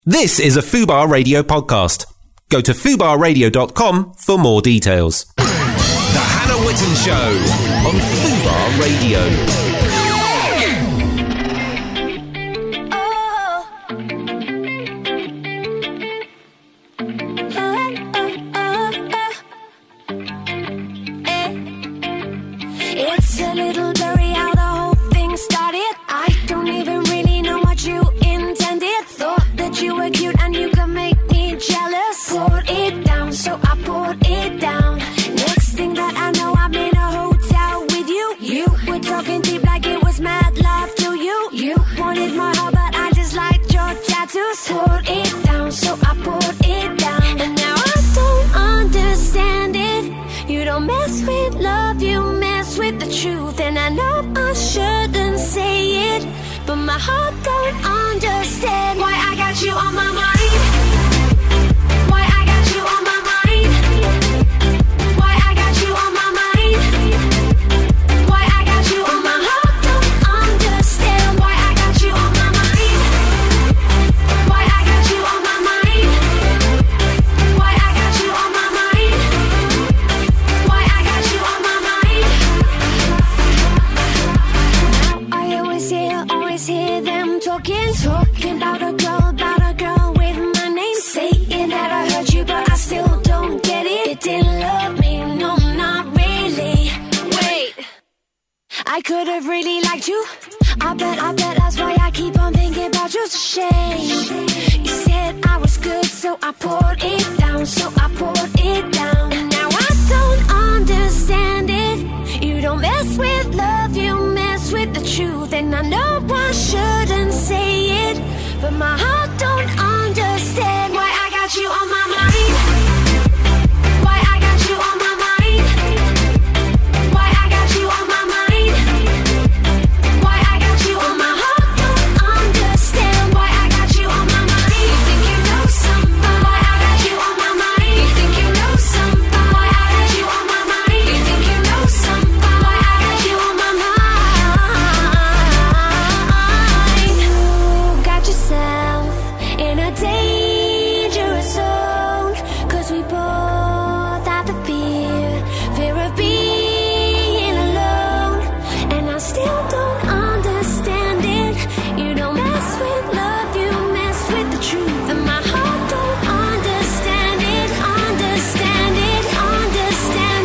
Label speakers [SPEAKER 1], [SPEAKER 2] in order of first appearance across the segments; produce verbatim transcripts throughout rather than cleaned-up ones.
[SPEAKER 1] This is a Fubar Radio podcast. Go to fubar radio dot com for more details. The Hannah Witten Show on Fubar Radio.
[SPEAKER 2] It's a little blurry how the whole thing started. I don't even really know what you intended. Thought that you were cute and you could make me jealous. Poured it down, so I poured it down. Next thing that I know, I'm in a hotel with you. You were talking deep like it was mad love to you. You wanted my heart, but I just liked your tattoos. Poured it down, so I poured it down. And now I don't understand it. You don't mess with love, you mess with the truth. And I know I shouldn't say it, but my heart don't understand why I got you on my mind. Why I got you on my mind. Why I got you on my mind. Why I got you on my heart don't understand why I got you on my mind. Why I got you on my mind. Why I got you on my mind. Why I got you on my mind. Now I always hear, always hear them talking, talking about a girl, about a girl with my name, saying that I hurt you, but I still don't get it. It didn't love me, no, not really. Wait, I could have really liked you. I bet, I bet that's why I keep on thinking about you. It's a shame. You said I was good, so I poured it down, so I poured it down. And now I don't understand it. You don't mess with love, you mess with the truth. And I know I shouldn't say it, but my heart don't understand why I got you on my mind. Why I got you on my mind. Why I got you on my mind. Why I got you on my heart don't understand why I got you on my mind. You think you know somebody? Why I got you on my mind. You think you know somebody? Why I got you on my mind. You think you know somebody? Why I got you on my mind. You got yourself in a dangerous zone, 'cause we both have the fear, fear of being alone. And I still don't understand it. You don't mess with love, you mess with the truth. And my heart don't understand it, understand it, understand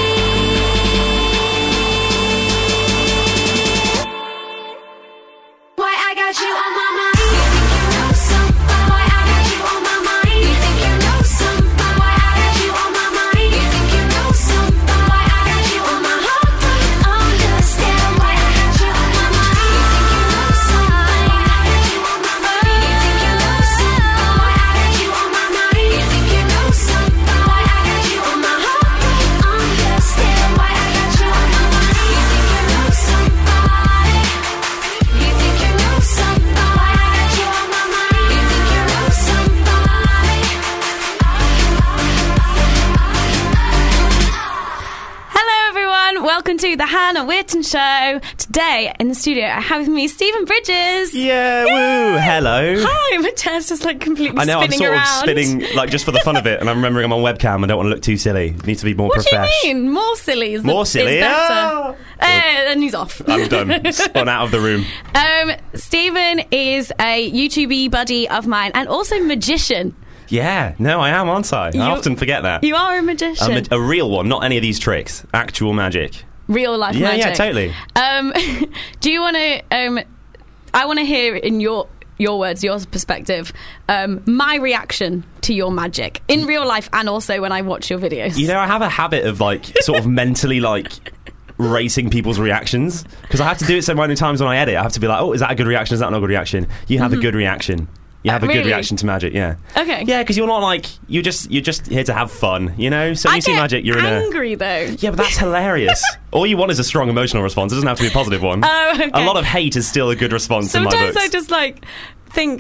[SPEAKER 2] it. Why I got you on my mind. You think you know somebody? Why I got you on my mind. You think you know somebody? Why I got you on my mind. You think you know somebody? Why I got you on my heart don't understand why I got you on my mind. You think you know somebody? Why I got you on my mind. You think you know somebody? Why I got you on my mind. You think you know somebody? Why I got you on my heart don't understand why I got you on my mind. You think you know somebody? You think you know somebody? Why I got you on my mind. You think you know somebody?
[SPEAKER 3] Hello everyone, welcome to the Hannah Witten Show. Today in the studio I have with me Stephen Bridges.
[SPEAKER 4] Yeah, woo, hello.
[SPEAKER 3] Hi, my chair's just like completely
[SPEAKER 4] I know, I'm
[SPEAKER 3] spinning
[SPEAKER 4] sort
[SPEAKER 3] around.
[SPEAKER 4] of spinning, like, just for the fun of it, and I'm remembering I'm on webcam, I don't want to look too silly. Need to be more
[SPEAKER 3] What
[SPEAKER 4] professional.
[SPEAKER 3] do you mean? More silly is,
[SPEAKER 4] More
[SPEAKER 3] the,
[SPEAKER 4] silly?
[SPEAKER 3] is better.
[SPEAKER 4] Ah!
[SPEAKER 3] Uh, and he's off.
[SPEAKER 4] I'm done. Spun out of the room.
[SPEAKER 3] Um, Stephen is a YouTube buddy of mine and also magician.
[SPEAKER 4] Yeah, no, I am, aren't I?
[SPEAKER 3] You-
[SPEAKER 4] I often forget that.
[SPEAKER 3] You are a magician.
[SPEAKER 4] I'm a, a real one, not any of these tricks. Actual magic.
[SPEAKER 3] Real life
[SPEAKER 4] Yeah,
[SPEAKER 3] magic.
[SPEAKER 4] yeah, totally.
[SPEAKER 3] Um, do you want to... Um, I want to hear in your... your words, your perspective, um, my reaction to your magic in real life and also when I watch your videos.
[SPEAKER 4] You know, I have a habit of, like, sort of mentally, like, rating people's reactions, because I have to do it so many times when I edit. I have to be like, oh, is that a good reaction? Is that not a good reaction? You have mm-hmm. a good reaction. You have
[SPEAKER 3] uh,
[SPEAKER 4] a
[SPEAKER 3] really?
[SPEAKER 4] good reaction to magic, yeah.
[SPEAKER 3] Okay.
[SPEAKER 4] Yeah, because you're not like you're just you're just here to have fun, you know. So when
[SPEAKER 3] I
[SPEAKER 4] you see
[SPEAKER 3] get
[SPEAKER 4] magic, you're in a
[SPEAKER 3] angry though.
[SPEAKER 4] Yeah, but that's hilarious. All you want is a strong emotional response. It doesn't have to be a positive one.
[SPEAKER 3] Oh, okay.
[SPEAKER 4] A lot of hate is still a good response in my
[SPEAKER 3] Sometimes
[SPEAKER 4] books.
[SPEAKER 3] I just like think of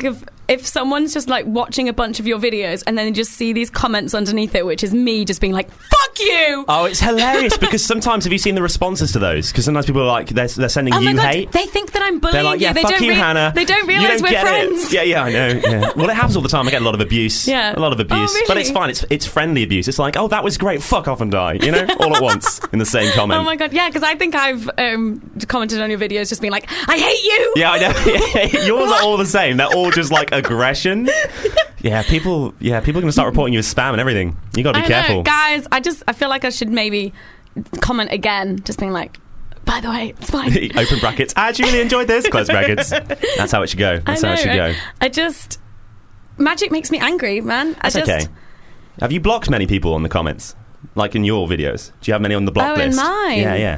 [SPEAKER 3] if someone's just like watching a bunch of your videos and then they just see these comments underneath it, which is me just being like, fuck you.
[SPEAKER 4] Oh, it's hilarious because sometimes, have you seen the responses to those? Because sometimes people are like, they're, they're sending
[SPEAKER 3] Oh
[SPEAKER 4] you
[SPEAKER 3] my God,
[SPEAKER 4] hate.
[SPEAKER 3] they think that I'm bullying
[SPEAKER 4] They're like, yeah,
[SPEAKER 3] you. They
[SPEAKER 4] fuck
[SPEAKER 3] don't
[SPEAKER 4] you,
[SPEAKER 3] rea-
[SPEAKER 4] Hannah.
[SPEAKER 3] They don't
[SPEAKER 4] You
[SPEAKER 3] realise we're
[SPEAKER 4] get
[SPEAKER 3] friends.
[SPEAKER 4] It. Yeah, yeah, I know. Yeah. Well, it happens all the time. I get a lot of abuse.
[SPEAKER 3] Yeah.
[SPEAKER 4] A lot of abuse.
[SPEAKER 3] Oh, really?
[SPEAKER 4] But it's fine. It's it's friendly abuse. It's like, oh, that was great. Fuck off and die. You know, all at once in the same comment.
[SPEAKER 3] Oh my God, yeah, because I think I've um, commented on your videos just being like, I hate you.
[SPEAKER 4] Yeah, I know. Yours are all the same. They're all just like aggression. Yeah, people. Yeah, people are going to start reporting you as spam and everything. You got to be
[SPEAKER 3] I
[SPEAKER 4] careful,
[SPEAKER 3] know, guys. I just I feel like I should maybe comment again, just being like, by the way, it's fine.
[SPEAKER 4] Open brackets. I actually really enjoyed this. Close brackets. That's how it should go. That's
[SPEAKER 3] I know,
[SPEAKER 4] how it should
[SPEAKER 3] right?
[SPEAKER 4] go.
[SPEAKER 3] I just magic makes me angry, man.
[SPEAKER 4] That's
[SPEAKER 3] I just,
[SPEAKER 4] okay. Have you blocked many people on the comments? Like in your videos? Do you have many on the block
[SPEAKER 3] Oh, in
[SPEAKER 4] list?
[SPEAKER 3] mine?
[SPEAKER 4] Yeah, yeah.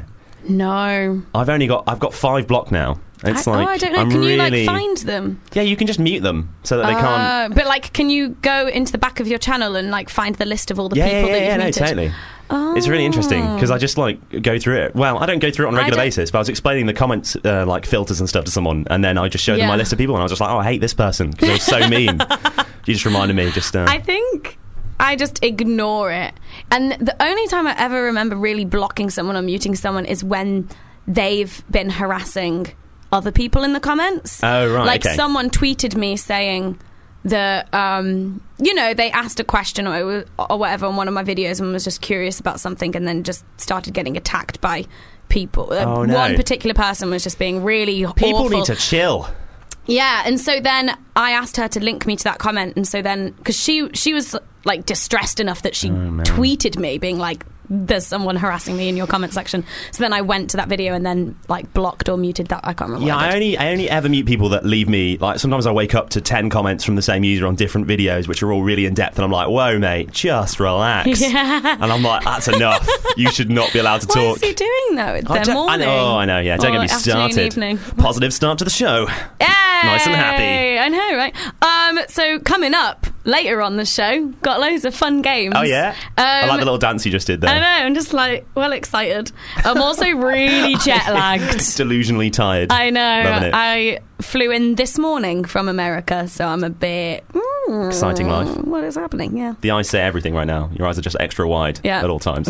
[SPEAKER 3] No.
[SPEAKER 4] I've only got I've got five blocked now. It's
[SPEAKER 3] I,
[SPEAKER 4] like
[SPEAKER 3] oh, I don't know.
[SPEAKER 4] I'm
[SPEAKER 3] Can you
[SPEAKER 4] really,
[SPEAKER 3] like find them?
[SPEAKER 4] Yeah, you can just mute them so that they can't.
[SPEAKER 3] Uh, but like, can you go into the back of your channel and like find the list of all the
[SPEAKER 4] Yeah,
[SPEAKER 3] people
[SPEAKER 4] yeah, yeah,
[SPEAKER 3] that you've
[SPEAKER 4] yeah, no,
[SPEAKER 3] muted?
[SPEAKER 4] totally.
[SPEAKER 3] Oh.
[SPEAKER 4] It's really interesting because I just like go through it. Well, I don't go through it on a
[SPEAKER 3] I
[SPEAKER 4] regular
[SPEAKER 3] don't-
[SPEAKER 4] basis, but I was explaining the comments, uh, like filters and stuff to someone, and then I just showed them
[SPEAKER 3] Yeah.
[SPEAKER 4] my list of people, and I was just like, oh, I hate this person because they're so mean. You just reminded me. Just uh,
[SPEAKER 3] I think I just ignore it. And the only time I ever remember really blocking someone or muting someone is when they've been harassing other people in the comments.
[SPEAKER 4] Oh, right,
[SPEAKER 3] Like
[SPEAKER 4] okay.
[SPEAKER 3] someone tweeted me saying that, um, you know, they asked a question or, it was, or whatever on one of my videos and was just curious about something and then just started getting attacked by people. Uh,
[SPEAKER 4] Oh, no.
[SPEAKER 3] One particular person was just being really
[SPEAKER 4] people
[SPEAKER 3] awful.
[SPEAKER 4] need to chill.
[SPEAKER 3] Yeah, and so then I asked her to link me to that comment, and so then because she she was like distressed enough that she tweeted me being like, "There's someone harassing me in your comment section." So then I went to that video and then like blocked or muted that. I can't remember.
[SPEAKER 4] Yeah,
[SPEAKER 3] what I
[SPEAKER 4] I
[SPEAKER 3] did.
[SPEAKER 4] only I only ever mute people that leave me. Like sometimes I wake up to ten comments from the same user on different videos, which are all really in depth, and I'm like, "Whoa, mate, just relax."
[SPEAKER 3] Yeah.
[SPEAKER 4] And I'm like, "That's enough. You should not be allowed to
[SPEAKER 3] What
[SPEAKER 4] talk."
[SPEAKER 3] is he doing though? It's
[SPEAKER 4] I
[SPEAKER 3] their
[SPEAKER 4] don't- I
[SPEAKER 3] morning.
[SPEAKER 4] know, oh, I know. Yeah, don't
[SPEAKER 3] Or
[SPEAKER 4] get me
[SPEAKER 3] afternoon,
[SPEAKER 4] started.
[SPEAKER 3] evening.
[SPEAKER 4] Positive start to the show.
[SPEAKER 3] Yay!
[SPEAKER 4] Nice and happy.
[SPEAKER 3] I know, right? Um, so coming up later on the show, got loads of fun games.
[SPEAKER 4] Oh yeah, I
[SPEAKER 3] Um,
[SPEAKER 4] like the little dance you just did there.
[SPEAKER 3] I know. I'm just like well excited. I'm also really jet lagged.
[SPEAKER 4] Delusionally tired.
[SPEAKER 3] I know.
[SPEAKER 4] Loving it.
[SPEAKER 3] I flew in this morning from America, so I'm a bit mm,
[SPEAKER 4] Exciting life.
[SPEAKER 3] What is happening? Yeah.
[SPEAKER 4] The eyes say everything right now. Your eyes are just extra wide
[SPEAKER 3] Yeah.
[SPEAKER 4] at all times.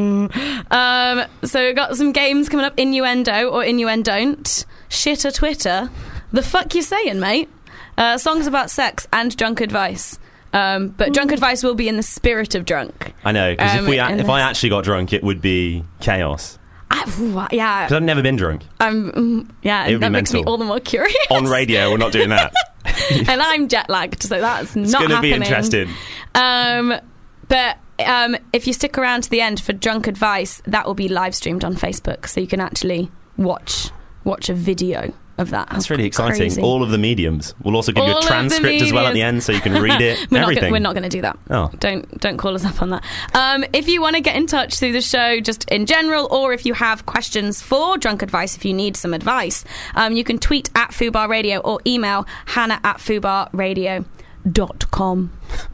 [SPEAKER 3] Um. So we've got some games coming up. Innuendo or innuendon't. Shitter Twitter. The fuck you saying, mate? Uh, songs about sex and drunk advice. Um, but drunk advice will be in the spirit of drunk.
[SPEAKER 4] I know, because
[SPEAKER 3] Um,
[SPEAKER 4] if we a-
[SPEAKER 3] and
[SPEAKER 4] if I
[SPEAKER 3] this-
[SPEAKER 4] actually got drunk, it would be chaos.
[SPEAKER 3] I, yeah.
[SPEAKER 4] Because I've never been drunk.
[SPEAKER 3] I'm. mm, Yeah.
[SPEAKER 4] It would be
[SPEAKER 3] that makes me
[SPEAKER 4] mental.
[SPEAKER 3] all the more curious.
[SPEAKER 4] On radio, we're not doing that.
[SPEAKER 3] And I'm jet lagged, so that's
[SPEAKER 4] It's
[SPEAKER 3] not
[SPEAKER 4] going to be
[SPEAKER 3] happening.
[SPEAKER 4] interesting.
[SPEAKER 3] Um, but um, if you stick around to the end for drunk advice, that will be live streamed on Facebook, so you can actually watch watch a video of that.
[SPEAKER 4] That's
[SPEAKER 3] How
[SPEAKER 4] really exciting.
[SPEAKER 3] crazy.
[SPEAKER 4] All of the mediums. We'll also give you
[SPEAKER 3] All
[SPEAKER 4] a
[SPEAKER 3] of the
[SPEAKER 4] transcript as well at the
[SPEAKER 3] mediums.
[SPEAKER 4] end, so you can read it.
[SPEAKER 3] we're, not
[SPEAKER 4] everything.
[SPEAKER 3] gonna, we're not going to do that.
[SPEAKER 4] Oh.
[SPEAKER 3] Don't don't call us up on that. Um, if you want to get in touch through the show, just in general, or if you have questions for drunk advice, if you need some advice, um, you can tweet at Fubar Radio or email Hannah at fubar radio dot com.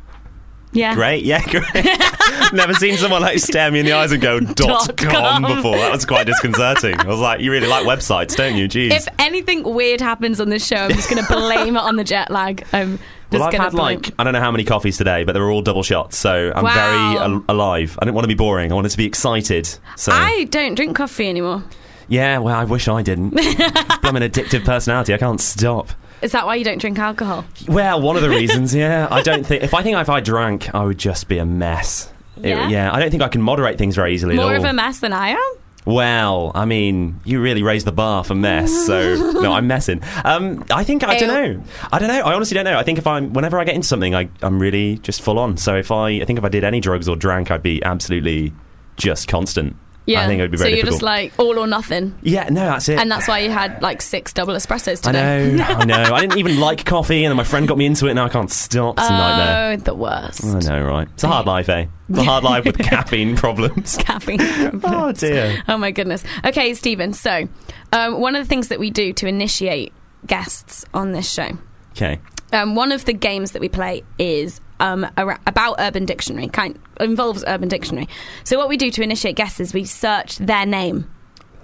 [SPEAKER 3] Yeah.
[SPEAKER 4] Great, yeah, great. Never seen someone like stare me in the eyes and go dot
[SPEAKER 3] Dot
[SPEAKER 4] com
[SPEAKER 3] com.
[SPEAKER 4] before. That was quite disconcerting. I was like, you really like websites, don't you? Jeez.
[SPEAKER 3] If anything weird happens on this show, I'm just going to blame it on the jet lag. I'm just
[SPEAKER 4] well, I've
[SPEAKER 3] gonna
[SPEAKER 4] had
[SPEAKER 3] blame-
[SPEAKER 4] like I don't know how many coffees today, but they were all double shots, so I'm
[SPEAKER 3] Wow.
[SPEAKER 4] very al- alive. I didn't want to be boring. I wanted to be excited. So
[SPEAKER 3] I don't drink coffee anymore.
[SPEAKER 4] yeah, well, I wish I didn't. I'm an addictive personality. I can't stop.
[SPEAKER 3] Is that why you don't drink alcohol?
[SPEAKER 4] Well, one of the reasons, yeah. I don't think if I think if I drank, I would just be a mess. It-
[SPEAKER 3] Yeah?
[SPEAKER 4] yeah, I don't think I can moderate things very easily
[SPEAKER 3] More
[SPEAKER 4] at
[SPEAKER 3] of
[SPEAKER 4] all.
[SPEAKER 3] a mess than I am?
[SPEAKER 4] Well, I mean, you really raised the bar for mess, so no, I'm messing. Um, I think I don't
[SPEAKER 3] Ew.
[SPEAKER 4] know. I don't know. I honestly don't know. I think if I'm, whenever I get into something, I, I'm really just full on. So if I, I think if I did any drugs or drank, I'd be absolutely just constant.
[SPEAKER 3] Yeah.
[SPEAKER 4] I think it would be
[SPEAKER 3] so
[SPEAKER 4] very
[SPEAKER 3] you're
[SPEAKER 4] difficult.
[SPEAKER 3] just like all or nothing.
[SPEAKER 4] Yeah, no, that's it.
[SPEAKER 3] And that's why you had like six double espressos
[SPEAKER 4] I
[SPEAKER 3] today.
[SPEAKER 4] know, I know. I didn't even like coffee, and then my friend got me into it, and now I can't stop. It's a nightmare.
[SPEAKER 3] Oh, the worst.
[SPEAKER 4] I know, right? It's a hard life, eh? It's a hard life with caffeine problems.
[SPEAKER 3] Caffeine.
[SPEAKER 4] Oh dear.
[SPEAKER 3] Oh my goodness. Okay, Stephen. So, um, one of the things that we do to initiate guests on this show,
[SPEAKER 4] Okay.
[SPEAKER 3] um, one of the games that we play is um, ar- about Urban Dictionary. Kind involves Urban Dictionary. So what we do to initiate guests is we search their name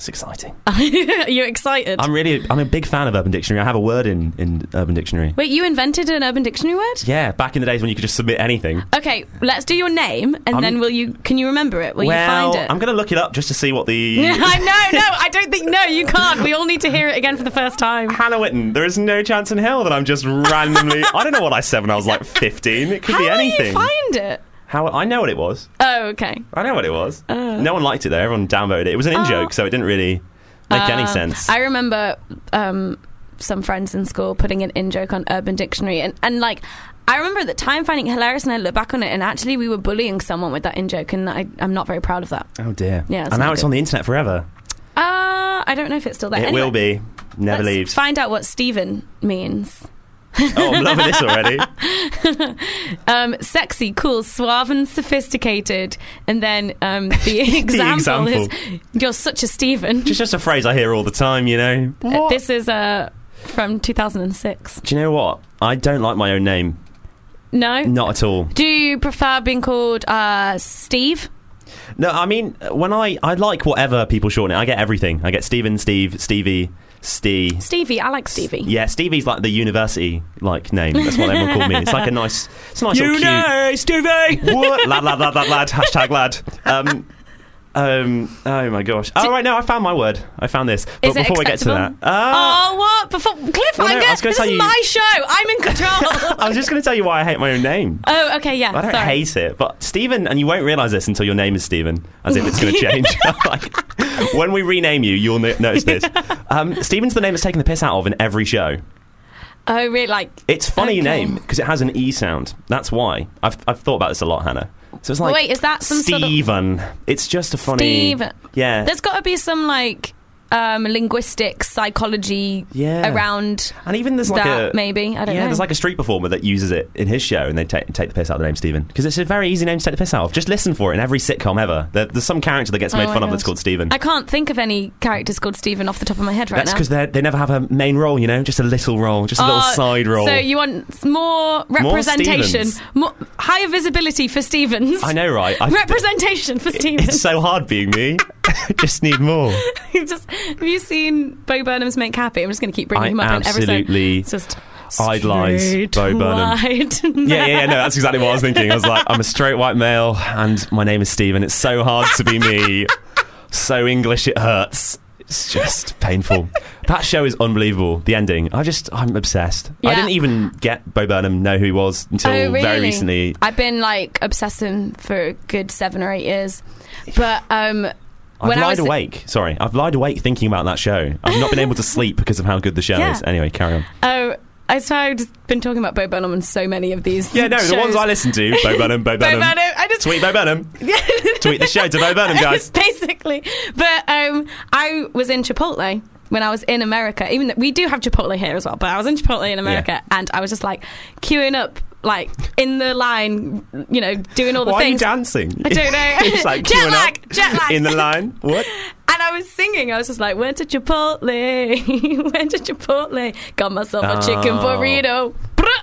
[SPEAKER 4] It's exciting.
[SPEAKER 3] Are you excited?
[SPEAKER 4] I'm really, I'm a big fan of Urban Dictionary. I have a word in, in Urban Dictionary.
[SPEAKER 3] Wait, you invented an Urban Dictionary word?
[SPEAKER 4] Yeah, back in the days when you could just submit anything.
[SPEAKER 3] Okay, let's do your name, and
[SPEAKER 4] I'm-
[SPEAKER 3] then will you? Can you remember it? Will
[SPEAKER 4] well,
[SPEAKER 3] you find it?
[SPEAKER 4] I'm going to look it up just to see what the...
[SPEAKER 3] I know, no, I don't think. No, you can't. We all need to hear it again for the first time.
[SPEAKER 4] Hannah Witten, there is no chance in hell that I'm just randomly... I don't know what I said when I was like fifteen. It could
[SPEAKER 3] How
[SPEAKER 4] be
[SPEAKER 3] will
[SPEAKER 4] anything.
[SPEAKER 3] you find it?
[SPEAKER 4] How I know what it was.
[SPEAKER 3] Oh, okay.
[SPEAKER 4] I know what it was. No one liked it though. Everyone downvoted it. It was an in-joke, so it didn't really make any
[SPEAKER 3] Uh,
[SPEAKER 4] sense.
[SPEAKER 3] I remember um, some friends in school putting an in-joke on Urban Dictionary, and, and like, I remember at the time finding it hilarious, and I look back on it, and actually we were bullying someone with that in-joke, and I, I'm not very proud of that.
[SPEAKER 4] Oh dear.
[SPEAKER 3] Yeah, it's
[SPEAKER 4] and
[SPEAKER 3] not
[SPEAKER 4] now it's
[SPEAKER 3] good.
[SPEAKER 4] on the internet forever.
[SPEAKER 3] Uh, I don't know if it's still there.
[SPEAKER 4] It
[SPEAKER 3] Anyway,
[SPEAKER 4] will be. Never
[SPEAKER 3] let's
[SPEAKER 4] leaves.
[SPEAKER 3] find out what Stephen means.
[SPEAKER 4] Oh, I'm loving this already.
[SPEAKER 3] Um, sexy, cool, suave and sophisticated. And then um, the example,
[SPEAKER 4] example.
[SPEAKER 3] is, you're such a Stephen.
[SPEAKER 4] It's just a phrase I hear all the time, you know.
[SPEAKER 3] Uh, This is uh, from two thousand six.
[SPEAKER 4] Do you know what? I don't like my own name.
[SPEAKER 3] No?
[SPEAKER 4] Not at all.
[SPEAKER 3] Do you prefer being called uh, Steve?
[SPEAKER 4] No, I mean, when I... I like whatever people shorten it. I get everything. I get Stephen, Steve, Stevie, Steve.
[SPEAKER 3] Stevie, I like Stevie.
[SPEAKER 4] Yeah, Stevie's like the university like name. That's what everyone called me. It's like a nice, it's a nice little cute.
[SPEAKER 5] Stevie!
[SPEAKER 4] What? Lad, lad, lad, lad, lad. Hashtag lad. Um, um, oh my gosh. Oh, right, no, I found my word. I found this. But
[SPEAKER 3] Is it
[SPEAKER 4] before we get to that,
[SPEAKER 3] acceptable?
[SPEAKER 4] uh,
[SPEAKER 3] Oh, what? Before cliffhanger?
[SPEAKER 4] Well, no, I was gonna
[SPEAKER 3] this
[SPEAKER 4] tell
[SPEAKER 3] is
[SPEAKER 4] you-
[SPEAKER 3] my show. I'm in control.
[SPEAKER 4] I was just going to tell you why I hate my own name.
[SPEAKER 3] Oh, okay, yeah.
[SPEAKER 4] I don't
[SPEAKER 3] sorry.
[SPEAKER 4] hate it, but Stephen, and you won't realise this until your name is Stephen, as if it's going to change. Like, when we rename you, you'll no- notice this. Um, Stephen's the name that's taken the piss out of in every show.
[SPEAKER 3] Oh, really? Like,
[SPEAKER 4] It's a funny
[SPEAKER 3] Okay.
[SPEAKER 4] name because it has an E sound. That's why. I've, I've thought about this a lot, Hannah. So it's like
[SPEAKER 3] wait, is that some sort of-
[SPEAKER 4] Stephen. It's just a funny...
[SPEAKER 3] Stephen.
[SPEAKER 4] Yeah.
[SPEAKER 3] there's got to be some, like, um, linguistic psychology
[SPEAKER 4] Yeah.
[SPEAKER 3] around
[SPEAKER 4] And even there's like
[SPEAKER 3] that,
[SPEAKER 4] a...
[SPEAKER 3] maybe. I don't
[SPEAKER 4] yeah,
[SPEAKER 3] know.
[SPEAKER 4] there's like a street performer that uses it in his show and they take take the piss out of the name Stephen. Because it's a very easy name to take the piss out of. Just listen for it in every sitcom ever. There, there's some character that gets made
[SPEAKER 3] Oh my
[SPEAKER 4] fun of
[SPEAKER 3] gosh.
[SPEAKER 4] that's called Stephen.
[SPEAKER 3] I can't think of any characters called Stephen off the top of my head right
[SPEAKER 4] That's
[SPEAKER 3] now.
[SPEAKER 4] because they never have a main role, you know? Just a little role. Just a little
[SPEAKER 3] Oh,
[SPEAKER 4] side role.
[SPEAKER 3] So you want more representation,
[SPEAKER 4] Stevens.
[SPEAKER 3] more, higher visibility for Stevens.
[SPEAKER 4] I know, right? I,
[SPEAKER 3] Representation for Stevens.
[SPEAKER 4] It's so hard being me. Just need more.
[SPEAKER 3] just, have you seen Bo Burnham's Make Happy? I'm just going to keep bringing
[SPEAKER 4] I
[SPEAKER 3] him up in every
[SPEAKER 4] absolutely
[SPEAKER 3] It's just
[SPEAKER 4] idolise
[SPEAKER 3] straight
[SPEAKER 4] Bo Burnham.
[SPEAKER 3] white
[SPEAKER 4] Yeah, yeah, yeah, no, that's exactly what I was thinking. I was like, I'm a straight white male and my name is Stephen. It's so hard to be me. So English it hurts. It's just painful. That show is unbelievable. The ending. I just, I'm obsessed. I
[SPEAKER 3] Yeah.
[SPEAKER 4] didn't even get Bo Burnham know who he was until
[SPEAKER 3] Oh, really?
[SPEAKER 4] very recently.
[SPEAKER 3] I've been like obsessing for a good seven or eight years, but um,
[SPEAKER 4] I've
[SPEAKER 3] when I
[SPEAKER 4] lied
[SPEAKER 3] was
[SPEAKER 4] awake. Sorry, I've lied awake thinking about that show. I've not been able to sleep because of how good the show
[SPEAKER 3] Yeah.
[SPEAKER 4] is. Anyway, carry on.
[SPEAKER 3] oh, I swear I've just been talking about Bo Burnham on so many of these.
[SPEAKER 4] Yeah, no, the ones
[SPEAKER 3] shows.
[SPEAKER 4] I listen to, Bo Burnham, Bo
[SPEAKER 3] Bo
[SPEAKER 4] Burnham.
[SPEAKER 3] Burnham. I just
[SPEAKER 4] Tweet Bo Burnham. Tweet the show to Bo Burnham, guys.
[SPEAKER 3] Basically, but um, I was in Chipotle when I was in America. Even though we do have Chipotle here as well, but I was in Chipotle in America,
[SPEAKER 4] Yeah.
[SPEAKER 3] and I was just like queuing up, like in the line, you know, doing all the
[SPEAKER 4] Why
[SPEAKER 3] things.
[SPEAKER 4] are you dancing?
[SPEAKER 3] I don't know.
[SPEAKER 4] It's like
[SPEAKER 3] Jet
[SPEAKER 4] queuing
[SPEAKER 3] lag,
[SPEAKER 4] up
[SPEAKER 3] jet lag.
[SPEAKER 4] in the line. What?
[SPEAKER 3] And I was singing. I was just like, went to Chipotle, went to Chipotle, got myself a chicken
[SPEAKER 4] Oh.
[SPEAKER 3] burrito.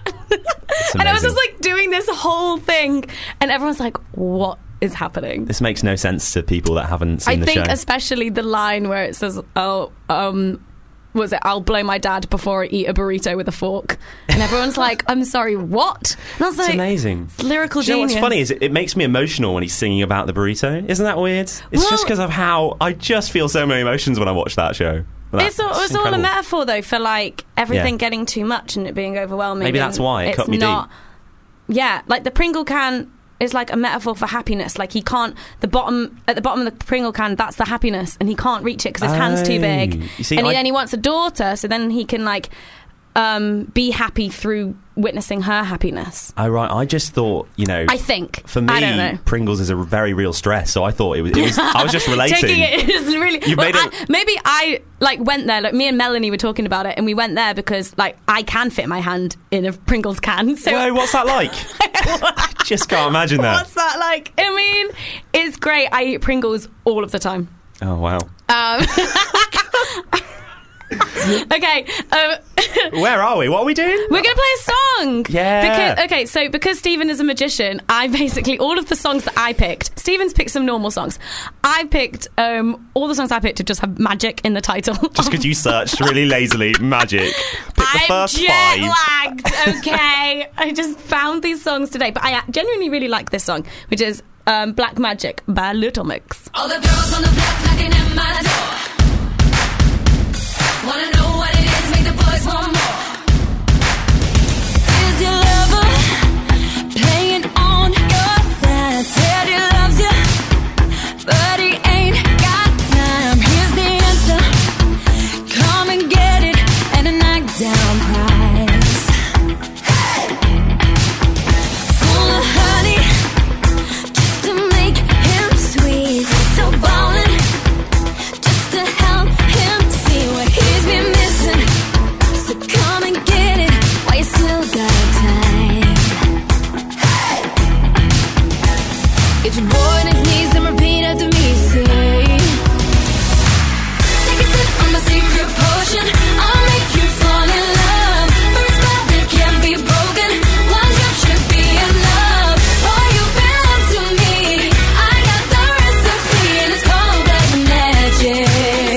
[SPEAKER 3] And I was
[SPEAKER 4] amazing.
[SPEAKER 3] just like doing this whole thing, and everyone's like, what is happening?
[SPEAKER 4] This makes no sense to people that haven't seen
[SPEAKER 3] I
[SPEAKER 4] the
[SPEAKER 3] think
[SPEAKER 4] show.
[SPEAKER 3] especially the line where it says, "Oh, um, was it? I'll blow my dad before I eat a burrito with a fork," and everyone's like, "I'm sorry, what?" And I was
[SPEAKER 4] It's
[SPEAKER 3] like,
[SPEAKER 4] amazing.
[SPEAKER 3] It's lyrical
[SPEAKER 4] Do you know
[SPEAKER 3] genius.
[SPEAKER 4] what's funny is it, it makes me emotional when he's singing about the burrito. Isn't that weird? It's
[SPEAKER 3] Well-
[SPEAKER 4] just because of how I just feel so many emotions when I watch that show. That-
[SPEAKER 3] It's all, it's all a
[SPEAKER 4] incredible.
[SPEAKER 3] metaphor though for like everything
[SPEAKER 4] Yeah.
[SPEAKER 3] getting too much and it being overwhelming.
[SPEAKER 4] Maybe that's
[SPEAKER 3] and
[SPEAKER 4] why it
[SPEAKER 3] it's
[SPEAKER 4] cut me
[SPEAKER 3] not,
[SPEAKER 4] deep.
[SPEAKER 3] Yeah, like the Pringle can is like a metaphor for happiness. Like he can't the bottom at the bottom of the Pringle can, that's the happiness, and he can't reach it because his hand's too
[SPEAKER 4] Oh.
[SPEAKER 3] big.
[SPEAKER 4] You see,
[SPEAKER 3] and he,
[SPEAKER 4] I-
[SPEAKER 3] then he wants a daughter, so then he can like um, be happy through witnessing her happiness.
[SPEAKER 4] Oh, right. I just thought, you know,
[SPEAKER 3] I think.
[SPEAKER 4] for me,
[SPEAKER 3] I don't know.
[SPEAKER 4] Pringles is a very real stress. So I thought it was. It was I was just relating.
[SPEAKER 3] Taking it is really.
[SPEAKER 4] You've
[SPEAKER 3] well,
[SPEAKER 4] made it-
[SPEAKER 3] I, maybe I like went there. Like me and Melanie were talking about it, and we went there because like I can fit my hand in a Pringles can. So
[SPEAKER 4] Whoa, what's that like? I just can't imagine that.
[SPEAKER 3] what's that like? I mean, it's great. I eat Pringles all of the time.
[SPEAKER 4] Oh wow.
[SPEAKER 3] Um, Okay. Um,
[SPEAKER 4] Where are we? What are we doing?
[SPEAKER 3] we're going to play a song.
[SPEAKER 4] Yeah.
[SPEAKER 3] Because, okay, so because Stephen is a magician, I basically, all of the songs that I picked, Stephen's picked some normal songs. I picked, um, all the songs I picked to just have magic in the title.
[SPEAKER 4] Just because you searched really lazily, magic. Pick the
[SPEAKER 3] I'm
[SPEAKER 4] first
[SPEAKER 3] jet
[SPEAKER 4] five.
[SPEAKER 3] lagged, okay? I just found these songs today, but I genuinely really like this song, which is um, Black Magic by Little Mix.
[SPEAKER 2] All the girls on the block knocking at my door. Wanna know what it is, make the boys want more. Is your lover playing on your side? Said he loves you, but he ain't got time. Here's the answer, come and get it, and a knockdown prize. Full of honey, just to make him sweet. Still ballin', just to help him see what he's been missing. So come and get it while you still got time. Get your boy on his knees and repeat after me, say. Take a sip from my secret potion, I'll make you fall in love. For a spell that can't be broken, one drop should be enough. Oh, you belong to me, I got the recipe, and it's called black magic.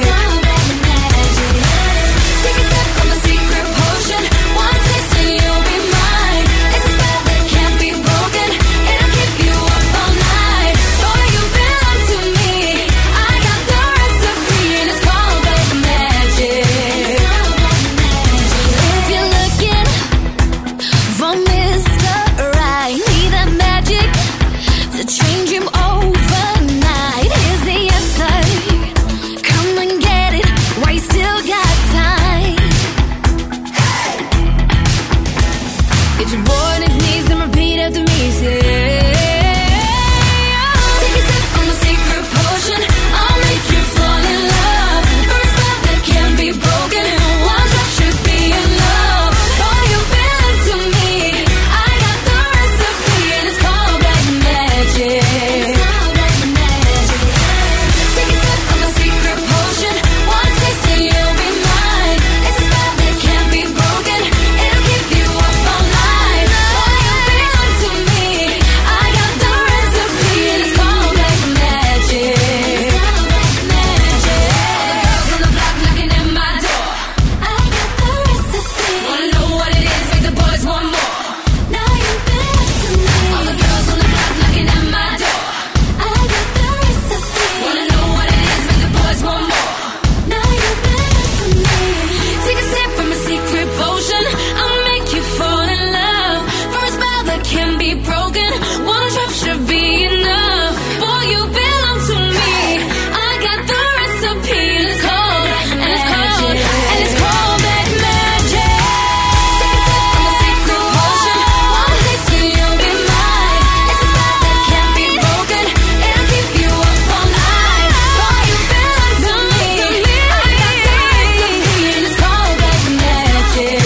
[SPEAKER 2] Take a sip from my secret potion, one taste and you'll be mine. It's a spell that can't be broken, it'll keep you up all night. Oh, you belong to me, I got the recipe, and it's called black magic. If you're looking for Mister Right, need that magic to change him overnight. Here's the answer, come and get it while you still got time. Get your boy on his knees and repeat after me, say. Take a sip from the secret potion, I'll make you fall in love. For a spell that can't be broken, one drop should be enough. Oh, you belong to me, I got the recipe, and it's called black magic. Take a sip from the secret potion, one taste and you'll be mine. It's a spell that can't be broken, it'll keep you up all night. Oh, you belong to me, I got the recipe, and it's called black magic. All the girls on the block knocking at my door. I got the recipe. Wanna know what it is, make the boys want more. Now you belong to me. All the girls on the block knocking at my door. I got the recipe. Wanna know what it is, make the boys want more. Now you belong to me. Take a sip from a secret potion, I'll make you fall in love. For a spell that can be broken, one drop should be enough. Boy, you belong to me, I got the recipe, and it's called, and it's called, and it's called black magic. Take a sip from a secret potion, one taste and you'll be mine. It's a spell that can't be broken, it'll keep you up all night. Boy, you belong to me, I got the recipe, and it's called black magic.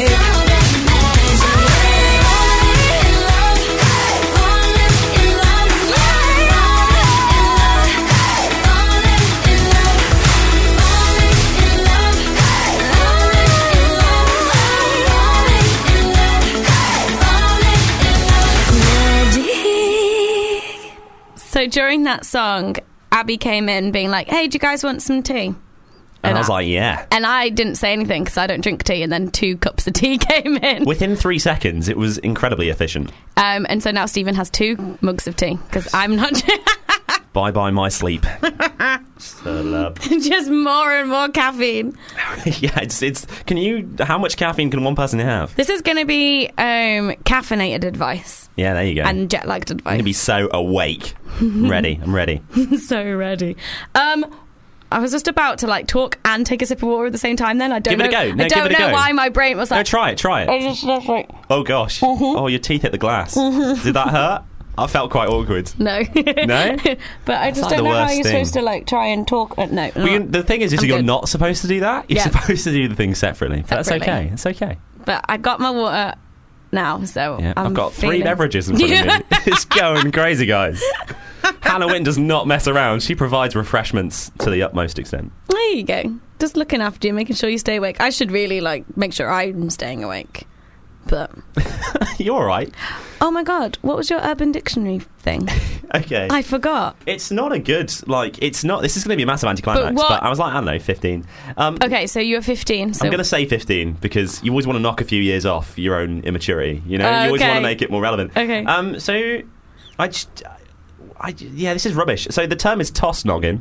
[SPEAKER 3] So during that song, Abby came in being like, hey, do you guys want some tea?
[SPEAKER 4] And I was like, yeah.
[SPEAKER 3] And I didn't say anything because I don't drink tea, and then two cups of tea came in.
[SPEAKER 4] Within three seconds, it was incredibly efficient.
[SPEAKER 3] Um, and so now Stephen has two mugs of tea because I'm not...
[SPEAKER 4] Bye bye my sleep. Celeb.
[SPEAKER 3] Just more and more caffeine.
[SPEAKER 4] Yeah, it's it's. Can you? How much caffeine can one person have?
[SPEAKER 3] This is going to be um, caffeinated advice
[SPEAKER 4] Yeah, there you go.
[SPEAKER 3] and jet lagged
[SPEAKER 4] I'm
[SPEAKER 3] advice.
[SPEAKER 4] gonna be so awake. I'm ready. I'm ready.
[SPEAKER 3] So ready. Um, I was just about to like talk and take a sip of water at the same time. Then I don't
[SPEAKER 4] Give it
[SPEAKER 3] know.
[SPEAKER 4] a go. No,
[SPEAKER 3] I
[SPEAKER 4] give
[SPEAKER 3] don't
[SPEAKER 4] it a
[SPEAKER 3] know
[SPEAKER 4] go.
[SPEAKER 3] why my brain was
[SPEAKER 4] No,
[SPEAKER 3] like.
[SPEAKER 4] try it. Try
[SPEAKER 3] I
[SPEAKER 4] it.
[SPEAKER 3] just was like
[SPEAKER 4] Oh gosh. Oh, your teeth hit the glass. Did that hurt? I felt quite awkward.
[SPEAKER 3] no,
[SPEAKER 4] No?
[SPEAKER 3] But I just
[SPEAKER 4] like
[SPEAKER 3] don't
[SPEAKER 4] the
[SPEAKER 3] know how
[SPEAKER 4] worst
[SPEAKER 3] you're
[SPEAKER 4] thing.
[SPEAKER 3] supposed to like try and talk. Uh, no,
[SPEAKER 4] Well, you,
[SPEAKER 3] not.
[SPEAKER 4] the thing is, is
[SPEAKER 3] I'm
[SPEAKER 4] you're
[SPEAKER 3] good.
[SPEAKER 4] not supposed to do that. You're
[SPEAKER 3] Yeah.
[SPEAKER 4] supposed to do the things separately. But that's
[SPEAKER 3] Separately.
[SPEAKER 4] okay. It's okay.
[SPEAKER 3] But I got my water now, so
[SPEAKER 4] Yeah,
[SPEAKER 3] I'm
[SPEAKER 4] I've got three
[SPEAKER 3] feeling-
[SPEAKER 4] beverages in front of me. It's going crazy, guys. Hannah Wynn does not mess around. She provides refreshments to the utmost extent.
[SPEAKER 3] There you go. just looking after you, making sure you stay awake. I should really like make sure I'm staying awake. But
[SPEAKER 4] you're all right.
[SPEAKER 3] Oh my god, what was your Urban Dictionary thing?
[SPEAKER 4] Okay.
[SPEAKER 3] I forgot.
[SPEAKER 4] It's not a good, like, it's not, this is going to be a massive anticlimax,
[SPEAKER 3] But
[SPEAKER 4] but,
[SPEAKER 3] what-
[SPEAKER 4] I was like, I don't know, fifteen. Um,
[SPEAKER 3] Okay, so you were fifteen. So
[SPEAKER 4] I'm going to say fifteen because you always want to knock a few years off your own immaturity, you know?
[SPEAKER 3] Uh,
[SPEAKER 4] you always
[SPEAKER 3] okay.
[SPEAKER 4] want to make it more relevant.
[SPEAKER 3] Okay.
[SPEAKER 4] Um, so, I just, I, yeah, this is rubbish. So the term is toss noggin.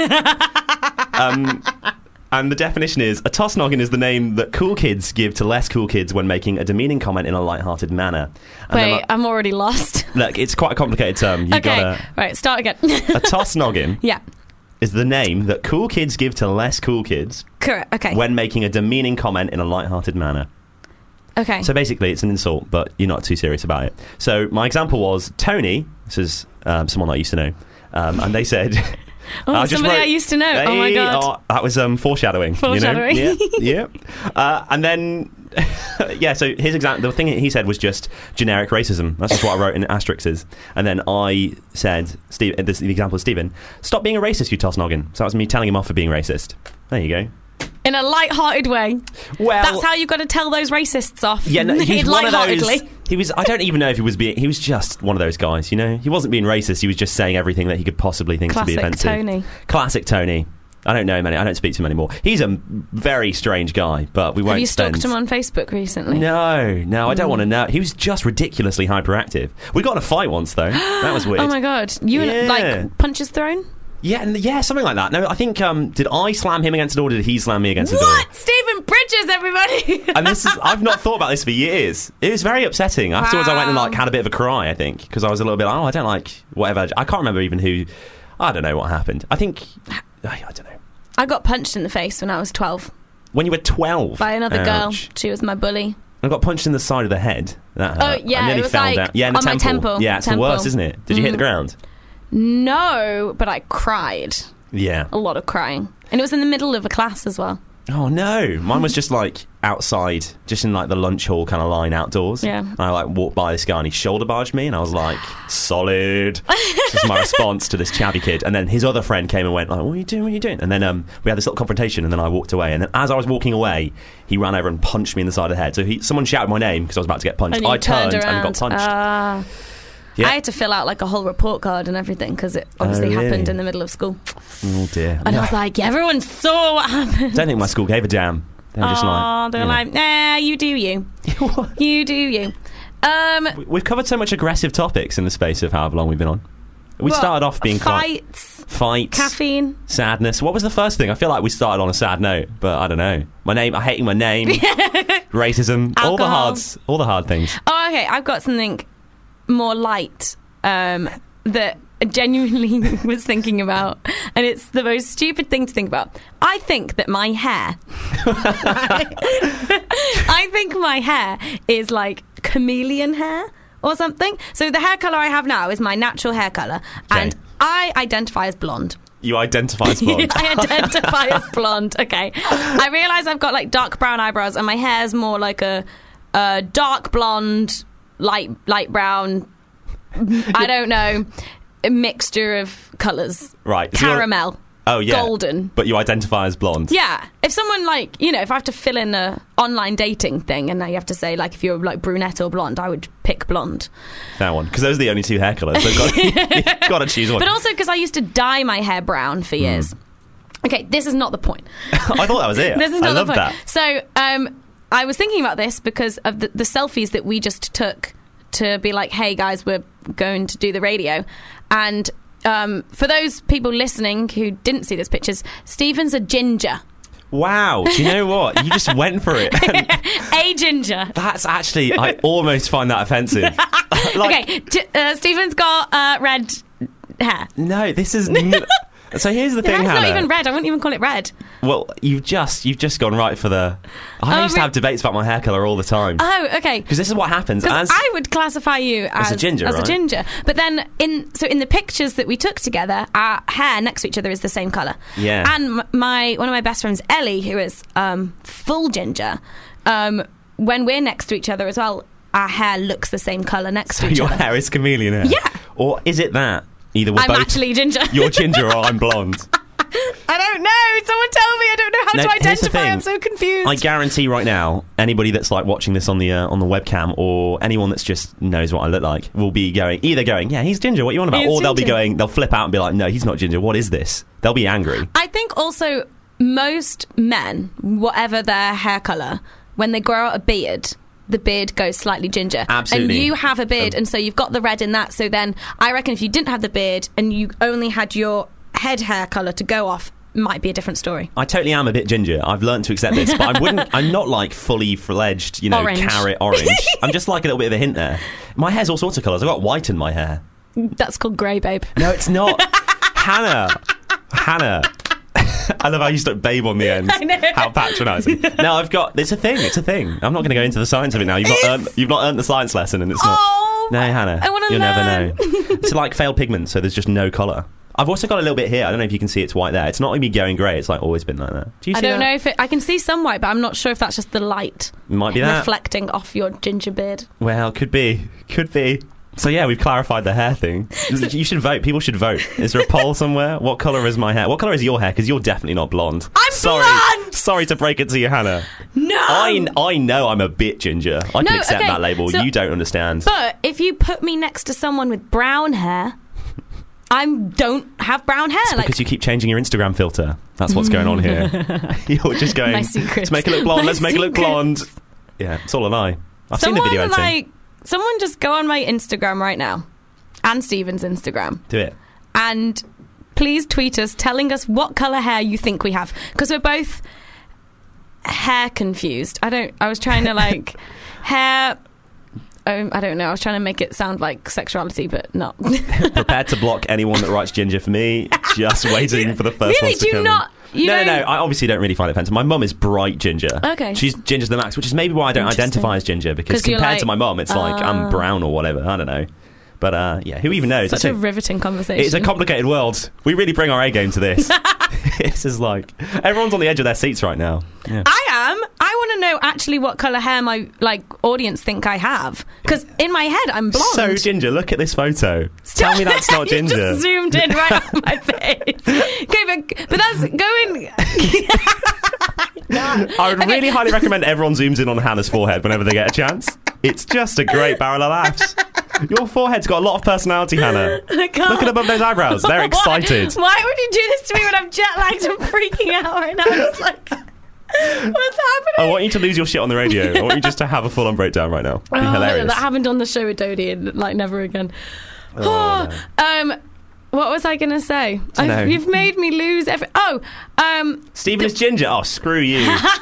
[SPEAKER 4] um, and the definition is, a toss noggin is the name that cool kids give to less cool kids when making a demeaning comment in a light-hearted manner. And then,
[SPEAKER 3] wait,
[SPEAKER 4] like,
[SPEAKER 3] I'm already lost.
[SPEAKER 4] look, it's quite a complicated term. You
[SPEAKER 3] Okay,
[SPEAKER 4] gotta,
[SPEAKER 3] right, start again.
[SPEAKER 4] a toss noggin
[SPEAKER 3] Yeah,
[SPEAKER 4] is the name that cool kids give to less cool kids
[SPEAKER 3] correct. Okay,
[SPEAKER 4] when making a demeaning comment in a light-hearted manner.
[SPEAKER 3] okay.
[SPEAKER 4] So basically, it's an insult, but you're not too serious about it. So my example was Tony. This is um, someone I used to know, um, and they said,
[SPEAKER 3] Oh,
[SPEAKER 4] I just
[SPEAKER 3] somebody
[SPEAKER 4] wrote-
[SPEAKER 3] I used to know. Oh my
[SPEAKER 4] Hey,
[SPEAKER 3] god.
[SPEAKER 4] oh, that was um, foreshadowing.
[SPEAKER 3] Foreshadowing.
[SPEAKER 4] You know? Yeah, yeah. Uh, and then, yeah. So his example, the thing he said was just generic racism. That's just what I wrote in asterisks. And then I said, Steve, this the example of Stephen. Stop being a racist, you toss noggin. So that was me telling him off for being racist. There you go.
[SPEAKER 3] In a light-hearted way.
[SPEAKER 4] Well,
[SPEAKER 3] That's how you've got to tell those racists off.
[SPEAKER 4] Yeah, no, he's one of those.
[SPEAKER 3] Light-heartedly.
[SPEAKER 4] He was. I don't even know if he was being. He was just one of those guys. You know, he wasn't being racist. He was just saying everything that he could possibly think
[SPEAKER 3] Classic
[SPEAKER 4] to be offensive.
[SPEAKER 3] Tony.
[SPEAKER 4] Classic Tony. I don't know him any. I don't speak to him anymore. He's a very strange guy, but we won't.
[SPEAKER 3] Have you stalked
[SPEAKER 4] spend...
[SPEAKER 3] him on Facebook recently?
[SPEAKER 4] No, no, I don't
[SPEAKER 3] Mm.
[SPEAKER 4] want to know. He was just ridiculously hyperactive. We got in a fight once though. That was weird.
[SPEAKER 3] Oh my god. You
[SPEAKER 4] Yeah.
[SPEAKER 3] and like punches thrown?
[SPEAKER 4] Yeah, and yeah, something like that. No, I think um, did I slam him against the door? Or did he slam me against the door?
[SPEAKER 3] What? Stephen Bridges, everybody.
[SPEAKER 4] And this is, I've not thought about this for years. It was very upsetting. Afterwards, I went and
[SPEAKER 3] Wow.
[SPEAKER 4] like had a bit of a cry, I think, because I was a little bit like, oh, I don't like whatever. I can't remember even who, I don't know what happened. I think, I don't know.
[SPEAKER 3] I got punched in the face when I was twelve
[SPEAKER 4] When you were twelve?
[SPEAKER 3] by another
[SPEAKER 4] Ouch.
[SPEAKER 3] girl. She was my bully.
[SPEAKER 4] I got punched in the side of the head. That hurt.
[SPEAKER 3] Oh, yeah,
[SPEAKER 4] I nearly
[SPEAKER 3] it was
[SPEAKER 4] fell
[SPEAKER 3] like
[SPEAKER 4] down. Yeah, in the
[SPEAKER 3] on my temple.
[SPEAKER 4] Yeah, it's
[SPEAKER 3] Temple.
[SPEAKER 4] the worst, isn't it? Did you hit the
[SPEAKER 3] Mhm.
[SPEAKER 4] ground?
[SPEAKER 3] No, but I cried.
[SPEAKER 4] Yeah.
[SPEAKER 3] A lot of crying. And it was in the middle of a class as well.
[SPEAKER 4] Oh no, mine was just like outside, just in like the lunch hall kind of line outdoors.
[SPEAKER 3] Yeah.
[SPEAKER 4] And I like walked by this guy and he shoulder barged me and I was like, solid. This is my response to this chavvy kid. And then his other friend came and went like, what are you doing? What are you doing? And then um, we had this little confrontation and then I walked away. And then as I was walking away, he ran over and punched me in the side of the head. So he, someone shouted my name because I was about to get punched.
[SPEAKER 3] And you
[SPEAKER 4] I turned,
[SPEAKER 3] turned
[SPEAKER 4] and got
[SPEAKER 3] around.
[SPEAKER 4] punched.
[SPEAKER 3] Ah.
[SPEAKER 4] Yeah.
[SPEAKER 3] I had to fill out like a whole report card and everything because it obviously
[SPEAKER 4] Oh, really?
[SPEAKER 3] happened in the middle of school.
[SPEAKER 4] Oh dear.
[SPEAKER 3] And
[SPEAKER 4] No,
[SPEAKER 3] I was like, yeah, everyone saw what happened.
[SPEAKER 4] I don't think my school gave a damn. They were just
[SPEAKER 3] Oh,
[SPEAKER 4] like,
[SPEAKER 3] they were
[SPEAKER 4] you know.
[SPEAKER 3] like, nah, you do you. You do you. Um,
[SPEAKER 4] We- We've covered so much aggressive topics in the space of however long we've been on. We
[SPEAKER 3] what?
[SPEAKER 4] started off being quite
[SPEAKER 3] Fights,
[SPEAKER 4] fights,
[SPEAKER 3] caffeine.
[SPEAKER 4] sadness. What was the first thing? I feel like we started on a sad note, but I don't know. My name, I hating my name, racism, all the
[SPEAKER 3] Alcohol.
[SPEAKER 4] hard, all the hard things.
[SPEAKER 3] Oh, okay, I've got something more light um, that I genuinely was thinking about, and it's the most stupid thing to think about. I think that my hair, I think my hair is like chameleon hair or something. So the hair colour I have now is my natural hair colour,
[SPEAKER 4] Okay.
[SPEAKER 3] and I identify as blonde.
[SPEAKER 4] You identify as blonde.
[SPEAKER 3] I identify as blonde. Okay, I realise I've got like dark brown eyebrows, and my hair's more like a, a dark blonde, light light brown. I don't know, a mixture of colours.
[SPEAKER 4] Right. so you're-
[SPEAKER 3] Caramel.
[SPEAKER 4] Oh yeah.
[SPEAKER 3] Golden.
[SPEAKER 4] But you identify as blonde.
[SPEAKER 3] Yeah. If someone like, you know, if I have to fill in a online dating thing and now you have to say like if you're like brunette or blonde, I would pick blonde.
[SPEAKER 4] That one, because those are the only two hair colours. So you've got, you've got to choose one.
[SPEAKER 3] But also because I used to dye my hair brown for years. Okay, this is not the point.
[SPEAKER 4] I thought that was it.
[SPEAKER 3] This is
[SPEAKER 4] I
[SPEAKER 3] not
[SPEAKER 4] love
[SPEAKER 3] the point.
[SPEAKER 4] that.
[SPEAKER 3] So um, I was thinking about this because of the, the selfies that we just took to be like, hey guys, we're going to do the radio. And um, for those people listening who didn't see those pictures, Stephen's a ginger.
[SPEAKER 4] Wow. Do you know what? You just went for it.
[SPEAKER 3] A ginger.
[SPEAKER 4] That's actually, I almost find that offensive. Like,
[SPEAKER 3] Okay, J- uh, Stephen's got uh, red hair.
[SPEAKER 4] no, this is. N- so here's the
[SPEAKER 3] The
[SPEAKER 4] thing,
[SPEAKER 3] hair's
[SPEAKER 4] Hannah.
[SPEAKER 3] not even red. I wouldn't even call it red.
[SPEAKER 4] Well, you've just you've just gone right for the. I
[SPEAKER 3] Oh,
[SPEAKER 4] used to
[SPEAKER 3] re-
[SPEAKER 4] have debates about my hair colour all the time
[SPEAKER 3] Oh, okay.
[SPEAKER 4] because this is what happens.
[SPEAKER 3] Because
[SPEAKER 4] As
[SPEAKER 3] I would classify you as,
[SPEAKER 4] As a ginger,
[SPEAKER 3] as a
[SPEAKER 4] right?
[SPEAKER 3] ginger. But then, in so in the pictures that we took together, our hair next to each other is the same colour.
[SPEAKER 4] Yeah.
[SPEAKER 3] And m- my one of my best friends, Ellie, who is um, full ginger, um, when we're next to each other as well, our hair looks the same colour next
[SPEAKER 4] so
[SPEAKER 3] to each
[SPEAKER 4] your
[SPEAKER 3] other.
[SPEAKER 4] hair is chameleon hair.
[SPEAKER 3] Yeah.
[SPEAKER 4] Or is it that either we're
[SPEAKER 3] I'm
[SPEAKER 4] both
[SPEAKER 3] actually ginger.
[SPEAKER 4] you're ginger or I'm blonde?
[SPEAKER 3] I don't know. Someone tell me. I don't know how
[SPEAKER 4] No,
[SPEAKER 3] to
[SPEAKER 4] here's the
[SPEAKER 3] identify.
[SPEAKER 4] thing.
[SPEAKER 3] I'm so confused.
[SPEAKER 4] I guarantee right now, anybody that's like watching this on the uh, on the webcam, or anyone that's just knows what I look like, will be going either going, yeah, he's ginger. What you on about?
[SPEAKER 3] He's
[SPEAKER 4] Or they'll be
[SPEAKER 3] ginger.
[SPEAKER 4] going, they'll flip out and be like, no, he's not ginger. What is this? They'll be angry.
[SPEAKER 3] I think also most men, whatever their hair colour, when they grow out a beard, the beard goes slightly ginger.
[SPEAKER 4] Absolutely.
[SPEAKER 3] And you have a beard,
[SPEAKER 4] Um,
[SPEAKER 3] and so you've got the red in that. So then I reckon if you didn't have the beard and you only had your head hair colour to go off, might be a different story.
[SPEAKER 4] I totally am a bit ginger. I've learned to accept this, but I wouldn't. I'm not like fully fledged, you know,
[SPEAKER 3] Orange.
[SPEAKER 4] carrot orange. I'm just like a little bit of a hint there. My hair's all sorts of colours. I've got white in my hair.
[SPEAKER 3] That's called grey, babe.
[SPEAKER 4] No, it's not. Hannah, Hannah. I love how you stuck babe on the end.
[SPEAKER 3] I know.
[SPEAKER 4] How patronising. No, I've got. It's a thing. It's a thing. I'm not going to go into the science of it now. You've not earned. You've not earned the science lesson, and it's not.
[SPEAKER 3] Oh,
[SPEAKER 4] No, Hannah.
[SPEAKER 3] I wanna
[SPEAKER 4] You'll
[SPEAKER 3] learn.
[SPEAKER 4] never know. It's like failed pigment, so there's just no colour. I've also got a little bit here. I don't know if you can see it's white there. It's not like me going grey. It's like always been like that. Do you see
[SPEAKER 3] I don't
[SPEAKER 4] that?
[SPEAKER 3] know if it, I can see some white, but I'm not sure if that's just the light
[SPEAKER 4] Might be that.
[SPEAKER 3] reflecting off your ginger beard.
[SPEAKER 4] Well, could be. Could be. So yeah, we've clarified the hair thing. You should vote. People should vote. Is there a poll somewhere? What colour is my hair? What colour is your hair? Because you're definitely not blonde.
[SPEAKER 3] I'm
[SPEAKER 4] sorry.
[SPEAKER 3] blonde!
[SPEAKER 4] Sorry to break it to you, Hannah.
[SPEAKER 3] No!
[SPEAKER 4] I, I know I'm a bit ginger. I can
[SPEAKER 3] No,
[SPEAKER 4] accept
[SPEAKER 3] okay,
[SPEAKER 4] that label.
[SPEAKER 3] so-
[SPEAKER 4] You don't understand.
[SPEAKER 3] But if you put me next to someone with brown hair, I don't have brown hair. Like,
[SPEAKER 4] Because you keep changing your Instagram filter. That's what's going on here. You're just going,
[SPEAKER 3] My secrets.
[SPEAKER 4] let's make it look blonde,
[SPEAKER 3] My
[SPEAKER 4] let's make it look
[SPEAKER 3] secrets.
[SPEAKER 4] blonde. Yeah, it's all a lie. I've
[SPEAKER 3] someone
[SPEAKER 4] seen the video editing.
[SPEAKER 3] like someone just go on my Instagram right now, and Stephen's Instagram,
[SPEAKER 4] Do it.
[SPEAKER 3] and please tweet us telling us what colour hair you think we have, because we're both hair confused. I don't. I was trying to like hair. Um, I don't know. I was trying to make it sound like sexuality, but not.
[SPEAKER 4] Prepared to block anyone that writes ginger for me. Just waiting for the first
[SPEAKER 3] Really?
[SPEAKER 4] ones to
[SPEAKER 3] Do you
[SPEAKER 4] come
[SPEAKER 3] not-
[SPEAKER 4] in.
[SPEAKER 3] you
[SPEAKER 4] no, no, no.
[SPEAKER 3] don't-
[SPEAKER 4] I obviously don't really find it offensive. My mum is bright ginger.
[SPEAKER 3] Okay.
[SPEAKER 4] She's ginger to the max, which is maybe why I don't
[SPEAKER 3] Interesting.
[SPEAKER 4] identify as ginger, because
[SPEAKER 3] 'Cause you're
[SPEAKER 4] compared
[SPEAKER 3] like,
[SPEAKER 4] to my mum, it's like I'm
[SPEAKER 3] uh,
[SPEAKER 4] brown or whatever. I don't know. But uh, yeah, who even knows?
[SPEAKER 3] Such
[SPEAKER 4] It's
[SPEAKER 3] a riveting conversation.
[SPEAKER 4] It's a complicated world. We really bring our A game to this. This is like everyone's on the edge of their seats right now. Yeah.
[SPEAKER 3] I am. I want to know actually what colour hair my like audience think I have, because in my head I'm blonde.
[SPEAKER 4] So ginger. Look at this photo. Tell me that's not
[SPEAKER 3] You
[SPEAKER 4] ginger.
[SPEAKER 3] just zoomed in right on my face. Okay, but, but that's going.
[SPEAKER 4] I would really highly recommend everyone zooms in on Hannah's forehead whenever they get a chance. It's just a great barrel of laughs. Your forehead's got a lot of personality, Hannah.
[SPEAKER 3] I can't.
[SPEAKER 4] Look at above those eyebrows. They're
[SPEAKER 3] Why-
[SPEAKER 4] excited.
[SPEAKER 3] Why would you do this to me when I'm jet lagged and freaking out right now? I'm just like, what's happening?
[SPEAKER 4] I want you to lose your shit on the radio. I want you just to have a full-on breakdown right now. It'd be
[SPEAKER 3] Oh,
[SPEAKER 4] hilarious.
[SPEAKER 3] that happened on the show with Dodie, and like never again.
[SPEAKER 4] Oh,
[SPEAKER 3] um, what was I going to say? I,
[SPEAKER 4] know.
[SPEAKER 3] you've made me lose every. Oh, um,
[SPEAKER 4] Stephen is ginger. Oh, screw you.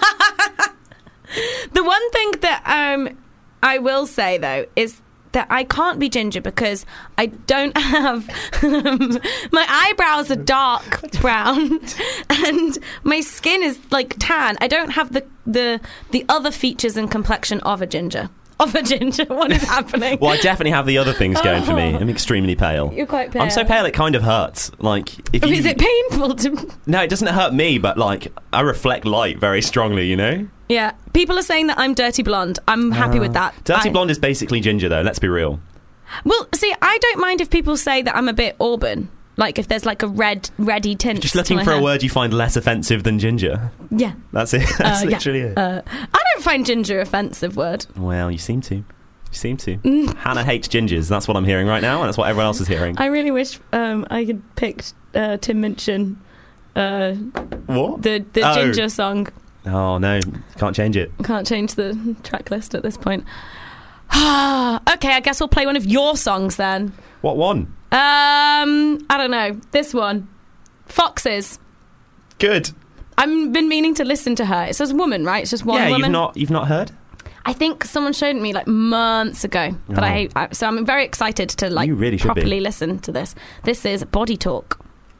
[SPEAKER 3] the one thing that um I will say though is that I can't be ginger because I don't have my eyebrows are dark brown and my skin is like tan. I don't have the the the other features and complexion of a ginger. Of a ginger. What is happening?
[SPEAKER 4] Well, I definitely have the other things going for me. I'm extremely pale.
[SPEAKER 3] You're quite pale.
[SPEAKER 4] I'm so pale it kind of hurts. Like, if you...
[SPEAKER 3] Is it painful to?
[SPEAKER 4] No, it doesn't hurt me, but like I reflect light very strongly, you know?
[SPEAKER 3] Yeah. People are saying that I'm dirty blonde. I'm happy with that.
[SPEAKER 4] Dirty
[SPEAKER 3] I-
[SPEAKER 4] blonde is basically ginger though, let's be real.
[SPEAKER 3] Well, see, I don't mind if people say that I'm a bit auburn. Like if there's like a red, reddy tint.
[SPEAKER 4] Just
[SPEAKER 3] to
[SPEAKER 4] looking
[SPEAKER 3] my
[SPEAKER 4] for a
[SPEAKER 3] hair.
[SPEAKER 4] word you find less offensive than ginger.
[SPEAKER 3] Yeah.
[SPEAKER 4] That's it. That's
[SPEAKER 3] Uh, yeah.
[SPEAKER 4] literally it.
[SPEAKER 3] Uh, I don't find ginger offensive word.
[SPEAKER 4] Well, you seem to. You seem to.
[SPEAKER 3] Mm.
[SPEAKER 4] Hannah hates gingers. That's what I'm hearing right now, and that's what everyone else is hearing.
[SPEAKER 3] I really wish um, I could pick uh, Tim Minchin, uh,
[SPEAKER 4] What?
[SPEAKER 3] the the
[SPEAKER 4] Oh.
[SPEAKER 3] ginger song.
[SPEAKER 4] Oh no, can't change it.
[SPEAKER 3] Can't change the track list at this point. Okay, I guess we'll play one of your songs then.
[SPEAKER 4] What one?
[SPEAKER 3] Um, I don't know. This one, Foxes.
[SPEAKER 4] Good.
[SPEAKER 3] I've been meaning to listen to her. It says woman, right? It's just one
[SPEAKER 4] yeah,
[SPEAKER 3] woman.
[SPEAKER 4] you've not you've not heard?
[SPEAKER 3] I think someone showed me like months ago, but
[SPEAKER 4] Oh.
[SPEAKER 3] I, I so I'm very excited to like
[SPEAKER 4] You really should be.
[SPEAKER 3] properly listen to this. This is Body Talk.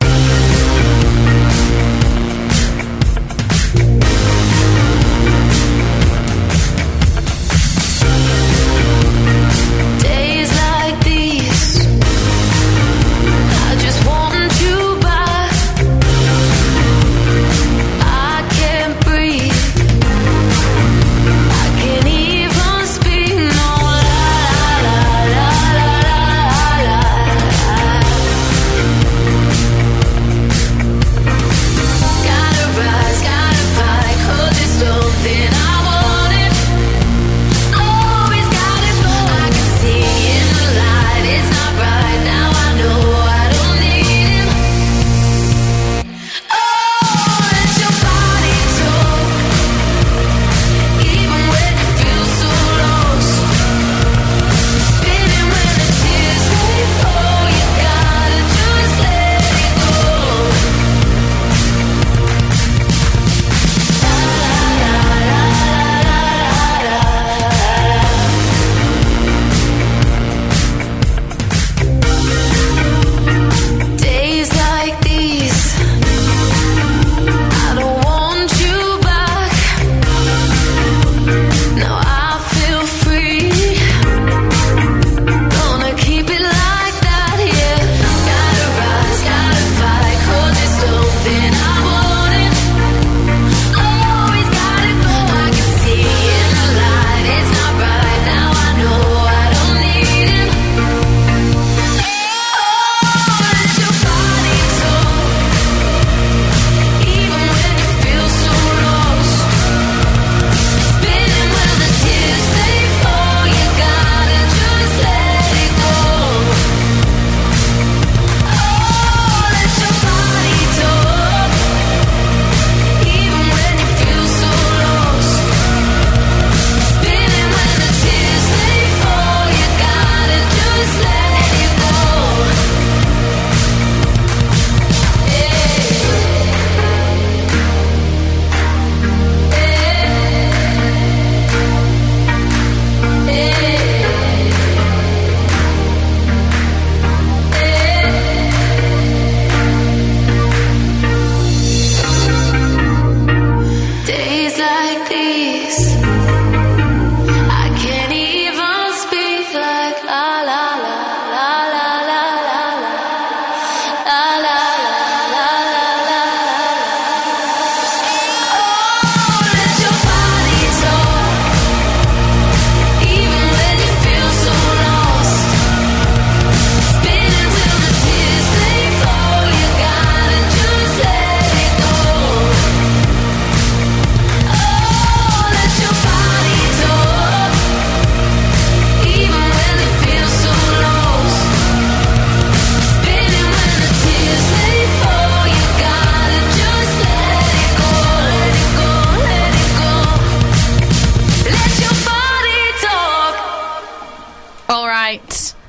[SPEAKER 2] Days like these, I just want you back. I can't breathe. I can't even speak. No, la la la la la la.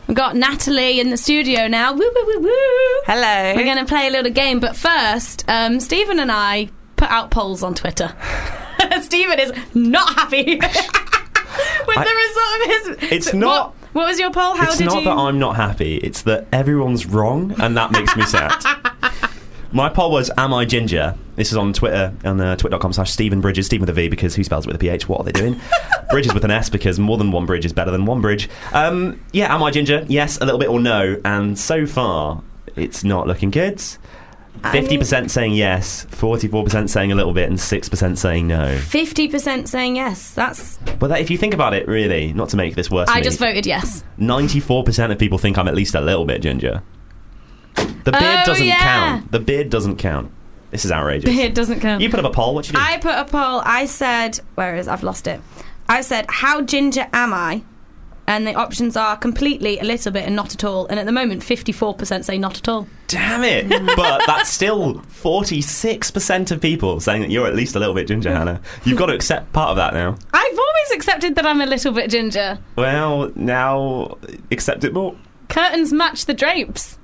[SPEAKER 3] We've got Natalie in the studio now. Woo, woo, woo, woo.
[SPEAKER 5] Hello.
[SPEAKER 3] We're going to play a little game, but first, um, Stephen and I put out polls on Twitter. Stephen is not happy with
[SPEAKER 4] I,
[SPEAKER 3] the result of his...
[SPEAKER 4] It's
[SPEAKER 3] so
[SPEAKER 4] not...
[SPEAKER 3] What, what was your poll? How
[SPEAKER 4] it's
[SPEAKER 3] did
[SPEAKER 4] not
[SPEAKER 3] you...
[SPEAKER 4] that I'm not happy. It's that everyone's wrong, and that makes me sad. My poll was, am I ginger? This is on Twitter, on uh, twitter.com slash Stephen Bridges, Stephen with a V, because who spells it with a P H? What are they doing? Bridges with an S, because more than one bridge is better than one bridge. Um, yeah, am I ginger? Yes, a little bit, or no. And so far, it's not looking good. fifty percent saying yes, forty-four percent saying a little bit, and six percent saying no.
[SPEAKER 3] fifty percent saying yes. That's...
[SPEAKER 4] But that, if you think about it, really, not to make this worse for
[SPEAKER 3] I
[SPEAKER 4] me,
[SPEAKER 3] just voted yes.
[SPEAKER 4] ninety-four percent of people think I'm at least a little bit ginger. The beard
[SPEAKER 3] Oh,
[SPEAKER 4] doesn't
[SPEAKER 3] yeah.
[SPEAKER 4] count. The beard doesn't count. This is outrageous.
[SPEAKER 3] It doesn't count.
[SPEAKER 4] You put up a poll. What you do?
[SPEAKER 3] I put a poll. I said... Where is... I've lost it. I said, how ginger am I? And the options are completely, a little bit, and not at all. And at the moment, fifty-four percent say not at all.
[SPEAKER 4] Damn it! But that's still forty-six percent of people saying that you're at least a little bit ginger, Hannah. You've got to accept part of that now.
[SPEAKER 3] I've always accepted that I'm a little bit ginger.
[SPEAKER 4] Well, now accept it more.
[SPEAKER 3] Curtains match the drapes.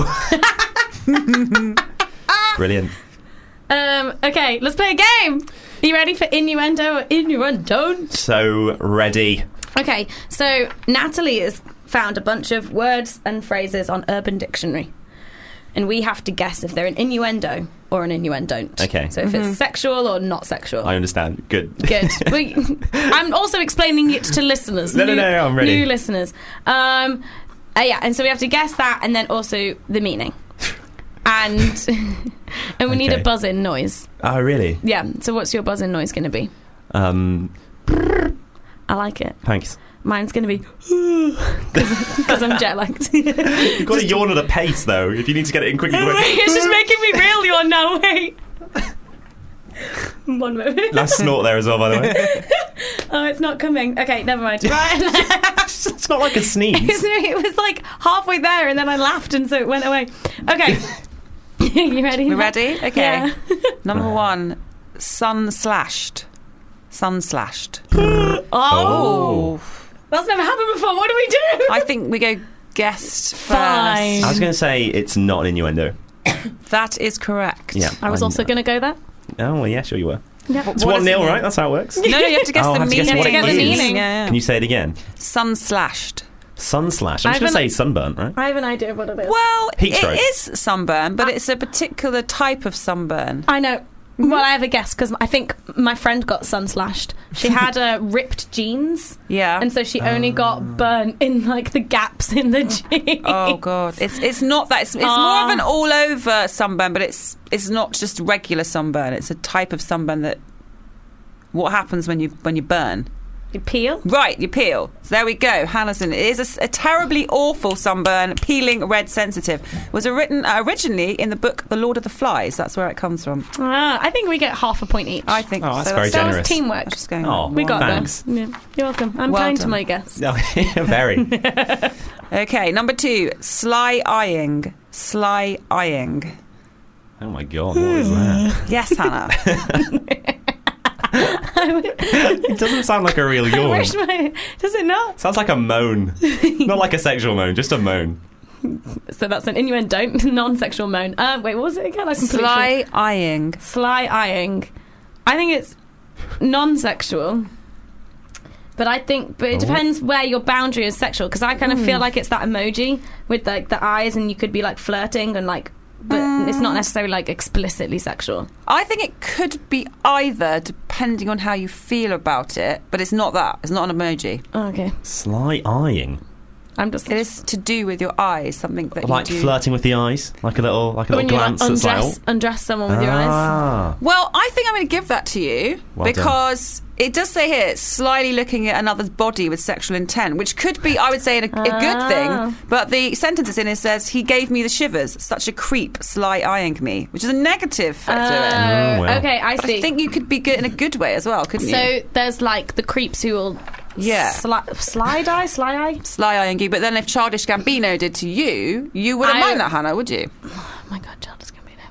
[SPEAKER 4] Brilliant.
[SPEAKER 3] Um, okay, let's play a game. Are you ready for innuendo or innuendo?
[SPEAKER 4] So ready.
[SPEAKER 3] Okay, so Natalie has found a bunch of words and phrases on Urban Dictionary. And we have to guess if they're an innuendo or an innuendo.
[SPEAKER 4] Okay.
[SPEAKER 3] So if it's sexual or not sexual.
[SPEAKER 4] I understand. Good.
[SPEAKER 3] Good. we, I'm also explaining it to listeners.
[SPEAKER 4] No,
[SPEAKER 3] new,
[SPEAKER 4] no, no, I'm ready.
[SPEAKER 3] New listeners. Um, uh, yeah, and so we have to guess that and then also the meaning. And and we need a
[SPEAKER 4] Okay.
[SPEAKER 3] buzz-in noise.
[SPEAKER 4] Oh, really?
[SPEAKER 3] Yeah, so what's your buzz-in noise going to be?
[SPEAKER 4] Um,
[SPEAKER 3] I like it.
[SPEAKER 4] thanks.
[SPEAKER 3] Mine's going to be... Because I'm jet-lagged.
[SPEAKER 4] You've got to yawn at a pace, though. If you need to get it in quickly.
[SPEAKER 3] Oh, wait, it's just making me real yawn now. Wait. One moment.
[SPEAKER 4] Nice snort there as well, by the way.
[SPEAKER 3] Oh, it's not coming. Okay, never mind. Right.
[SPEAKER 4] It's not like a sneeze.
[SPEAKER 3] It was like halfway there and then I laughed and so it went away. Okay. You ready?
[SPEAKER 5] We ready? Okay.
[SPEAKER 3] Yeah.
[SPEAKER 5] Number one, sun slashed. Sun slashed.
[SPEAKER 3] Oh.
[SPEAKER 5] Oh.
[SPEAKER 3] That's never happened before. What do we do?
[SPEAKER 5] I think we go guest first.
[SPEAKER 3] Fine.
[SPEAKER 4] I was going to say it's not an innuendo.
[SPEAKER 5] That is correct.
[SPEAKER 4] Yeah.
[SPEAKER 3] I was also going to go there.
[SPEAKER 4] Oh, well, yeah, sure you were.
[SPEAKER 3] Yeah.
[SPEAKER 4] It's
[SPEAKER 5] What
[SPEAKER 4] one
[SPEAKER 5] does it
[SPEAKER 4] nil,
[SPEAKER 5] mean?
[SPEAKER 4] right? That's how it works.
[SPEAKER 5] No, no, you have to guess
[SPEAKER 4] Oh, I
[SPEAKER 5] the
[SPEAKER 4] have to guess
[SPEAKER 5] meaning.
[SPEAKER 4] what
[SPEAKER 3] it is.
[SPEAKER 5] meaning. Yeah, yeah.
[SPEAKER 4] Can you say it again?
[SPEAKER 5] Sun slashed.
[SPEAKER 4] Sun slash. I'm
[SPEAKER 3] I
[SPEAKER 4] just going to
[SPEAKER 3] haven't-
[SPEAKER 4] say sunburnt, right?
[SPEAKER 3] I have an idea of what it is.
[SPEAKER 5] Well,
[SPEAKER 4] Heat
[SPEAKER 5] it
[SPEAKER 4] stroke.
[SPEAKER 5] is sunburn, but it's a particular type of sunburn.
[SPEAKER 3] I know. Well, I have a guess because I think my friend got sun slashed. She had uh, ripped jeans,
[SPEAKER 5] Yeah.
[SPEAKER 3] and so she only got burnt in like the gaps in the jeans.
[SPEAKER 5] Oh god, it's it's not that. It's, it's more
[SPEAKER 3] Oh.
[SPEAKER 5] of an all over sunburn, but it's it's not just regular sunburn. It's a type of sunburn that. What happens when you when you burn?
[SPEAKER 3] You peel.
[SPEAKER 5] Right, you peel. So there we go. Hannahson. It is a, s- a terribly awful sunburn, peeling red sensitive. Was written uh, originally in the book The Lord of the Flies. That's where it comes from.
[SPEAKER 3] Ah, I think we get half a point each.
[SPEAKER 5] I think.
[SPEAKER 4] Oh, that's
[SPEAKER 5] so
[SPEAKER 4] very
[SPEAKER 3] that was
[SPEAKER 4] generous.
[SPEAKER 3] teamwork.
[SPEAKER 5] Just going
[SPEAKER 4] Oh,
[SPEAKER 5] on.
[SPEAKER 3] We got
[SPEAKER 4] thanks.
[SPEAKER 3] there. Yeah. You're welcome. I'm
[SPEAKER 5] Well
[SPEAKER 3] kind to
[SPEAKER 5] done.
[SPEAKER 3] my guests.
[SPEAKER 4] No, very.
[SPEAKER 5] Okay, number two, sly eyeing. Sly eyeing.
[SPEAKER 4] Oh my god, what is that?
[SPEAKER 5] Yes, Hannah.
[SPEAKER 4] It doesn't sound like a real
[SPEAKER 3] I
[SPEAKER 4] yawn.
[SPEAKER 3] wish my, does it not?
[SPEAKER 4] Sounds like a moan. Not like a sexual moan, just a moan.
[SPEAKER 3] So that's an innuendo, non-sexual moan. Uh, wait, what was it again? I completely
[SPEAKER 5] Sly eyeing.
[SPEAKER 3] Sly eyeing. I think it's non-sexual. But I think, but it
[SPEAKER 4] Oh.
[SPEAKER 3] depends where your boundary is sexual. Because I kind of feel like it's that emoji with like the eyes, and you could be like flirting and like, but it's not necessarily like explicitly sexual.
[SPEAKER 5] I think it could be either, depending on how you feel about it, but it's not that. It's not an emoji.
[SPEAKER 3] Oh, okay,
[SPEAKER 4] Sly eyeing.
[SPEAKER 3] I'm just
[SPEAKER 5] It is to do with your eyes, something that
[SPEAKER 4] Like
[SPEAKER 5] you do.
[SPEAKER 4] flirting with the eyes? Like a little like a
[SPEAKER 3] when
[SPEAKER 4] little
[SPEAKER 3] you like
[SPEAKER 4] glance that's like,
[SPEAKER 3] undress,
[SPEAKER 4] oh.
[SPEAKER 3] undress someone with your eyes.
[SPEAKER 4] Ah.
[SPEAKER 5] Well, I think I'm going to give that to you
[SPEAKER 4] Well done.
[SPEAKER 5] because it does say here, slyly looking at another's body with sexual intent, which could be, I would say, a, a good
[SPEAKER 3] Ah.
[SPEAKER 5] thing. But the sentence it's in it says, he gave me the shivers, such a creep, sly eyeing me, which is a negative to it.
[SPEAKER 4] Mm,
[SPEAKER 3] Oh,
[SPEAKER 4] well.
[SPEAKER 3] okay, I
[SPEAKER 5] But
[SPEAKER 3] see.
[SPEAKER 5] I think you could be good in a good way as well, couldn't you?
[SPEAKER 3] So there's like the creeps who will
[SPEAKER 5] Yeah.
[SPEAKER 3] sli- slide eye, sly eye.
[SPEAKER 5] Sly eyeing you, but then if Childish Gambino did to you, you wouldn't
[SPEAKER 3] I-
[SPEAKER 5] mind that, Hannah, would you?
[SPEAKER 3] Oh my god, Childish Gambino.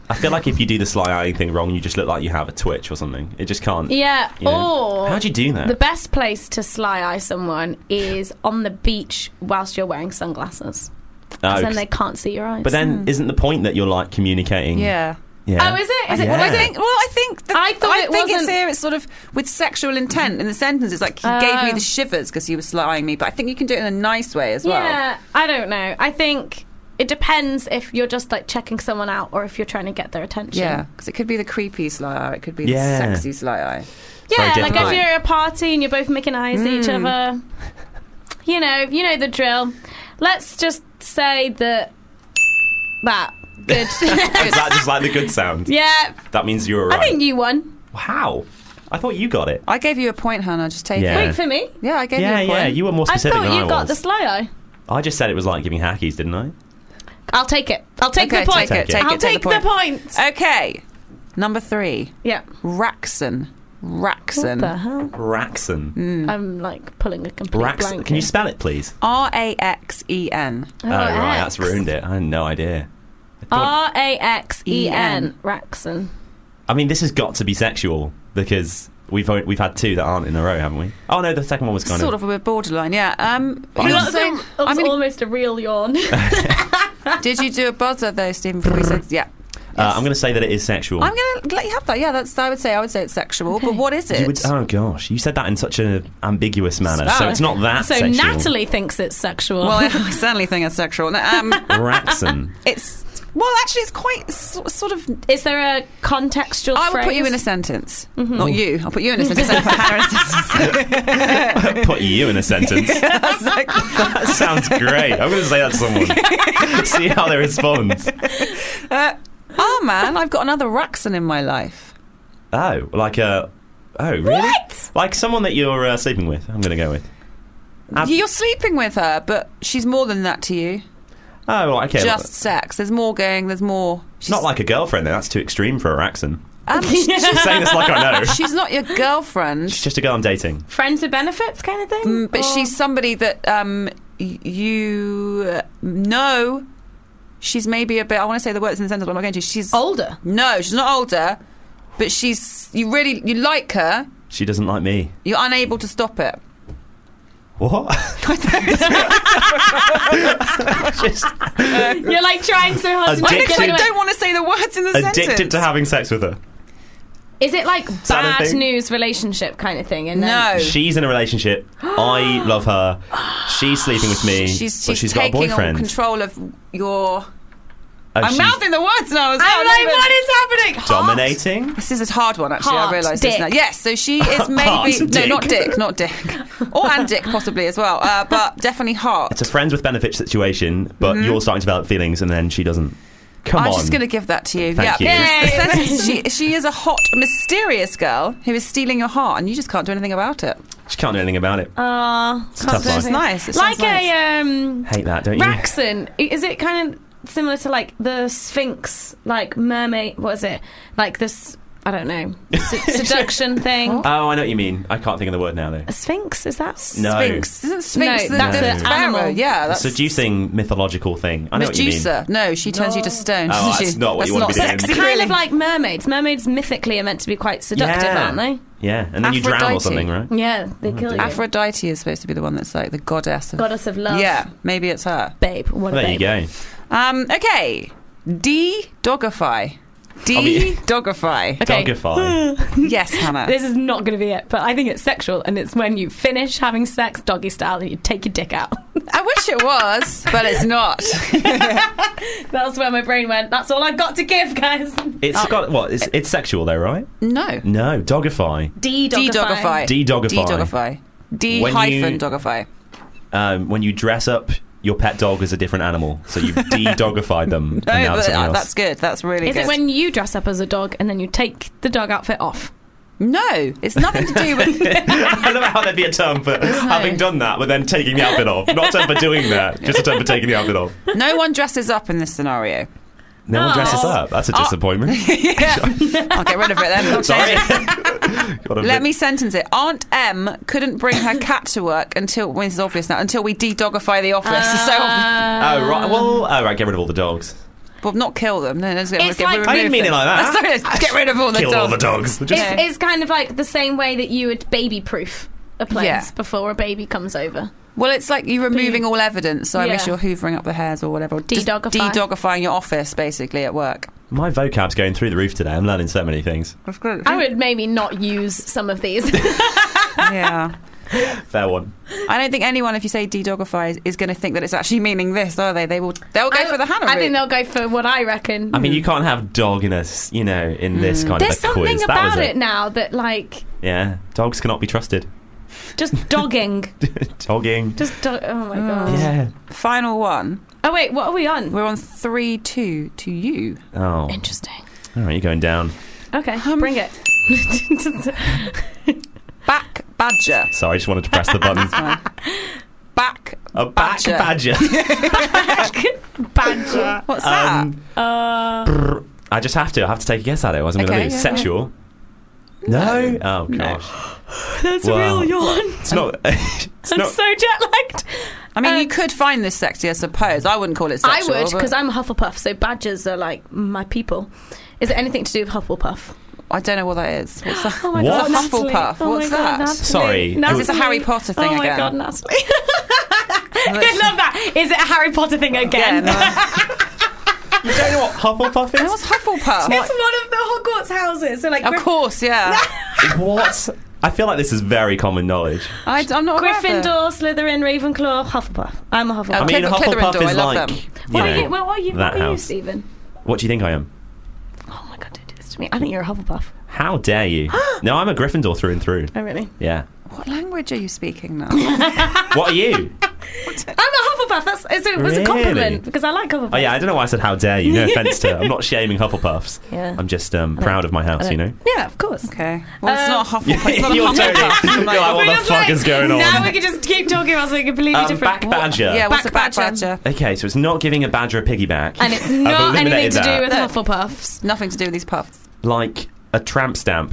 [SPEAKER 4] I feel like if you do the sly eyeing thing wrong, you just look like you have a twitch or something. It just can't.
[SPEAKER 3] Yeah,
[SPEAKER 4] you know.
[SPEAKER 3] or...
[SPEAKER 4] How do you do that?
[SPEAKER 3] The best place to sly eye someone is on the beach whilst you're wearing sunglasses. Because
[SPEAKER 4] Oh,
[SPEAKER 3] then they can't see your eyes.
[SPEAKER 4] But then, isn't the point that you're like communicating?
[SPEAKER 5] Yeah.
[SPEAKER 4] Yeah.
[SPEAKER 3] Oh, is it? Is it?
[SPEAKER 4] Yeah.
[SPEAKER 5] Well, I think. Well, I think. The,
[SPEAKER 3] I thought it
[SPEAKER 5] think it's
[SPEAKER 3] wasn't-
[SPEAKER 5] here. It's sort of with sexual intent in the sentence. It's like he
[SPEAKER 3] Oh.
[SPEAKER 5] gave me the shivers because he was slying me. But I think you can do it in a nice way as well.
[SPEAKER 3] Yeah, I don't know. I think it depends if you're just like checking someone out or if you're trying to get their attention.
[SPEAKER 5] Yeah, because it could be the creepy sly eye. It could be
[SPEAKER 4] Yeah.
[SPEAKER 5] the sexy sly eye.
[SPEAKER 3] Yeah,
[SPEAKER 4] very
[SPEAKER 3] like
[SPEAKER 4] different.
[SPEAKER 3] if you're at a party and you're both making eyes at each
[SPEAKER 5] Mm.
[SPEAKER 3] other. You know, you know the drill. Let's just say that that good.
[SPEAKER 4] Is that just like the good sound?
[SPEAKER 3] Yeah,
[SPEAKER 4] That means you were right.
[SPEAKER 3] I think you won.
[SPEAKER 4] How? I thought you got it.
[SPEAKER 5] I gave you a point, Hannah. Just take
[SPEAKER 4] Yeah.
[SPEAKER 5] it.
[SPEAKER 3] Wait for me.
[SPEAKER 5] Yeah, I gave
[SPEAKER 4] Yeah,
[SPEAKER 5] you a point.
[SPEAKER 4] yeah. You were more
[SPEAKER 3] I
[SPEAKER 4] specific
[SPEAKER 3] thought
[SPEAKER 4] than
[SPEAKER 3] you
[SPEAKER 4] I
[SPEAKER 3] got
[SPEAKER 4] was.
[SPEAKER 3] the sly eye.
[SPEAKER 4] I just said it was like giving hackies, didn't I?
[SPEAKER 3] I'll take it. I'll take
[SPEAKER 5] Okay,
[SPEAKER 3] the point.
[SPEAKER 5] take
[SPEAKER 4] it, take
[SPEAKER 3] I'll
[SPEAKER 5] it, take
[SPEAKER 3] take
[SPEAKER 5] the
[SPEAKER 3] the
[SPEAKER 5] point.
[SPEAKER 3] point.
[SPEAKER 5] Okay, number three.
[SPEAKER 3] Yeah.
[SPEAKER 5] Raxon. Raxon.
[SPEAKER 3] What the hell?
[SPEAKER 4] Braxton.
[SPEAKER 5] Mm.
[SPEAKER 3] I'm like pulling a complete
[SPEAKER 4] Braxton.
[SPEAKER 3] blank.
[SPEAKER 4] Can you
[SPEAKER 3] here.
[SPEAKER 4] spell it, please?
[SPEAKER 5] R A X E N.
[SPEAKER 3] Oh,
[SPEAKER 4] Oh, right.
[SPEAKER 3] X.
[SPEAKER 4] That's ruined it. I had no idea. I, thought-
[SPEAKER 3] R A X E
[SPEAKER 5] E
[SPEAKER 3] N.
[SPEAKER 5] N.
[SPEAKER 3] Raxon.
[SPEAKER 4] I mean, this has got to be sexual because we've o- we've had two that aren't in a row, haven't we? Oh no, the second one was kind
[SPEAKER 5] Sort of a borderline, yeah. Um,
[SPEAKER 4] But
[SPEAKER 5] who
[SPEAKER 4] I'm-
[SPEAKER 5] else-
[SPEAKER 3] That was,
[SPEAKER 5] I'm
[SPEAKER 3] was
[SPEAKER 5] gonna-
[SPEAKER 3] almost a real yawn.
[SPEAKER 5] did you do a buzzer though, Stephen? Before we said, yeah.
[SPEAKER 4] Uh, I'm going to say that it is sexual.
[SPEAKER 5] I'm gonna let you have that. Yeah, that's. I would say. I would say it's sexual. But what is it?
[SPEAKER 4] You would, oh gosh, you said that in such an ambiguous manner, so
[SPEAKER 5] Oh.
[SPEAKER 4] it's not that
[SPEAKER 3] So
[SPEAKER 4] sexual.
[SPEAKER 3] Natalie thinks it's sexual.
[SPEAKER 5] well, I, I certainly think it's sexual. No, Um,
[SPEAKER 4] Braxton.
[SPEAKER 5] it's well, actually, it's quite s- sort of.
[SPEAKER 3] is there a contextual
[SPEAKER 5] I will
[SPEAKER 3] phrase?
[SPEAKER 5] put you in a sentence.
[SPEAKER 3] Mm-hmm.
[SPEAKER 5] Not you. I'll put you in a sentence. I'll put Hannah in a sentence.
[SPEAKER 4] Put you in a sentence.
[SPEAKER 5] That's like-
[SPEAKER 4] That sounds great. I'm going to say that to someone. See how they respond.
[SPEAKER 5] uh, oh man, I've got another Raxon in my life.
[SPEAKER 4] Oh, like a. Oh, really?
[SPEAKER 3] What?
[SPEAKER 4] Like someone that you're uh, sleeping with. I'm going to go with. Ab-
[SPEAKER 5] You're sleeping with her, but she's more than that to you.
[SPEAKER 4] Oh, well, okay.
[SPEAKER 5] Just sex. There's more going. There's more. She's
[SPEAKER 4] Not like a girlfriend. Then. That's too extreme for a Raxon.
[SPEAKER 5] Um,
[SPEAKER 4] She's saying this like I know.
[SPEAKER 5] she's not your girlfriend.
[SPEAKER 4] She's just a girl I'm dating.
[SPEAKER 3] Friends with benefits kind of thing?
[SPEAKER 5] Mm, but
[SPEAKER 3] Or-
[SPEAKER 5] she's somebody that um, y- you know. She's maybe a bit. I want to say the words in the sentence, but I'm not going to. She's
[SPEAKER 3] older.
[SPEAKER 5] No, she's not older, but she's. You really you like her.
[SPEAKER 4] She doesn't like me.
[SPEAKER 5] You're unable to stop it.
[SPEAKER 4] What? Just
[SPEAKER 3] You're like trying so hard to not
[SPEAKER 4] Addicted.
[SPEAKER 3] get
[SPEAKER 5] I
[SPEAKER 3] away.
[SPEAKER 5] don't want to say the words in the
[SPEAKER 4] addicted
[SPEAKER 5] sentence.
[SPEAKER 4] to having sex with her.
[SPEAKER 3] Is it like
[SPEAKER 4] that a
[SPEAKER 3] bad
[SPEAKER 4] thing?
[SPEAKER 3] news relationship kind of thing? And then-
[SPEAKER 5] No.
[SPEAKER 4] She's in a relationship. I love her. She's sleeping with me.
[SPEAKER 5] She's,
[SPEAKER 4] but
[SPEAKER 5] she's
[SPEAKER 4] she's got a
[SPEAKER 5] taking
[SPEAKER 4] boyfriend.
[SPEAKER 5] on control of your.
[SPEAKER 4] Oh,
[SPEAKER 5] I'm
[SPEAKER 4] she's
[SPEAKER 5] mouthing the words now. As
[SPEAKER 3] I'm
[SPEAKER 5] well.
[SPEAKER 3] like, what is happening?
[SPEAKER 4] dominating.
[SPEAKER 5] This is a hard one, actually.
[SPEAKER 3] Heart,
[SPEAKER 5] I realise
[SPEAKER 3] dick.
[SPEAKER 5] this now. Yes, so she is maybe
[SPEAKER 4] Heart,
[SPEAKER 5] no,
[SPEAKER 4] dick.
[SPEAKER 5] not dick, not dick, or and dick possibly as well, uh, but definitely heart.
[SPEAKER 4] It's a friends with benefits situation, but you're starting to develop feelings, and then she doesn't. Come
[SPEAKER 5] I'm
[SPEAKER 4] on.
[SPEAKER 5] just going to give that to you.
[SPEAKER 4] Thank
[SPEAKER 5] yeah,
[SPEAKER 4] you.
[SPEAKER 5] because the sentence, she, she is a hot, mysterious girl who is stealing your heart, and you just can't do anything about it.
[SPEAKER 4] She can't do anything about it.
[SPEAKER 3] Aw,
[SPEAKER 4] a tough
[SPEAKER 5] It's
[SPEAKER 4] life.
[SPEAKER 5] nice. It
[SPEAKER 3] like
[SPEAKER 5] sounds nice.
[SPEAKER 3] a um,
[SPEAKER 4] Hate that, don't you?
[SPEAKER 3] Raxon. Is it kind of similar to like the Sphinx, like mermaid? What is it? Like this? I don't know. Se- seduction thing.
[SPEAKER 4] Oh, I know what you mean. I can't think of the word now, though.
[SPEAKER 3] A Sphinx? Is that?
[SPEAKER 4] No.
[SPEAKER 5] Sphinx. Isn't Sphinx
[SPEAKER 3] No,
[SPEAKER 5] the,
[SPEAKER 3] that's
[SPEAKER 5] the
[SPEAKER 3] an
[SPEAKER 5] pharaoh?
[SPEAKER 3] animal.
[SPEAKER 5] Yeah,
[SPEAKER 4] A
[SPEAKER 5] that's
[SPEAKER 4] seducing mythological thing. I know what you mean.
[SPEAKER 5] Medusa. No, she turns you to stone.
[SPEAKER 4] Oh,
[SPEAKER 5] doesn't
[SPEAKER 4] that's
[SPEAKER 5] she?
[SPEAKER 4] not what you
[SPEAKER 5] That's
[SPEAKER 4] want to be
[SPEAKER 5] not
[SPEAKER 4] doing.
[SPEAKER 5] sexy,
[SPEAKER 3] Kind
[SPEAKER 5] really.
[SPEAKER 3] of like mermaids. Mermaids mythically are meant to be quite seductive,
[SPEAKER 4] Yeah.
[SPEAKER 3] aren't they?
[SPEAKER 4] Yeah, and then you drown or
[SPEAKER 5] Aphrodite.
[SPEAKER 4] something, right?
[SPEAKER 3] Yeah, they kill you.
[SPEAKER 5] Aphrodite is supposed to be the one that's like the goddess of
[SPEAKER 3] Goddess of love.
[SPEAKER 5] Yeah, maybe it's her.
[SPEAKER 3] Babe. What a
[SPEAKER 4] There
[SPEAKER 3] babe.
[SPEAKER 4] you go.
[SPEAKER 5] Um, okay, de-dogify. De-dogify.
[SPEAKER 3] Okay.
[SPEAKER 4] Dogify.
[SPEAKER 5] Yes, Hannah.
[SPEAKER 3] This is not going to be it, but I think it's sexual, and it's when you finish having sex doggy style and you take your dick out.
[SPEAKER 5] I wish it was, but it's not.
[SPEAKER 3] That's where my brain went. That's all I've got to give, guys.
[SPEAKER 4] It's got what? It's, it's sexual though, right?
[SPEAKER 5] No.
[SPEAKER 4] No, dogify.
[SPEAKER 5] De-dogify.
[SPEAKER 4] De-dogify.
[SPEAKER 5] De-dogify. D
[SPEAKER 4] When
[SPEAKER 5] hyphen
[SPEAKER 4] you-
[SPEAKER 5] dogify.
[SPEAKER 4] Um, when you dress up your pet dog as a different animal, so you've de-dogified them. and
[SPEAKER 5] No,
[SPEAKER 4] now
[SPEAKER 5] but
[SPEAKER 4] it's something
[SPEAKER 5] uh,
[SPEAKER 4] else.
[SPEAKER 5] that's good. That's really
[SPEAKER 3] Is
[SPEAKER 5] good.
[SPEAKER 3] it when you dress up as a dog and then you take the dog outfit off?
[SPEAKER 5] No, it's nothing to do with.
[SPEAKER 4] I love how there'd be a term for having done that, but then taking the outfit off. Not a term for doing that, just a term for taking the outfit off.
[SPEAKER 5] No one dresses up in this scenario.
[SPEAKER 4] No one
[SPEAKER 3] Oh.
[SPEAKER 4] dresses up. That's a disappointment.
[SPEAKER 5] Yeah. I'll get rid of it then. I'll
[SPEAKER 4] Sorry.
[SPEAKER 5] change it.
[SPEAKER 4] Got a
[SPEAKER 5] Let
[SPEAKER 4] bit-
[SPEAKER 5] me sentence it. Aunt Em couldn't bring her cat to work until, well, this is obvious now, until we de-dogify the office. so obvious.
[SPEAKER 4] Oh right. Well, oh right. Get rid of all the dogs.
[SPEAKER 5] Well, not kill them. No, let's get,
[SPEAKER 3] It's
[SPEAKER 5] get,
[SPEAKER 3] like-
[SPEAKER 5] remove
[SPEAKER 4] I didn't mean
[SPEAKER 5] them.
[SPEAKER 4] it like that.
[SPEAKER 5] Sorry, get rid of all the
[SPEAKER 4] Kill
[SPEAKER 5] dogs.
[SPEAKER 4] all the dogs. Just
[SPEAKER 5] Yeah.
[SPEAKER 3] It's, it's kind of like the same way that you would baby-proof a place
[SPEAKER 5] Yeah.
[SPEAKER 3] before a baby comes over.
[SPEAKER 5] Well, it's like you're removing all evidence, so I
[SPEAKER 3] Yeah.
[SPEAKER 5] guess you're hoovering up the hairs or whatever. Just
[SPEAKER 3] De-dogify.
[SPEAKER 5] de-dogifying your office, basically, at work.
[SPEAKER 4] My vocab's going through the roof today. I'm learning so many things.
[SPEAKER 5] That's good.
[SPEAKER 3] I would maybe not use some of these.
[SPEAKER 5] Yeah.
[SPEAKER 4] Fair one.
[SPEAKER 5] I don't think anyone, if you say de-dogify, is, is going to think that it's actually meaning this, are they? They will. They'll go
[SPEAKER 3] I,
[SPEAKER 5] for the Hannah
[SPEAKER 3] I
[SPEAKER 5] route.
[SPEAKER 3] think they'll go for what I reckon.
[SPEAKER 4] I mean, you can't have dog in a, s- you know, in this kind
[SPEAKER 3] There's
[SPEAKER 4] of a quiz.
[SPEAKER 3] something
[SPEAKER 4] That was
[SPEAKER 3] about
[SPEAKER 4] a-
[SPEAKER 3] it now that, like,
[SPEAKER 4] Yeah, dogs cannot be trusted.
[SPEAKER 3] just dogging.
[SPEAKER 4] Dogging.
[SPEAKER 3] Just do- oh my god.
[SPEAKER 4] Yeah.
[SPEAKER 5] Final one.
[SPEAKER 3] Oh wait, what are we on?
[SPEAKER 5] We're on three two to you.
[SPEAKER 4] Oh.
[SPEAKER 3] Interesting.
[SPEAKER 4] All right, you're going down.
[SPEAKER 3] Okay,
[SPEAKER 5] Um,
[SPEAKER 3] bring it.
[SPEAKER 5] Back badger.
[SPEAKER 4] Sorry, I just wanted to press the button.
[SPEAKER 5] Back
[SPEAKER 4] A back badger.
[SPEAKER 3] Badger.
[SPEAKER 5] What's that?
[SPEAKER 4] Um,
[SPEAKER 3] Uh,
[SPEAKER 4] brr. I just have to. I have to take a guess at it. I wasn't going to
[SPEAKER 5] Okay,
[SPEAKER 4] lose.
[SPEAKER 5] yeah,
[SPEAKER 4] Sexual. No. Oh gosh.
[SPEAKER 3] that's
[SPEAKER 4] Well,
[SPEAKER 3] a real yawn.
[SPEAKER 4] It's not. It's
[SPEAKER 3] I'm
[SPEAKER 4] not.
[SPEAKER 3] so jet lagged.
[SPEAKER 5] I mean,
[SPEAKER 3] um,
[SPEAKER 5] you could find this sexy, I suppose. I wouldn't call it
[SPEAKER 3] I
[SPEAKER 5] sexual.
[SPEAKER 3] would,
[SPEAKER 5] but
[SPEAKER 3] because I'm a Hufflepuff, so badgers are like my people. Is it anything to do with Hufflepuff?
[SPEAKER 5] I don't know what that is. What's that?
[SPEAKER 3] Oh my
[SPEAKER 4] What?
[SPEAKER 3] god,
[SPEAKER 5] What's a
[SPEAKER 3] Natalie.
[SPEAKER 5] Hufflepuff?
[SPEAKER 3] Oh
[SPEAKER 5] What's
[SPEAKER 3] my
[SPEAKER 5] that?
[SPEAKER 3] God, Natalie.
[SPEAKER 4] Sorry.
[SPEAKER 3] Natalie.
[SPEAKER 5] Is this a Harry Potter thing
[SPEAKER 3] oh my
[SPEAKER 5] again?
[SPEAKER 3] god, Natalie. I love that. Is it a Harry Potter thing again?
[SPEAKER 5] Again, uh,
[SPEAKER 4] You don't know what Hufflepuff is?
[SPEAKER 5] what's Hufflepuff?
[SPEAKER 3] It's one of the Hogwarts houses. So like
[SPEAKER 5] Of
[SPEAKER 3] Gryff-
[SPEAKER 5] course, yeah.
[SPEAKER 4] What? I feel like this is very common knowledge.
[SPEAKER 5] I, I'm not aware of it.
[SPEAKER 3] Gryffindor, Slytherin, Ravenclaw, Hufflepuff. I'm a Hufflepuff.
[SPEAKER 5] Oh,
[SPEAKER 4] I mean,
[SPEAKER 5] Cliff-
[SPEAKER 4] Hufflepuff
[SPEAKER 5] Clitherin,
[SPEAKER 4] is
[SPEAKER 5] I love
[SPEAKER 4] like.
[SPEAKER 5] them.
[SPEAKER 4] You
[SPEAKER 3] what,
[SPEAKER 4] know,
[SPEAKER 3] are you, well, what are you?
[SPEAKER 4] that
[SPEAKER 3] What are you,
[SPEAKER 4] house.
[SPEAKER 3] Stephen?
[SPEAKER 4] What do you think I am?
[SPEAKER 3] Oh my god, don't do this to me. I think you're a Hufflepuff.
[SPEAKER 4] How dare you? No, I'm a Gryffindor through and through.
[SPEAKER 3] Oh really?
[SPEAKER 4] Yeah.
[SPEAKER 5] What language are you speaking now?
[SPEAKER 4] What are you?
[SPEAKER 3] I'm a Hufflepuff. That's it's a, it was
[SPEAKER 4] Really?
[SPEAKER 3] a compliment because I like Hufflepuff.
[SPEAKER 4] Oh yeah, I don't know why I said how dare you. No offence to. I'm not shaming Hufflepuffs.
[SPEAKER 3] Yeah.
[SPEAKER 4] I'm just um, proud of my house. You know.
[SPEAKER 3] Yeah, of course.
[SPEAKER 5] Okay. Well, it's
[SPEAKER 3] Um,
[SPEAKER 5] not a Hufflepuff. It's not a
[SPEAKER 4] You're totally.
[SPEAKER 5] Hufflepuff.
[SPEAKER 4] You're like, what
[SPEAKER 3] We're
[SPEAKER 4] the
[SPEAKER 3] just
[SPEAKER 4] fuck
[SPEAKER 3] like,
[SPEAKER 4] is going on?
[SPEAKER 3] Now we can just keep talking about something completely
[SPEAKER 4] Um,
[SPEAKER 3] different.
[SPEAKER 4] back badger.
[SPEAKER 5] Yeah, what's
[SPEAKER 3] Back
[SPEAKER 5] a back
[SPEAKER 3] badger.
[SPEAKER 5] badger?
[SPEAKER 4] Okay, so it's not giving a badger a piggyback.
[SPEAKER 3] And it's
[SPEAKER 4] I've
[SPEAKER 3] not anything
[SPEAKER 4] eliminated
[SPEAKER 3] to do
[SPEAKER 4] that.
[SPEAKER 3] with
[SPEAKER 5] No.
[SPEAKER 3] Hufflepuffs.
[SPEAKER 5] Nothing to do with these puffs.
[SPEAKER 4] Like a tramp stamp,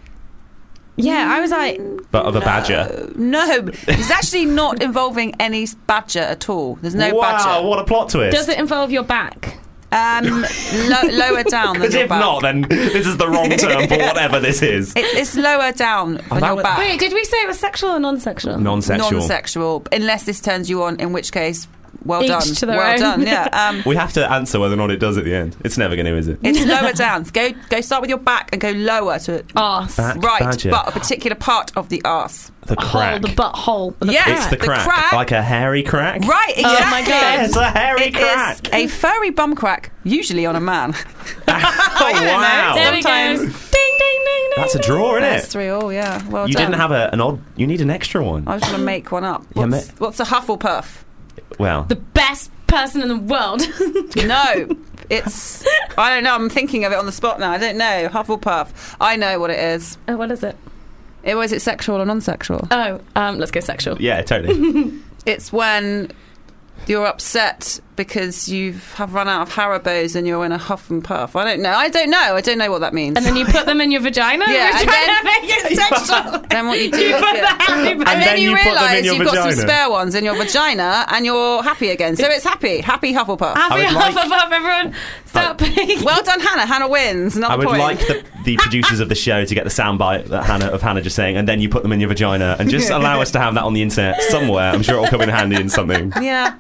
[SPEAKER 3] Yeah, I was like,
[SPEAKER 4] but of a badger.
[SPEAKER 5] No, it's actually not involving any badger at all. There's no
[SPEAKER 4] wow,
[SPEAKER 5] badger.
[SPEAKER 4] what a plot twist!
[SPEAKER 3] does it involve your back?
[SPEAKER 5] Um, lo- lower down than
[SPEAKER 4] Because
[SPEAKER 5] your
[SPEAKER 4] if
[SPEAKER 5] back.
[SPEAKER 4] not, then this is the wrong term for whatever this is.
[SPEAKER 5] It, it's lower down on
[SPEAKER 4] that
[SPEAKER 5] your
[SPEAKER 4] was-
[SPEAKER 5] back.
[SPEAKER 3] Wait, did we say it was sexual or non-sexual?
[SPEAKER 4] Non-sexual.
[SPEAKER 5] Non-sexual, unless this turns you on, in which case, well
[SPEAKER 3] Each
[SPEAKER 5] done.
[SPEAKER 3] to their
[SPEAKER 5] well
[SPEAKER 3] own.
[SPEAKER 5] done, yeah. Um,
[SPEAKER 4] We have to answer whether or not it does at the end. It's never going to, is it?
[SPEAKER 5] it's lower down. Go go start with your back and go lower to
[SPEAKER 3] Arse.
[SPEAKER 4] Back
[SPEAKER 5] right,
[SPEAKER 4] badger.
[SPEAKER 5] but a particular part of the arse.
[SPEAKER 4] The
[SPEAKER 3] Hole,
[SPEAKER 4] crack.
[SPEAKER 3] the butthole. The
[SPEAKER 5] Yeah.
[SPEAKER 4] It's the
[SPEAKER 5] The
[SPEAKER 4] crack.
[SPEAKER 5] crack.
[SPEAKER 4] Like a hairy crack.
[SPEAKER 5] Right, exactly.
[SPEAKER 3] Oh my God.
[SPEAKER 4] It's a hairy
[SPEAKER 5] It
[SPEAKER 4] crack.
[SPEAKER 5] is a furry bum crack, usually on a man.
[SPEAKER 4] Oh, wow.
[SPEAKER 3] There we go.
[SPEAKER 5] Sometimes.
[SPEAKER 3] Ding, ding, ding, ding.
[SPEAKER 4] That's a draw, isn't
[SPEAKER 5] That's
[SPEAKER 4] it?
[SPEAKER 5] three all, yeah. Well
[SPEAKER 4] You
[SPEAKER 5] done.
[SPEAKER 4] didn't have a, an odd... You need an extra one.
[SPEAKER 5] I was going to make one up.
[SPEAKER 4] Yeah,
[SPEAKER 5] What's,
[SPEAKER 4] ma-
[SPEAKER 5] what's a Hufflepuff?
[SPEAKER 4] Well,
[SPEAKER 3] The best person in the world.
[SPEAKER 5] No, it's... I don't know. I'm thinking of it on the spot now. I don't know. Hufflepuff. I know what it is.
[SPEAKER 3] Oh, what is it?
[SPEAKER 5] It was it sexual or non-sexual?
[SPEAKER 3] Oh, um, let's go sexual.
[SPEAKER 4] yeah, totally.
[SPEAKER 5] It's when you're upset because you have run out of Haribos and you're in a huff and puff. I don't know. I don't know. I don't know what that means.
[SPEAKER 3] And then you put them in your vagina?
[SPEAKER 5] Yeah,
[SPEAKER 3] We're
[SPEAKER 5] and
[SPEAKER 3] trying
[SPEAKER 5] then-
[SPEAKER 3] to make it sexual.
[SPEAKER 5] then what you do
[SPEAKER 3] You
[SPEAKER 5] is
[SPEAKER 3] put
[SPEAKER 5] yeah.
[SPEAKER 3] the happy
[SPEAKER 5] and,
[SPEAKER 3] and
[SPEAKER 5] then,
[SPEAKER 4] then
[SPEAKER 5] you,
[SPEAKER 4] you put them in
[SPEAKER 5] realise
[SPEAKER 4] your
[SPEAKER 5] you've got some
[SPEAKER 4] vagina.
[SPEAKER 5] spare ones in your vagina and you're happy again. So it's happy. Happy Hufflepuff.
[SPEAKER 3] Happy
[SPEAKER 4] I would like-
[SPEAKER 3] Hufflepuff, everyone. Stop playing.
[SPEAKER 5] Well done, Hannah. Hannah wins. Another
[SPEAKER 4] I would
[SPEAKER 5] point.
[SPEAKER 4] like the, the producers of the show to get the soundbite that Hannah of Hannah just saying, and then you put them in your vagina, and just allow us to have that on the internet somewhere. I'm sure it'll come in handy in something.
[SPEAKER 5] Yeah.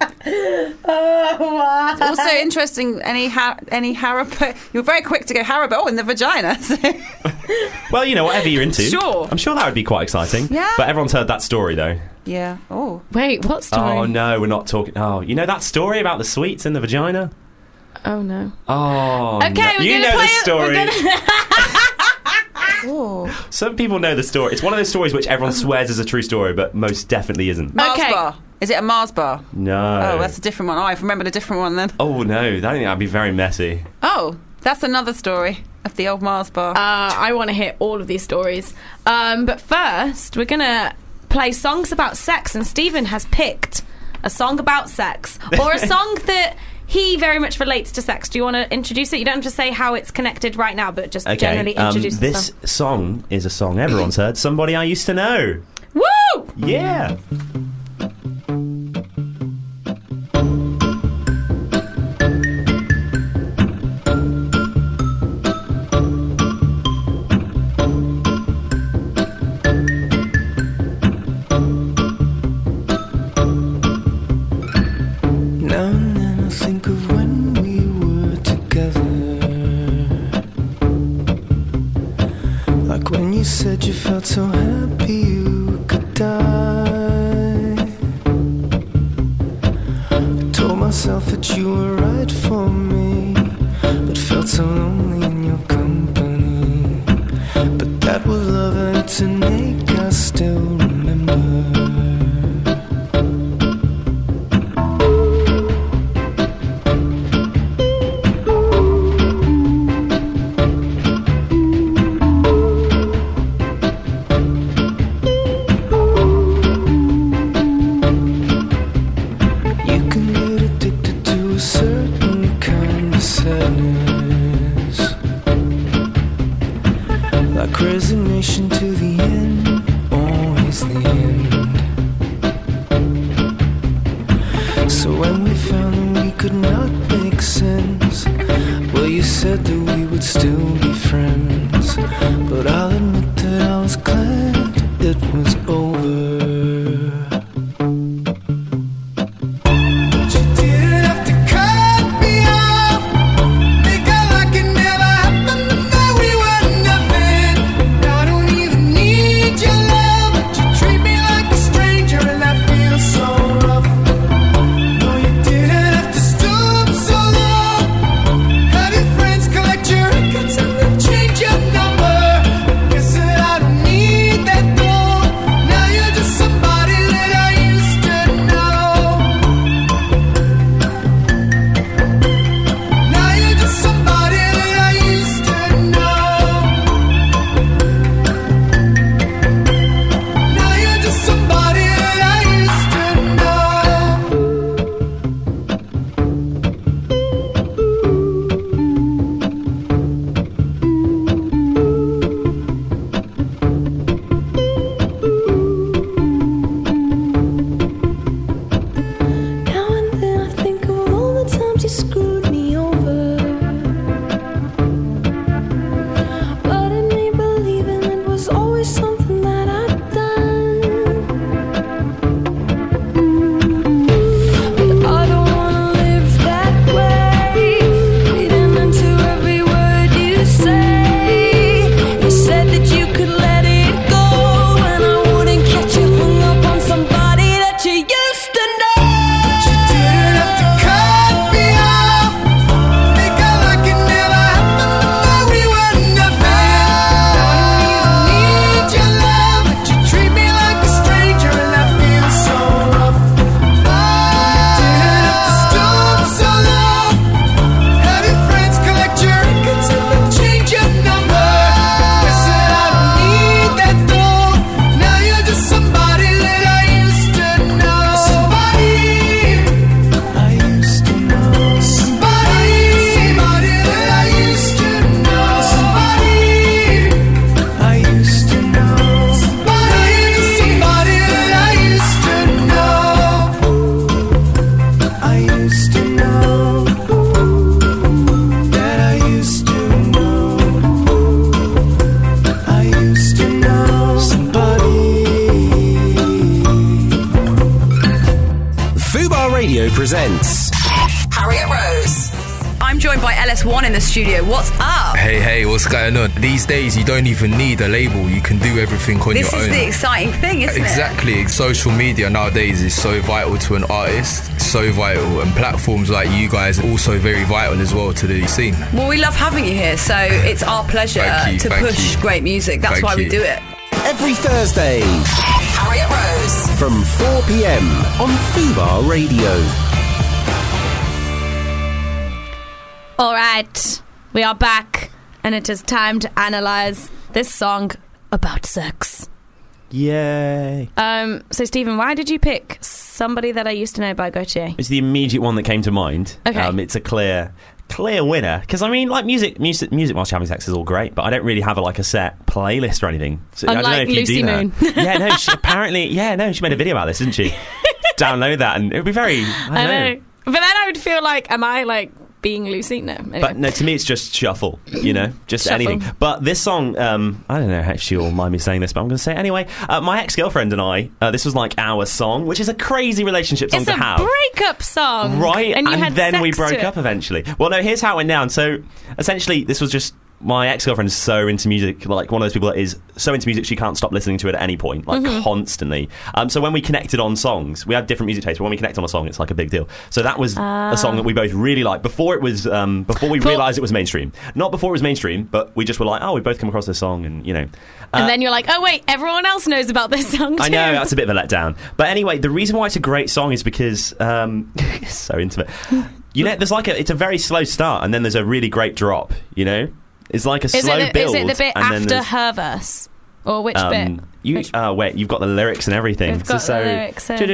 [SPEAKER 3] Oh, wow.
[SPEAKER 5] Also interesting. Any ha- any Haribo? You're very quick to go Haribo oh, in the vagina. So.
[SPEAKER 4] Well, you know, whatever you're into.
[SPEAKER 5] Sure.
[SPEAKER 4] I'm sure that would be quite exciting.
[SPEAKER 5] Yeah.
[SPEAKER 4] But everyone's heard that story, though.
[SPEAKER 5] Yeah. Oh.
[SPEAKER 3] Wait, what story?
[SPEAKER 4] Oh, no, we're not talking... Oh, you know that story about the sweets in the vagina?
[SPEAKER 3] Oh, no.
[SPEAKER 4] Oh,
[SPEAKER 3] Okay,
[SPEAKER 4] no.
[SPEAKER 3] we're
[SPEAKER 4] You
[SPEAKER 3] gonna
[SPEAKER 4] know
[SPEAKER 3] play
[SPEAKER 4] the
[SPEAKER 3] it-
[SPEAKER 4] story.
[SPEAKER 3] we're gonna-
[SPEAKER 5] Oh.
[SPEAKER 4] Some people know the story. It's one of those stories which everyone swears is a true story, but most definitely isn't.
[SPEAKER 5] Mars
[SPEAKER 3] Okay.
[SPEAKER 5] bar. Is it a Mars bar?
[SPEAKER 4] No.
[SPEAKER 5] Oh, that's a different one. Oh, I've remembered a different one then.
[SPEAKER 4] Oh, no. I don't think that'd be very messy.
[SPEAKER 5] Oh, that's another story of the old Mars bar.
[SPEAKER 3] Uh, I want to hear all of these stories. Um, but first, we're going to play songs about sex, and Stephen has picked a song about sex, or a song that he very much relates to sex. Do you want to introduce it? You don't have to say how it's connected right now, but just
[SPEAKER 4] Okay.
[SPEAKER 3] generally
[SPEAKER 4] um,
[SPEAKER 3] introduce the
[SPEAKER 4] this
[SPEAKER 3] song.
[SPEAKER 4] song is a song everyone's heard. Somebody I used to know.
[SPEAKER 3] Woo!
[SPEAKER 4] Yeah.
[SPEAKER 6] told myself that you were right for me, but felt so lonely in your company. But that was love and it's innate, I still remember. Resignation to the end, always the end. So when we found that we could not make sense, well, you said that we would still be friends. But I'll admit that I was glad it was over.
[SPEAKER 1] Presents
[SPEAKER 7] Harriet Rose. I'm joined by L S one in the studio. What's up?
[SPEAKER 8] Hey, hey, what's going on? These days, you don't even need a label. You can do everything on
[SPEAKER 7] this
[SPEAKER 8] your own.
[SPEAKER 7] This is the exciting thing, isn't
[SPEAKER 8] exactly. it? Exactly. Social media nowadays is so vital to an artist, so vital. And platforms like you guys are also very vital as well to the scene.
[SPEAKER 7] Well, we love having you here, so it's our pleasure
[SPEAKER 8] you,
[SPEAKER 7] to push
[SPEAKER 8] you.
[SPEAKER 7] great music. That's
[SPEAKER 8] thank
[SPEAKER 7] why
[SPEAKER 8] you.
[SPEAKER 7] we do it.
[SPEAKER 1] Every Thursday,
[SPEAKER 7] Harriet Rose.
[SPEAKER 1] From four p.m. on Fubar Radio.
[SPEAKER 3] All right, we are back, and it is time to analyse this song about sex.
[SPEAKER 4] Yay.
[SPEAKER 3] Um, so, Stephen, why did you pick Somebody That I Used to Know by Gautier?
[SPEAKER 4] It's the immediate one that came to mind.
[SPEAKER 3] Okay.
[SPEAKER 4] Um, it's a clear... clear winner, because I mean, like music, music, music whilst having sex is all great, but I don't really have a, like a set playlist or anything. So
[SPEAKER 3] Unlike
[SPEAKER 4] I don't know if
[SPEAKER 3] Lucy
[SPEAKER 4] you do
[SPEAKER 3] Moon.
[SPEAKER 4] that. Yeah, no, she, apparently, yeah, no, she made a video about this, didn't she? Download that, and it would be very. I, don't
[SPEAKER 3] I
[SPEAKER 4] know.
[SPEAKER 3] know, but then I would feel like, am I like being Lucy? No, anyway.
[SPEAKER 4] But no, to me, it's just shuffle, you know, just
[SPEAKER 3] Shuffle.
[SPEAKER 4] anything. But this song, um, I don't know if she will mind me saying this, but I'm going to say it anyway. Uh, my ex-girlfriend and I, uh, this was like our song, which is a crazy relationship song
[SPEAKER 3] it's
[SPEAKER 4] to
[SPEAKER 3] a
[SPEAKER 4] have.
[SPEAKER 3] breakup song,
[SPEAKER 4] Right,
[SPEAKER 3] And, you
[SPEAKER 4] and
[SPEAKER 3] had
[SPEAKER 4] then
[SPEAKER 3] sex
[SPEAKER 4] we
[SPEAKER 3] to
[SPEAKER 4] broke
[SPEAKER 3] it.
[SPEAKER 4] up eventually. Well, no, here's how it went down. So, essentially, this was just my ex-girlfriend is so into music, like one of those people that is so into music she can't stop listening to it at any point, like
[SPEAKER 3] Mm-hmm.
[SPEAKER 4] constantly. Um, so when we connected on songs, we had different music tastes, but when we connect on a song, it's like a big deal. So that was
[SPEAKER 3] Ah.
[SPEAKER 4] a song that we both really liked before it was, um, before we
[SPEAKER 3] For-
[SPEAKER 4] realised it was mainstream. Not before it was mainstream, but we just were like, oh, we both come across this song, and you know. Uh,
[SPEAKER 3] And then you're like, oh wait, everyone else knows about this song too.
[SPEAKER 4] I know, that's a bit of a letdown. But anyway, the reason why it's a great song is because um, it's so intimate. You know, there's like a, it's a very slow start, and then there's a really great drop. You know, it's like a
[SPEAKER 3] Is
[SPEAKER 4] slow
[SPEAKER 3] it the,
[SPEAKER 4] build.
[SPEAKER 3] is it the bit
[SPEAKER 4] and then
[SPEAKER 3] after
[SPEAKER 4] there's-
[SPEAKER 3] her verse? Or which
[SPEAKER 4] um,
[SPEAKER 3] bit?
[SPEAKER 4] You,
[SPEAKER 3] Which-
[SPEAKER 4] uh, wait, you've got the lyrics and everything.
[SPEAKER 3] We've got
[SPEAKER 4] so,
[SPEAKER 3] the lyrics, yeah.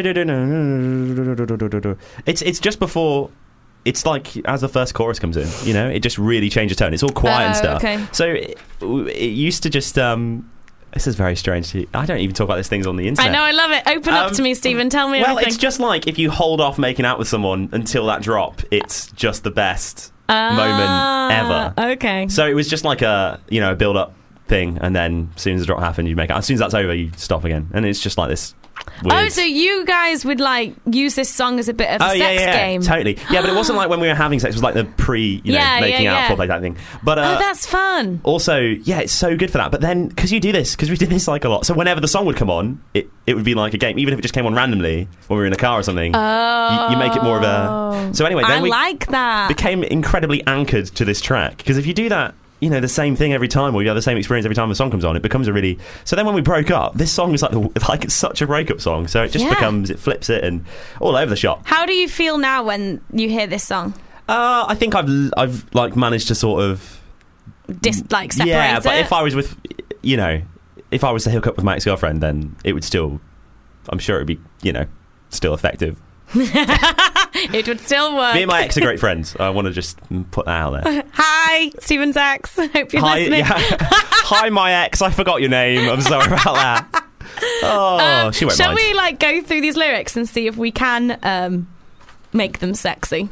[SPEAKER 4] It's it's just before. It's like as the first chorus comes in, you know, it just really changes tone. It's all quiet and
[SPEAKER 3] Oh,
[SPEAKER 4] stuff.
[SPEAKER 3] okay.
[SPEAKER 4] So it, it used to just. Um, this is very strange. I don't even talk about these things on the
[SPEAKER 3] I
[SPEAKER 4] internet.
[SPEAKER 3] know, I love it. Open up
[SPEAKER 4] Um,
[SPEAKER 3] to me, Stephen. Tell me
[SPEAKER 4] Well,
[SPEAKER 3] everything.
[SPEAKER 4] it's just like if you hold off making out with someone until that drop, it's just the best moment ever.
[SPEAKER 3] Ah, Okay.
[SPEAKER 4] So it was just like a, you know, a build up thing, and then as soon as the drop happened, you make out. As soon as that's over, you stop again, and it's just like this. Weird.
[SPEAKER 3] Oh, so you guys would like use this song as a bit of a
[SPEAKER 4] Oh,
[SPEAKER 3] sex
[SPEAKER 4] yeah, yeah,
[SPEAKER 3] game?
[SPEAKER 4] totally. Yeah, but it wasn't like when we were having sex. It was like the pre, you know,
[SPEAKER 3] Yeah,
[SPEAKER 4] making
[SPEAKER 3] yeah,
[SPEAKER 4] out
[SPEAKER 3] yeah.
[SPEAKER 4] foreplay type thing. But uh,
[SPEAKER 3] Oh, that's fun.
[SPEAKER 4] also, yeah, it's so good for that. But then, because you do this, because we did this like a lot. So whenever the song would come on, it, it would be like a game, even if it just came on randomly when we were in a car or something.
[SPEAKER 3] Oh.
[SPEAKER 4] you, you make it more of a. So anyway, then
[SPEAKER 3] I
[SPEAKER 4] we
[SPEAKER 3] like that.
[SPEAKER 4] became incredibly anchored to this track, because if you do that, you know, the same thing every time, or you have the same experience every time the song comes on, it becomes a really. So then when we broke up, this song was like the, like it's such a breakup song. So it just
[SPEAKER 3] Yeah.
[SPEAKER 4] becomes, it flips it and all over the shop.
[SPEAKER 3] How do you feel now when you hear this song?
[SPEAKER 4] Uh, I think I've I've like managed to sort of
[SPEAKER 3] Dis- like separate
[SPEAKER 4] yeah, but
[SPEAKER 3] it?
[SPEAKER 4] if I was with, you know, if I was to hook up with my ex-girlfriend, then it would still, I'm sure it'd be, you know, still effective.
[SPEAKER 3] It would still work.
[SPEAKER 4] Me and my ex are great friends. I want to just put that out there.
[SPEAKER 3] Hi, Stephen Sachs. Hope you're
[SPEAKER 4] Hi,
[SPEAKER 3] listening.
[SPEAKER 4] yeah. Hi, my ex. I forgot your name. I'm sorry about that. Oh,
[SPEAKER 3] Um,
[SPEAKER 4] she won't
[SPEAKER 3] shall
[SPEAKER 4] mind.
[SPEAKER 3] we like go through these lyrics and see if we can um, make them sexy?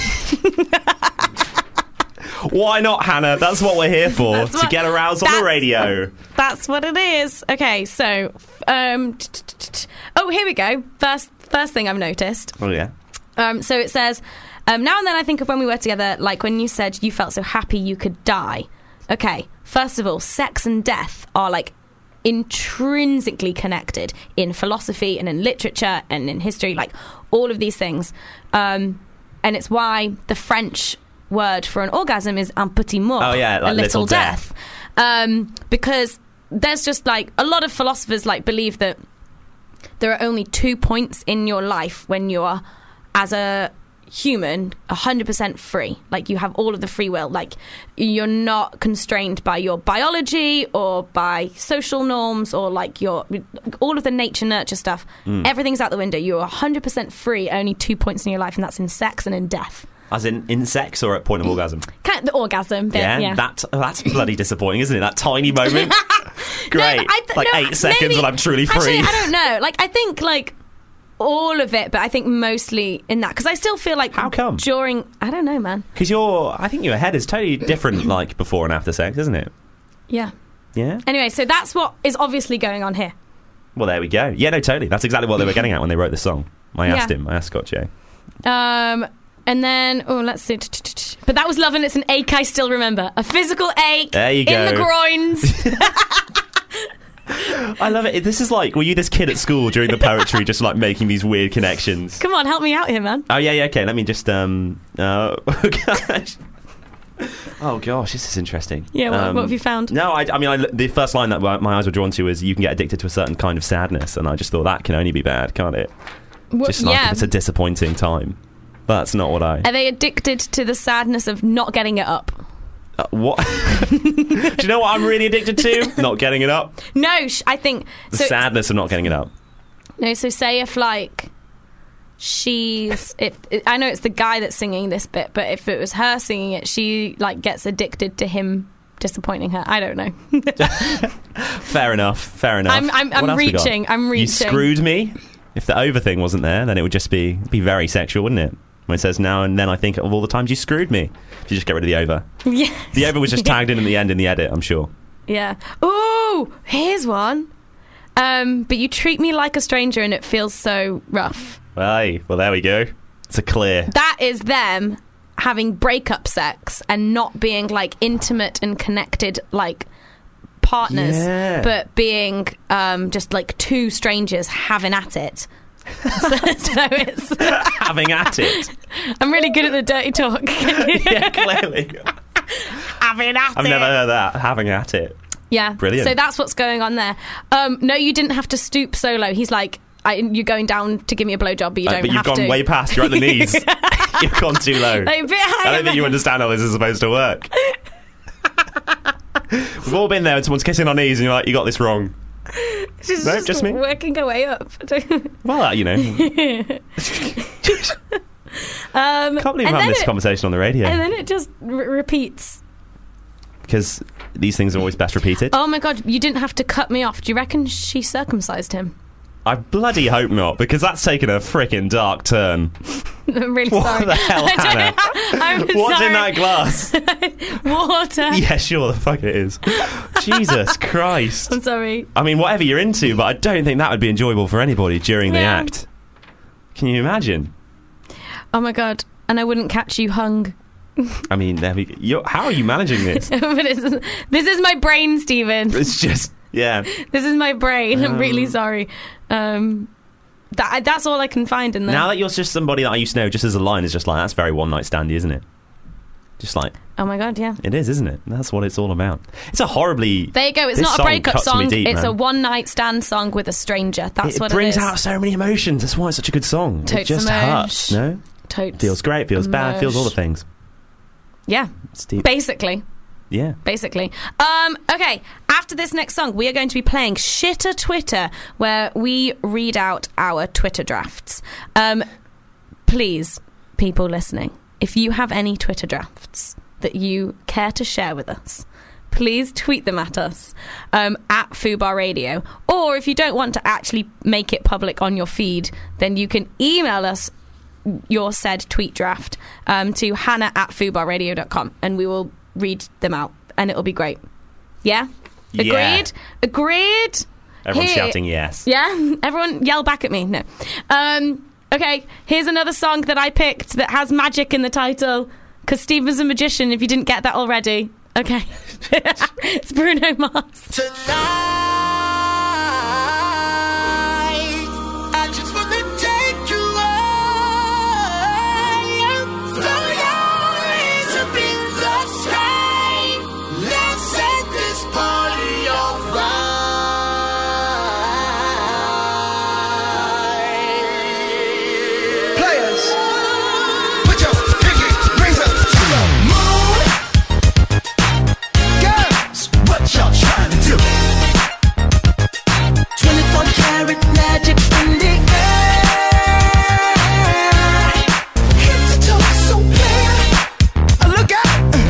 [SPEAKER 4] Why not, Hannah? That's what we're here for,
[SPEAKER 3] That's
[SPEAKER 4] to
[SPEAKER 3] what-
[SPEAKER 4] get aroused on the
[SPEAKER 3] that's-
[SPEAKER 4] radio.
[SPEAKER 3] That's what it is. Okay, so um, t- t- t- t- oh, here we go. First, first thing I've noticed.
[SPEAKER 4] Oh, yeah.
[SPEAKER 3] Um, so it says, um, now and then I think of when we were together, like when you said you felt so happy you could die. Okay, first of all, sex and death are like intrinsically connected in philosophy and in literature and in history, like all of these things. Um, and it's why the French word for an orgasm is un petit mort,
[SPEAKER 4] Oh, yeah, like
[SPEAKER 3] a
[SPEAKER 4] little
[SPEAKER 3] little death. Um, because there's just like a lot of philosophers like believe that there are only two points in your life when you're, as a human, one hundred percent free. Like, you have all of the free will. Like, you're not constrained by your biology or by social norms or, like, your all of the nature-nurture stuff.
[SPEAKER 4] Mm.
[SPEAKER 3] Everything's out the window. You're one hundred percent free, only two points in your life, and that's in sex and in death.
[SPEAKER 4] As in, in sex or at point of orgasm?
[SPEAKER 3] Kind of the orgasm bit,
[SPEAKER 4] Yeah,
[SPEAKER 3] yeah.
[SPEAKER 4] That, that's bloody disappointing, isn't it? That tiny moment. Great.
[SPEAKER 3] No, I th-
[SPEAKER 4] like
[SPEAKER 3] no,
[SPEAKER 4] eight seconds
[SPEAKER 3] maybe-
[SPEAKER 4] when I'm truly free.
[SPEAKER 3] Actually, I don't know. Like, I think, like, all of it, but I think mostly in that. Because I still feel like...
[SPEAKER 4] How come?
[SPEAKER 3] During... I don't know, man.
[SPEAKER 4] Because your, I think your head is totally different, like before and after sex, isn't it?
[SPEAKER 3] Yeah.
[SPEAKER 4] Yeah.
[SPEAKER 3] Anyway, so that's what is obviously going on here.
[SPEAKER 4] Well, there we go. Yeah, no, totally. That's exactly what they were getting at when they wrote the song. I asked
[SPEAKER 3] Yeah.
[SPEAKER 4] him. I asked Scott J.
[SPEAKER 3] Um... And then, oh, let's see. But that was love, and it's an ache I still remember. A physical ache
[SPEAKER 4] There you
[SPEAKER 3] in
[SPEAKER 4] go.
[SPEAKER 3] the groins.
[SPEAKER 4] I love it. This is like, were you this kid at school during the poetry, just like making these weird connections?
[SPEAKER 3] Come on, help me out here, man.
[SPEAKER 4] Oh yeah, yeah. Okay, let me just. Um. Uh, oh gosh. Oh gosh, this is interesting.
[SPEAKER 3] Yeah, what,
[SPEAKER 4] Um,
[SPEAKER 3] what have you found?
[SPEAKER 4] No, I, I mean, I, the first line that my eyes were drawn to was, "You can get addicted to a certain kind of sadness," and I just thought that can only be bad, can't it?
[SPEAKER 3] What-
[SPEAKER 4] Just like
[SPEAKER 3] yeah.
[SPEAKER 4] if it's a disappointing time. That's not what I.
[SPEAKER 3] Are they addicted to the sadness of not getting it up?
[SPEAKER 4] Uh, what? Do you know what I'm really addicted to? Not getting it up.
[SPEAKER 3] No, sh- I think...
[SPEAKER 4] The
[SPEAKER 3] so,
[SPEAKER 4] sadness of not getting it up.
[SPEAKER 3] No, so say if, like, she's... If, I know it's the guy that's singing this bit, but if it was her singing it, she, like, gets addicted to him disappointing her. I don't know.
[SPEAKER 4] Fair enough. Fair enough.
[SPEAKER 3] I'm- I'm-
[SPEAKER 4] What
[SPEAKER 3] I'm
[SPEAKER 4] else we got?
[SPEAKER 3] reaching, I'm
[SPEAKER 4] You
[SPEAKER 3] reaching.
[SPEAKER 4] screwed me. If the over thing wasn't there, then it would just be be very sexual, wouldn't it? When it says now and then, I think of all the times you screwed me. If you just get rid of the over.
[SPEAKER 3] Yeah.
[SPEAKER 4] The over was just tagged in at the end in the edit, I'm sure.
[SPEAKER 3] Yeah. Ooh, here's one. Um, but you treat me like a stranger and it feels so rough.
[SPEAKER 4] Aye, well, there we go. It's a clear.
[SPEAKER 3] That is them having breakup sex and not being like intimate and connected like partners,
[SPEAKER 4] Yeah.
[SPEAKER 3] but being um, just like two strangers having at it. so, so it's
[SPEAKER 4] Having at it.
[SPEAKER 3] I'm really good at the dirty talk.
[SPEAKER 4] Yeah, clearly.
[SPEAKER 3] Having at
[SPEAKER 4] I've
[SPEAKER 3] it.
[SPEAKER 4] never heard that. Having at it.
[SPEAKER 3] Yeah,
[SPEAKER 4] Brilliant.
[SPEAKER 3] So that's what's going on there. Um, no, you didn't have to stoop so low. He's like, I, you're going down to give me a blowjob, but you
[SPEAKER 4] Uh,
[SPEAKER 3] don't
[SPEAKER 4] but you've
[SPEAKER 3] have
[SPEAKER 4] gone
[SPEAKER 3] to.
[SPEAKER 4] way past. You're at the knees. You've gone too low.
[SPEAKER 3] Like, a bit
[SPEAKER 4] I
[SPEAKER 3] higher
[SPEAKER 4] don't think you
[SPEAKER 3] than-
[SPEAKER 4] understand how this is supposed to work. We've all been there when someone's kissing on knees and you're like, you got this wrong.
[SPEAKER 3] She's
[SPEAKER 4] No,
[SPEAKER 3] just,
[SPEAKER 4] just me.
[SPEAKER 3] working her way up.
[SPEAKER 4] Well, uh, you know.
[SPEAKER 3] um,
[SPEAKER 4] Can't believe
[SPEAKER 3] and
[SPEAKER 4] we're having
[SPEAKER 3] then
[SPEAKER 4] this
[SPEAKER 3] it-
[SPEAKER 4] conversation on the radio.
[SPEAKER 3] And then it just re- repeats.
[SPEAKER 4] Because these things are always best repeated.
[SPEAKER 3] Oh my god, you didn't have to cut me off. Do you reckon she circumcised him?
[SPEAKER 4] I bloody hope not, because that's taken a freaking dark turn.
[SPEAKER 3] I'm really
[SPEAKER 4] What
[SPEAKER 3] sorry.
[SPEAKER 4] the hell,
[SPEAKER 3] I don't-
[SPEAKER 4] Hannah?
[SPEAKER 3] I'm
[SPEAKER 4] What's
[SPEAKER 3] sorry.
[SPEAKER 4] in that glass?
[SPEAKER 3] Water.
[SPEAKER 4] Yeah, sure, the fuck it is. Jesus Christ.
[SPEAKER 3] I'm sorry.
[SPEAKER 4] I mean, whatever you're into, but I don't think that would be enjoyable for anybody during the
[SPEAKER 3] Yeah.
[SPEAKER 4] act. Can you imagine?
[SPEAKER 3] Oh my god. And I wouldn't catch you hung.
[SPEAKER 4] I mean, there we, you're, how are you managing this?
[SPEAKER 3] But it's, this is my brain, Stephen.
[SPEAKER 4] It's just, yeah.
[SPEAKER 3] This is my brain. I'm really
[SPEAKER 4] Um.
[SPEAKER 3] sorry. Um, that, that's all I can find in there.
[SPEAKER 4] Now that you're just somebody that I used to know, just as a line is just like, that's very one night standy, isn't it? Just like,
[SPEAKER 3] oh my god, yeah.
[SPEAKER 4] it is, isn't it? That's what it's all about. It's a horribly...
[SPEAKER 3] There you go. It's
[SPEAKER 4] this
[SPEAKER 3] not a
[SPEAKER 4] song
[SPEAKER 3] breakup
[SPEAKER 4] cuts me
[SPEAKER 3] song.
[SPEAKER 4] deep,
[SPEAKER 3] it's
[SPEAKER 4] man.
[SPEAKER 3] a one night stand song with a stranger. That's
[SPEAKER 4] it
[SPEAKER 3] what
[SPEAKER 4] brings
[SPEAKER 3] it is.
[SPEAKER 4] out so many emotions. That's why it's such a good song. it
[SPEAKER 3] Totes
[SPEAKER 4] just
[SPEAKER 3] emotion.
[SPEAKER 4] hurts, no?
[SPEAKER 3] Totes.
[SPEAKER 4] Feels great, feels bad, feels all the things.
[SPEAKER 3] Yeah.
[SPEAKER 4] It's deep.
[SPEAKER 3] Basically.
[SPEAKER 4] Yeah.
[SPEAKER 3] Basically. Um, okay, after this next song, we are going to be playing Shitter Twitter, where we read out our Twitter drafts. Um, please, people listening, if you have any Twitter drafts that you care to share with us, please tweet them at us um, at Fubar Radio. Or if you don't want to actually make it public on your feed, then you can email us your said tweet draft um, to hannah at fubarradio dot com, and we will read them out, and it'll be great. Yeah? Agreed?
[SPEAKER 4] Yeah.
[SPEAKER 3] Agreed?
[SPEAKER 4] Everyone's
[SPEAKER 3] Here-
[SPEAKER 4] shouting yes.
[SPEAKER 3] Yeah? Everyone yell back at me. No. Um, okay, here's another song that I picked that has magic in the title, because Stephen's a magician, if you didn't get that already. Okay. It's Bruno Mars.
[SPEAKER 6] I just wanna take you high, throw your hands up in the sky. Let's set this party on fire. Players, put your pinky rings up to the moon. Girls, what y'all trying to do? twenty-four karat magic in the air. Head to toe, so clear. Uh, Look out!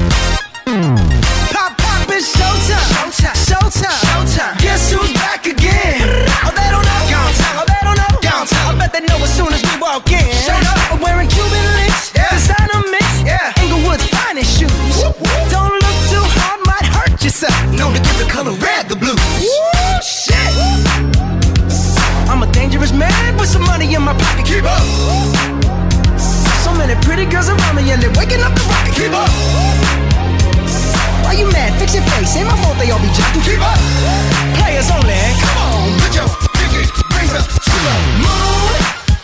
[SPEAKER 6] Pop, pop, it's showtime. Showtime. Showtime. Showtime. Guess who's back again? Oh, they don't know. Downtown. Oh, they don't know. Downtown. I bet they know as soon as we walk in. Shut up. I'm wearing Cuban links. Yeah. Designer mix. Yeah. Inglewood's finest shoes. Whoop, whoop. Don't look too hard, might hurt yourself. Known to give the color red the blues. Woo, shit. I'm a dangerous man with some money in my pocket. Keep up. So many pretty girls around me and they're waking up the rocket. Keep up. Why you mad? Fix your face. Ain't my fault they all be jocking. Keep up. Players only. Come on, put your pinky rings up to the moon.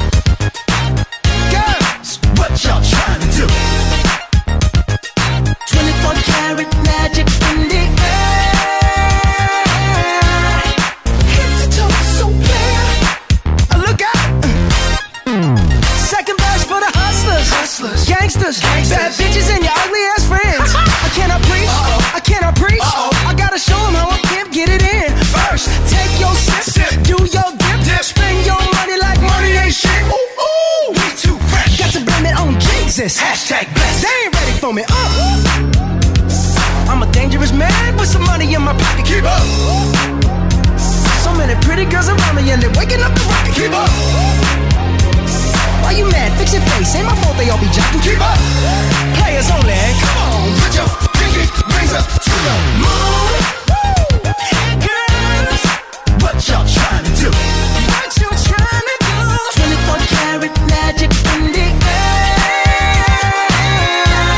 [SPEAKER 6] Girls, what y'all trying to do? twenty-four karat magic in the air. Head to toe, so clear. Uh, Look out! Second verse for the hustlers, hustlers, gangsters, bad bitches, and your ugly ass friends. I cannot preach, I cannot preach. I gotta show 'em how a pimp get it in. First, take your sip, do your dip, spend your money like money ain't shit. Ooh, ooh, we too fresh. Got to blame it on Jesus. Hashtag blessed. They ain't ready for me. Uh. I'm a dangerous man with some money in my pocket. Keep up. So many pretty girls around me and they're waking up the rocket. Keep up. Why you mad? Fix your face. Ain't my fault they all be jocking. Keep up. Players only. Come on, put your pinky rings up to the moon. Girls, what y'all trying to do? What you trying to do? twenty-four karat magic in the air.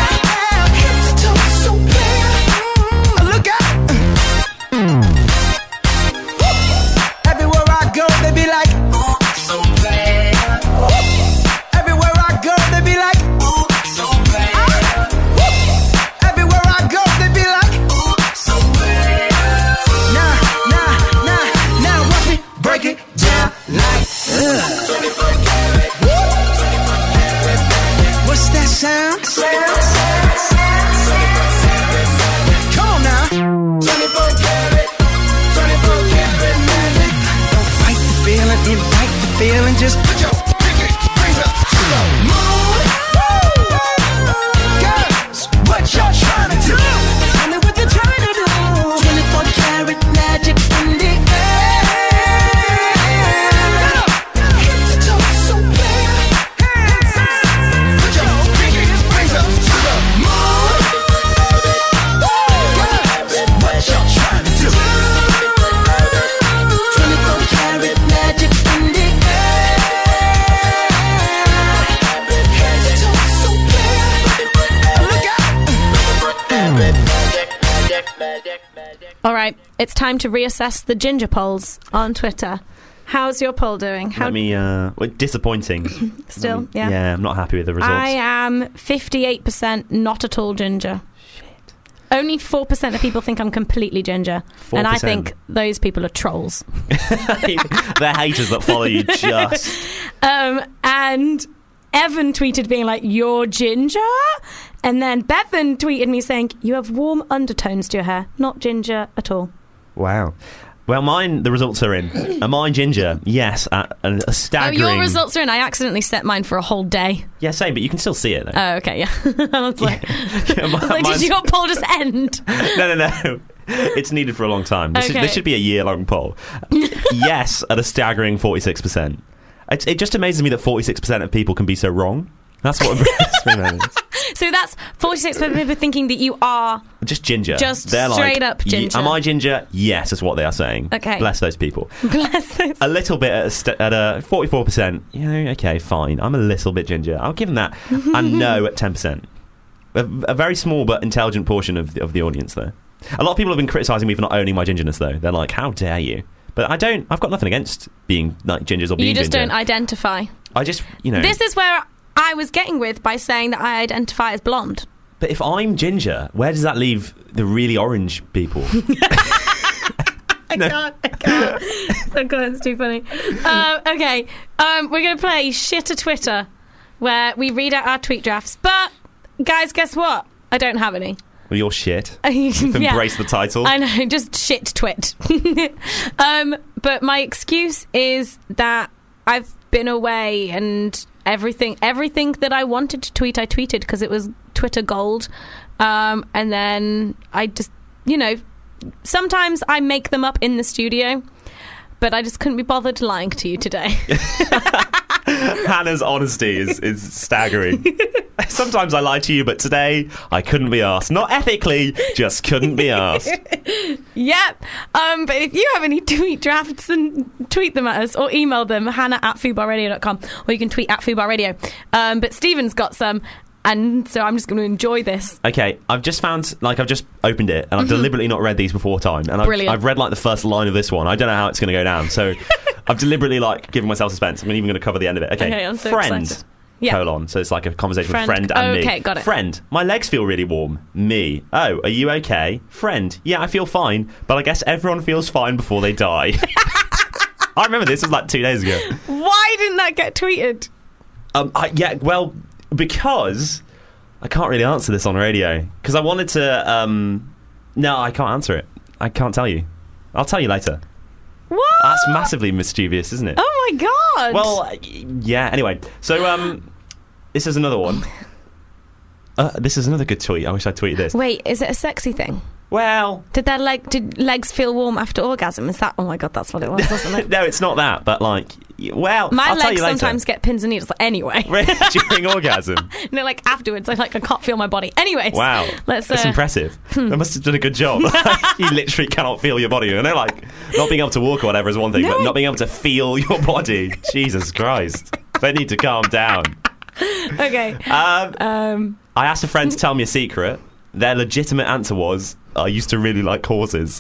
[SPEAKER 3] All right, it's time to reassess the ginger polls on Twitter. How's your poll doing? How
[SPEAKER 4] Let me, uh, well, disappointing.
[SPEAKER 3] Still,
[SPEAKER 4] Let me-
[SPEAKER 3] yeah.
[SPEAKER 4] Yeah, I'm not happy with the results.
[SPEAKER 3] I am fifty-eight percent not at all ginger. Shit. Only four percent of people think I'm completely ginger.
[SPEAKER 4] four percent.
[SPEAKER 3] And I think those people are trolls.
[SPEAKER 4] They're haters that follow you just.
[SPEAKER 3] Um, and Evan tweeted being like, "You're ginger?" And then Bevan tweeted me saying, "You have warm undertones to your hair, not ginger at all."
[SPEAKER 4] Wow. Well, mine, the results are in. Am I ginger? Yes, at a, a staggering...
[SPEAKER 3] Oh, your results are in. I accidentally set mine for a whole day.
[SPEAKER 4] Yeah, same, but you can still see it, though.
[SPEAKER 3] Oh, okay, yeah. I was like,
[SPEAKER 4] Yeah,
[SPEAKER 3] I was like did your poll just end?
[SPEAKER 4] No, no, no. It's needed for a long time. This,
[SPEAKER 3] Okay.
[SPEAKER 4] is, this should be a year-long poll. Yes, at a staggering forty-six percent. It, it just amazes me that forty-six percent of people can be so wrong. That's what impresses me most.
[SPEAKER 3] So that's forty-six percent of people thinking that you are...
[SPEAKER 4] Just ginger.
[SPEAKER 3] Just
[SPEAKER 4] They're
[SPEAKER 3] straight
[SPEAKER 4] like,
[SPEAKER 3] up ginger.
[SPEAKER 4] Am I ginger? Yes, is what they are saying.
[SPEAKER 3] Okay.
[SPEAKER 4] Bless those people.
[SPEAKER 3] Bless those.
[SPEAKER 4] A little bit at a, st- at a forty-four percent. You know, okay, fine. I'm a little bit ginger. I'll give them that. And no at ten percent. A, a very small but intelligent portion of the, of the audience, though. A lot of people have been criticising me for not owning my gingerness, though. They're like, how dare you? But I don't. I've got nothing against being like gingers or being
[SPEAKER 3] You just
[SPEAKER 4] ginger.
[SPEAKER 3] don't identify.
[SPEAKER 4] I just, you know.
[SPEAKER 3] This is where I was getting with by saying that I identify as blonde.
[SPEAKER 4] But if I'm ginger, where does that leave the really orange people?
[SPEAKER 3] I can't, I can't. So God, it's too funny. Um, okay, um, we're going to play Shit to Twitter, where we read out our tweet drafts. But, guys, guess what? I don't have any.
[SPEAKER 4] Well, you're shit.
[SPEAKER 3] You've
[SPEAKER 4] embraced the title.
[SPEAKER 3] I know, just shit twit. um, but my excuse is that I've been away and everything everything that I wanted to tweet, I tweeted because it was Twitter gold. Um, and then I just, you know, sometimes I make them up in the studio, but I just couldn't be bothered lying to you today.
[SPEAKER 4] Hannah's honesty is, is staggering. Sometimes I lie to you, but today I couldn't be asked. Not ethically, just couldn't be asked.
[SPEAKER 3] Yep. Um, but if you have any tweet drafts, then tweet them at us or email them, hannah at fubarradio dot com, or you can tweet at fubarradio. Um, but Stephen's got some, and so I'm just going to enjoy this.
[SPEAKER 4] Okay, I've just found, like, I've just opened it, and I've deliberately not read these before time. And I've,
[SPEAKER 3] Brilliant.
[SPEAKER 4] I've read, like, the first line of this one. I don't know how it's going to go down. So I've deliberately, like, given myself suspense. I'm even going to cover the end of it. Okay,
[SPEAKER 3] Okay, I'm so
[SPEAKER 4] friend.
[SPEAKER 3] excited. Yeah.
[SPEAKER 4] Colon. So it's like a conversation
[SPEAKER 3] Friend.
[SPEAKER 4] with friend and me.
[SPEAKER 3] Okay, got it.
[SPEAKER 4] Friend, my legs feel really warm. Me. Oh, are you okay? Friend, yeah, I feel fine, but I guess everyone feels fine before they die. I remember this was like two days ago.
[SPEAKER 3] Why didn't that get tweeted?
[SPEAKER 4] Um, I, yeah, well, because I can't really answer this on radio because I wanted to. Um, no, I can't answer it. I can't tell you. I'll tell you later.
[SPEAKER 3] What?
[SPEAKER 4] That's massively mischievous, isn't it?
[SPEAKER 3] Oh my God.
[SPEAKER 4] Well, uh, yeah. Anyway, so um, this is another one. Uh, this is another good tweet. I wish I'd tweeted this.
[SPEAKER 3] Wait, is it a sexy thing?
[SPEAKER 4] Well,
[SPEAKER 3] Did their leg did legs feel warm after orgasm? Is that? Oh my God, that's what it was, wasn't it?
[SPEAKER 4] no, it's not that. But like, y- well,
[SPEAKER 3] My
[SPEAKER 4] I'll tell
[SPEAKER 3] legs
[SPEAKER 4] you later.
[SPEAKER 3] sometimes get pins and needles. Anyway,
[SPEAKER 4] during orgasm.
[SPEAKER 3] no, like afterwards, I like I can't feel my body. Anyways,
[SPEAKER 4] Wow,
[SPEAKER 3] let's.
[SPEAKER 4] that's
[SPEAKER 3] uh,
[SPEAKER 4] impressive. They must have done a good job. You literally cannot feel your body. You know, like not being able to walk or whatever is one thing,
[SPEAKER 3] No.
[SPEAKER 4] but not being able to feel your body. Jesus Christ, they need to calm down.
[SPEAKER 3] Okay.
[SPEAKER 4] Um,
[SPEAKER 3] Um.
[SPEAKER 4] I asked a friend to tell me a secret. Their legitimate answer was, I used to really like horses.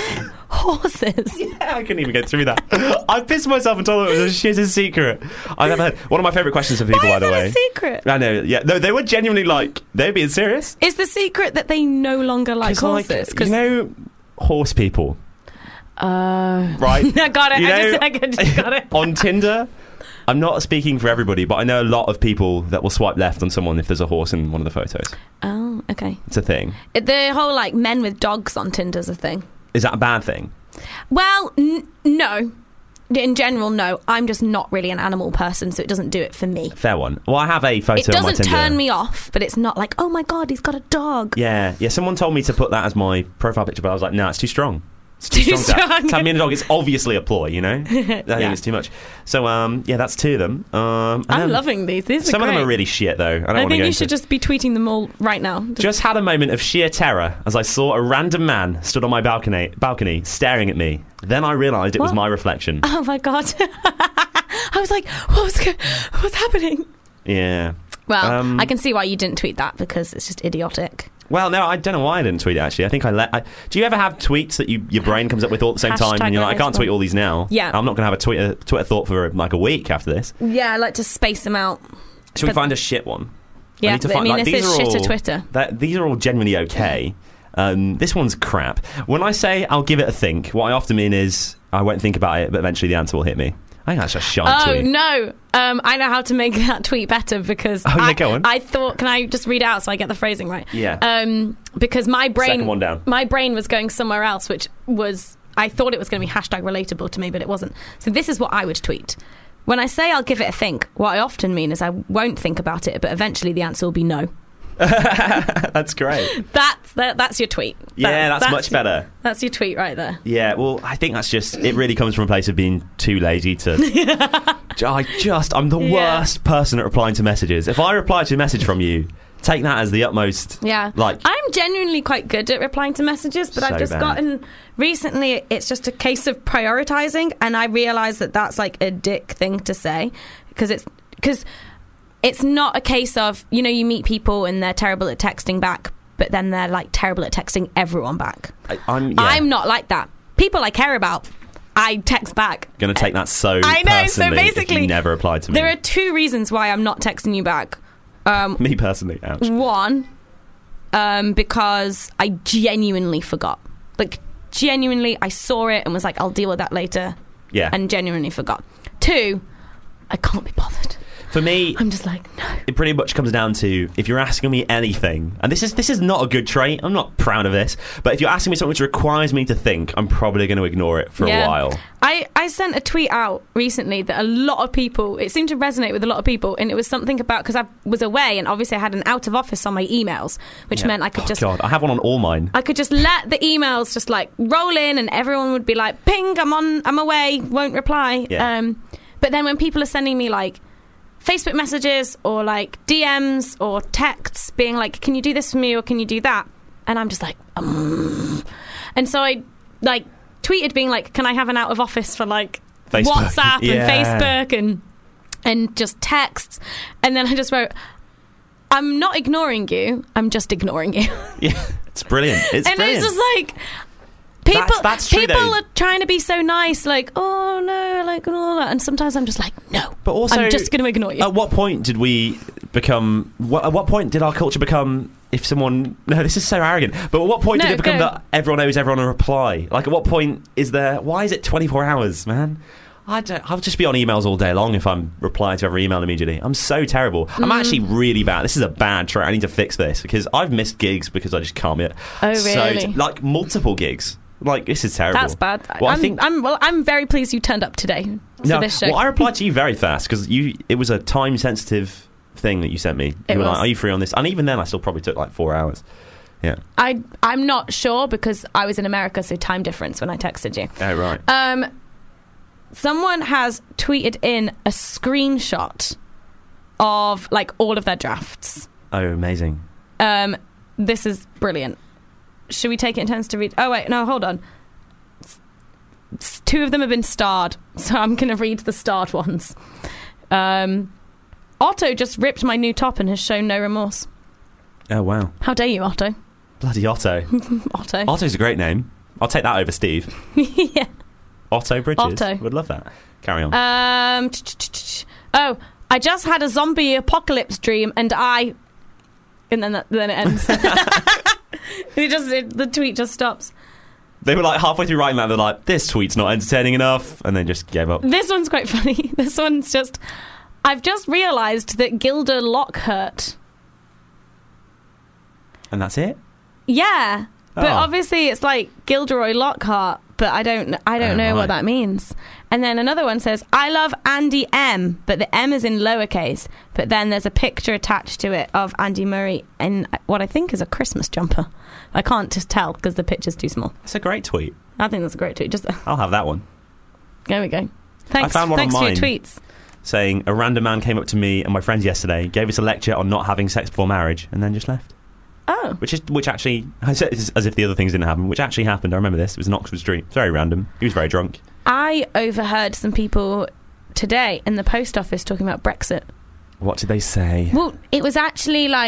[SPEAKER 3] Horses.
[SPEAKER 4] Yeah, I couldn't even get through that. I pissed myself and told them it was a shittest secret. I've never heard. One of my favourite questions of people,
[SPEAKER 3] Why
[SPEAKER 4] by
[SPEAKER 3] is
[SPEAKER 4] the
[SPEAKER 3] that
[SPEAKER 4] way.
[SPEAKER 3] a secret?
[SPEAKER 4] I know, yeah. No, they were genuinely like, they were being serious.
[SPEAKER 3] Is the secret that they no longer like
[SPEAKER 4] 'Cause, like,
[SPEAKER 3] horses?
[SPEAKER 4] you know, horse people,
[SPEAKER 3] uh,
[SPEAKER 4] right?
[SPEAKER 3] I got it.
[SPEAKER 4] You
[SPEAKER 3] I
[SPEAKER 4] know,
[SPEAKER 3] just, I just got it.
[SPEAKER 4] on Tinder, I'm not speaking for everybody, but I know a lot of people that will swipe left on someone if there's a horse in one of the photos.
[SPEAKER 3] Oh, okay.
[SPEAKER 4] It's a thing.
[SPEAKER 3] The whole like men with dogs on Tinder's a thing.
[SPEAKER 4] Is that a bad thing?
[SPEAKER 3] Well, n- no. In general, no. I'm just not really an animal person, so it doesn't do it for me.
[SPEAKER 4] Fair one. Well, I have a photo
[SPEAKER 3] It
[SPEAKER 4] on my
[SPEAKER 3] doesn't
[SPEAKER 4] Tinder.
[SPEAKER 3] turn me off, but it's not like, oh my God, he's got a dog.
[SPEAKER 4] Yeah, yeah. Someone told me to put that as my profile picture, but I was like, no, it's too strong. It's too,
[SPEAKER 3] Too
[SPEAKER 4] strong. To
[SPEAKER 3] strong.
[SPEAKER 4] have, to have me and a dog. It's obviously a ploy, you know. I think
[SPEAKER 3] Yeah.
[SPEAKER 4] it's too much. So, um, yeah, that's two of them. Um, and
[SPEAKER 3] I'm
[SPEAKER 4] then
[SPEAKER 3] loving these. These are
[SPEAKER 4] Some
[SPEAKER 3] great.
[SPEAKER 4] of them are really shit, though. I don't
[SPEAKER 3] I
[SPEAKER 4] want to
[SPEAKER 3] think
[SPEAKER 4] go
[SPEAKER 3] you
[SPEAKER 4] into
[SPEAKER 3] should just be tweeting them all right now. Just-
[SPEAKER 4] Just had a moment of sheer terror as I saw a random man stood on my balcony, balcony staring at me. Then I realised it was
[SPEAKER 3] What?
[SPEAKER 4] my reflection.
[SPEAKER 3] Oh my God. I was like, what was go- what's happening?
[SPEAKER 4] Yeah.
[SPEAKER 3] Well,
[SPEAKER 4] Um,
[SPEAKER 3] I can see why you didn't tweet that because it's just idiotic.
[SPEAKER 4] Well, no, I don't know why I didn't tweet it, actually. I think I let... I, do you ever have tweets that you, your brain comes up with all at the same time
[SPEAKER 3] Hashtag
[SPEAKER 4] and you're like, I can't tweet all these now?
[SPEAKER 3] Yeah.
[SPEAKER 4] I'm not going to have a Twitter, Twitter thought for like a week after this.
[SPEAKER 3] Yeah, I like to space them out.
[SPEAKER 4] Should we
[SPEAKER 3] But-
[SPEAKER 4] find a shit one?
[SPEAKER 3] Yeah,
[SPEAKER 4] need to
[SPEAKER 3] I
[SPEAKER 4] find-
[SPEAKER 3] mean,
[SPEAKER 4] like,
[SPEAKER 3] this
[SPEAKER 4] these
[SPEAKER 3] is
[SPEAKER 4] are
[SPEAKER 3] shit to
[SPEAKER 4] all-
[SPEAKER 3] Twitter.
[SPEAKER 4] That, these are all genuinely okay. Um, this one's crap. When I say I'll give it a think, what I often mean is I won't think about it, but eventually the answer will hit me. I think that's a shite
[SPEAKER 3] Oh,
[SPEAKER 4] tweet.
[SPEAKER 3] no. Um, I know how to make that tweet better because
[SPEAKER 4] Oh, yeah,
[SPEAKER 3] I,
[SPEAKER 4] go on.
[SPEAKER 3] I thought, can I just read it out so I get the phrasing right?
[SPEAKER 4] Yeah.
[SPEAKER 3] Um, because my brain,
[SPEAKER 4] Second one down.
[SPEAKER 3] my brain was going somewhere else, which was, I thought it was going to be hashtag relatable to me, but it wasn't. So this is what I would tweet. When I say I'll give it a think, what I often mean is I won't think about it, but eventually the answer will be no.
[SPEAKER 4] That's great.
[SPEAKER 3] That's that, that's your tweet.
[SPEAKER 4] Yeah, that's much better.
[SPEAKER 3] That's your tweet right there.
[SPEAKER 4] Yeah, well, I think that's just... It really comes from a place of being too lazy to... I just... I'm the
[SPEAKER 3] Yeah.
[SPEAKER 4] worst person at replying to messages. If I reply to a message from you, take that as the utmost...
[SPEAKER 3] Yeah.
[SPEAKER 4] Like...
[SPEAKER 3] I'm genuinely quite good at replying to messages, but
[SPEAKER 4] So
[SPEAKER 3] I've just
[SPEAKER 4] bad.
[SPEAKER 3] gotten... Recently, it's just a case of prioritising, and I realise that that's like a dick thing to say, because it's... Because it's not a case of, you know, you meet people and they're terrible at texting back, but then they're like terrible at texting everyone back.
[SPEAKER 4] I, I'm, yeah,
[SPEAKER 3] I'm not like that. People I care about, I text back.
[SPEAKER 4] going to take that so
[SPEAKER 3] I know, so
[SPEAKER 4] personally if
[SPEAKER 3] basically,
[SPEAKER 4] you never replied to me.
[SPEAKER 3] There are two reasons why I'm not texting you back. Um,
[SPEAKER 4] Me personally, ouch.
[SPEAKER 3] One, um, because I genuinely forgot. Like, genuinely, I saw it and was like, I'll deal with that later.
[SPEAKER 4] Yeah.
[SPEAKER 3] And genuinely forgot. Two, I can't be bothered.
[SPEAKER 4] For me...
[SPEAKER 3] I'm just like, no.
[SPEAKER 4] It pretty much comes down to if you're asking me anything, and this is this is not a good trait. I'm not proud of this, but if you're asking me something which requires me to think, I'm probably going to ignore it for
[SPEAKER 3] Yeah.
[SPEAKER 4] a while.
[SPEAKER 3] I, I sent a tweet out recently that a lot of people, it seemed to resonate with a lot of people, and it was something about, because I was away and obviously I had an out of office on my emails, which
[SPEAKER 4] Yeah.
[SPEAKER 3] meant I could
[SPEAKER 4] Oh,
[SPEAKER 3] just
[SPEAKER 4] God, I have one on all mine.
[SPEAKER 3] I could just let the emails just like roll in, and everyone would be like, ping, I'm on, I'm away, won't reply.
[SPEAKER 4] Yeah.
[SPEAKER 3] Um, but then when people are sending me like Facebook messages or like D Ms or texts being like, can you do this for me or can you do that? And I'm just like, um. And so I like tweeted being like, can I have an out of office for like
[SPEAKER 4] Facebook.
[SPEAKER 3] WhatsApp
[SPEAKER 4] Yeah.
[SPEAKER 3] and Facebook and and just texts. And then I just wrote, I'm not ignoring you, I'm just ignoring you.
[SPEAKER 4] Yeah, it's brilliant. It's
[SPEAKER 3] and
[SPEAKER 4] brilliant.
[SPEAKER 3] it's just like people
[SPEAKER 4] That's- that's true,
[SPEAKER 3] people
[SPEAKER 4] though.
[SPEAKER 3] are trying to be so nice, like, oh no, like all that, and sometimes I'm just like, no,
[SPEAKER 4] But also,
[SPEAKER 3] I'm just going to ignore you.
[SPEAKER 4] At what point did we become? What, at what point did our culture become? If someone, no, this is so arrogant. But at what point
[SPEAKER 3] No,
[SPEAKER 4] did it become
[SPEAKER 3] go.
[SPEAKER 4] that everyone owes everyone a reply? Like, at what point is there? Why is it twenty-four hours, man? I don't, I'll just be on emails all day long if I'm replying to every email immediately. I'm so terrible. I'm
[SPEAKER 3] Mm.
[SPEAKER 4] actually really bad. This is a bad trait. I need to fix this because I've missed gigs because I just can't be it.
[SPEAKER 3] Oh,
[SPEAKER 4] So,
[SPEAKER 3] really?
[SPEAKER 4] like multiple gigs. Like, this is terrible.
[SPEAKER 3] That's bad.
[SPEAKER 4] Well,
[SPEAKER 3] I'm,
[SPEAKER 4] I think
[SPEAKER 3] I'm well. I'm very pleased you turned up today for
[SPEAKER 4] no,
[SPEAKER 3] this show.
[SPEAKER 4] well, I replied to you very fast because you. It was a time-sensitive thing that you sent me. You
[SPEAKER 3] It
[SPEAKER 4] were like,
[SPEAKER 3] was.
[SPEAKER 4] "Are you free on this?" And even then, I still probably took like four hours. Yeah.
[SPEAKER 3] I I'm not sure because I was in America, so time difference when I texted you.
[SPEAKER 4] Oh right.
[SPEAKER 3] Um, someone has tweeted in a screenshot of like all of their drafts.
[SPEAKER 4] Oh, amazing.
[SPEAKER 3] Um, this is brilliant. Should we take it in turns to read? Oh wait, no, hold on. S- s- Two of them have been starred, so I'm going to read the starred ones. Um, Otto just ripped my new top and has shown no remorse.
[SPEAKER 4] Oh wow.
[SPEAKER 3] How dare you, Otto?
[SPEAKER 4] Bloody Otto.
[SPEAKER 3] Otto.
[SPEAKER 4] Otto's a great name. I'll take that over Steve.
[SPEAKER 3] yeah.
[SPEAKER 4] Otto Bridges.
[SPEAKER 3] Otto.
[SPEAKER 4] Would love that. Carry on.
[SPEAKER 3] Um. ch- ch- ch- ch- Oh, I just had a zombie apocalypse dream, and I. And then that, then it ends. it just it, the tweet just stops.
[SPEAKER 4] They were like halfway through writing that. They're like, "This tweet's not entertaining enough," and then just gave up.
[SPEAKER 3] This one's quite funny. This one's just. I've just realised that Gilda Lockhart.
[SPEAKER 4] And that's it.
[SPEAKER 3] Yeah, but
[SPEAKER 4] Oh.
[SPEAKER 3] obviously it's like Gilderoy Lockhart, but I don't I don't
[SPEAKER 4] Oh,
[SPEAKER 3] know
[SPEAKER 4] right.
[SPEAKER 3] what that means. And then another one says, I love Andy M, but the M is in lowercase, but then there's a picture attached to it of Andy Murray in what I think is a Christmas jumper. I can't just tell because the picture's too small.
[SPEAKER 4] It's a great tweet.
[SPEAKER 3] I think that's a great tweet. Just
[SPEAKER 4] I'll have that one.
[SPEAKER 3] there we go. Thanks,
[SPEAKER 4] I found one
[SPEAKER 3] thanks
[SPEAKER 4] on
[SPEAKER 3] for your
[SPEAKER 4] mine.
[SPEAKER 3] tweets.
[SPEAKER 4] Saying a random man came up to me and my friends yesterday, gave us a lecture on not having sex before marriage, and then just left.
[SPEAKER 3] Oh,
[SPEAKER 4] Which is which actually, as if the other things didn't happen, which actually happened. I remember this. It was in Oxford Street. It's very random. He was very drunk.
[SPEAKER 3] I overheard some people today in the post office talking about Brexit.
[SPEAKER 4] What did they say?
[SPEAKER 3] Well, it was actually like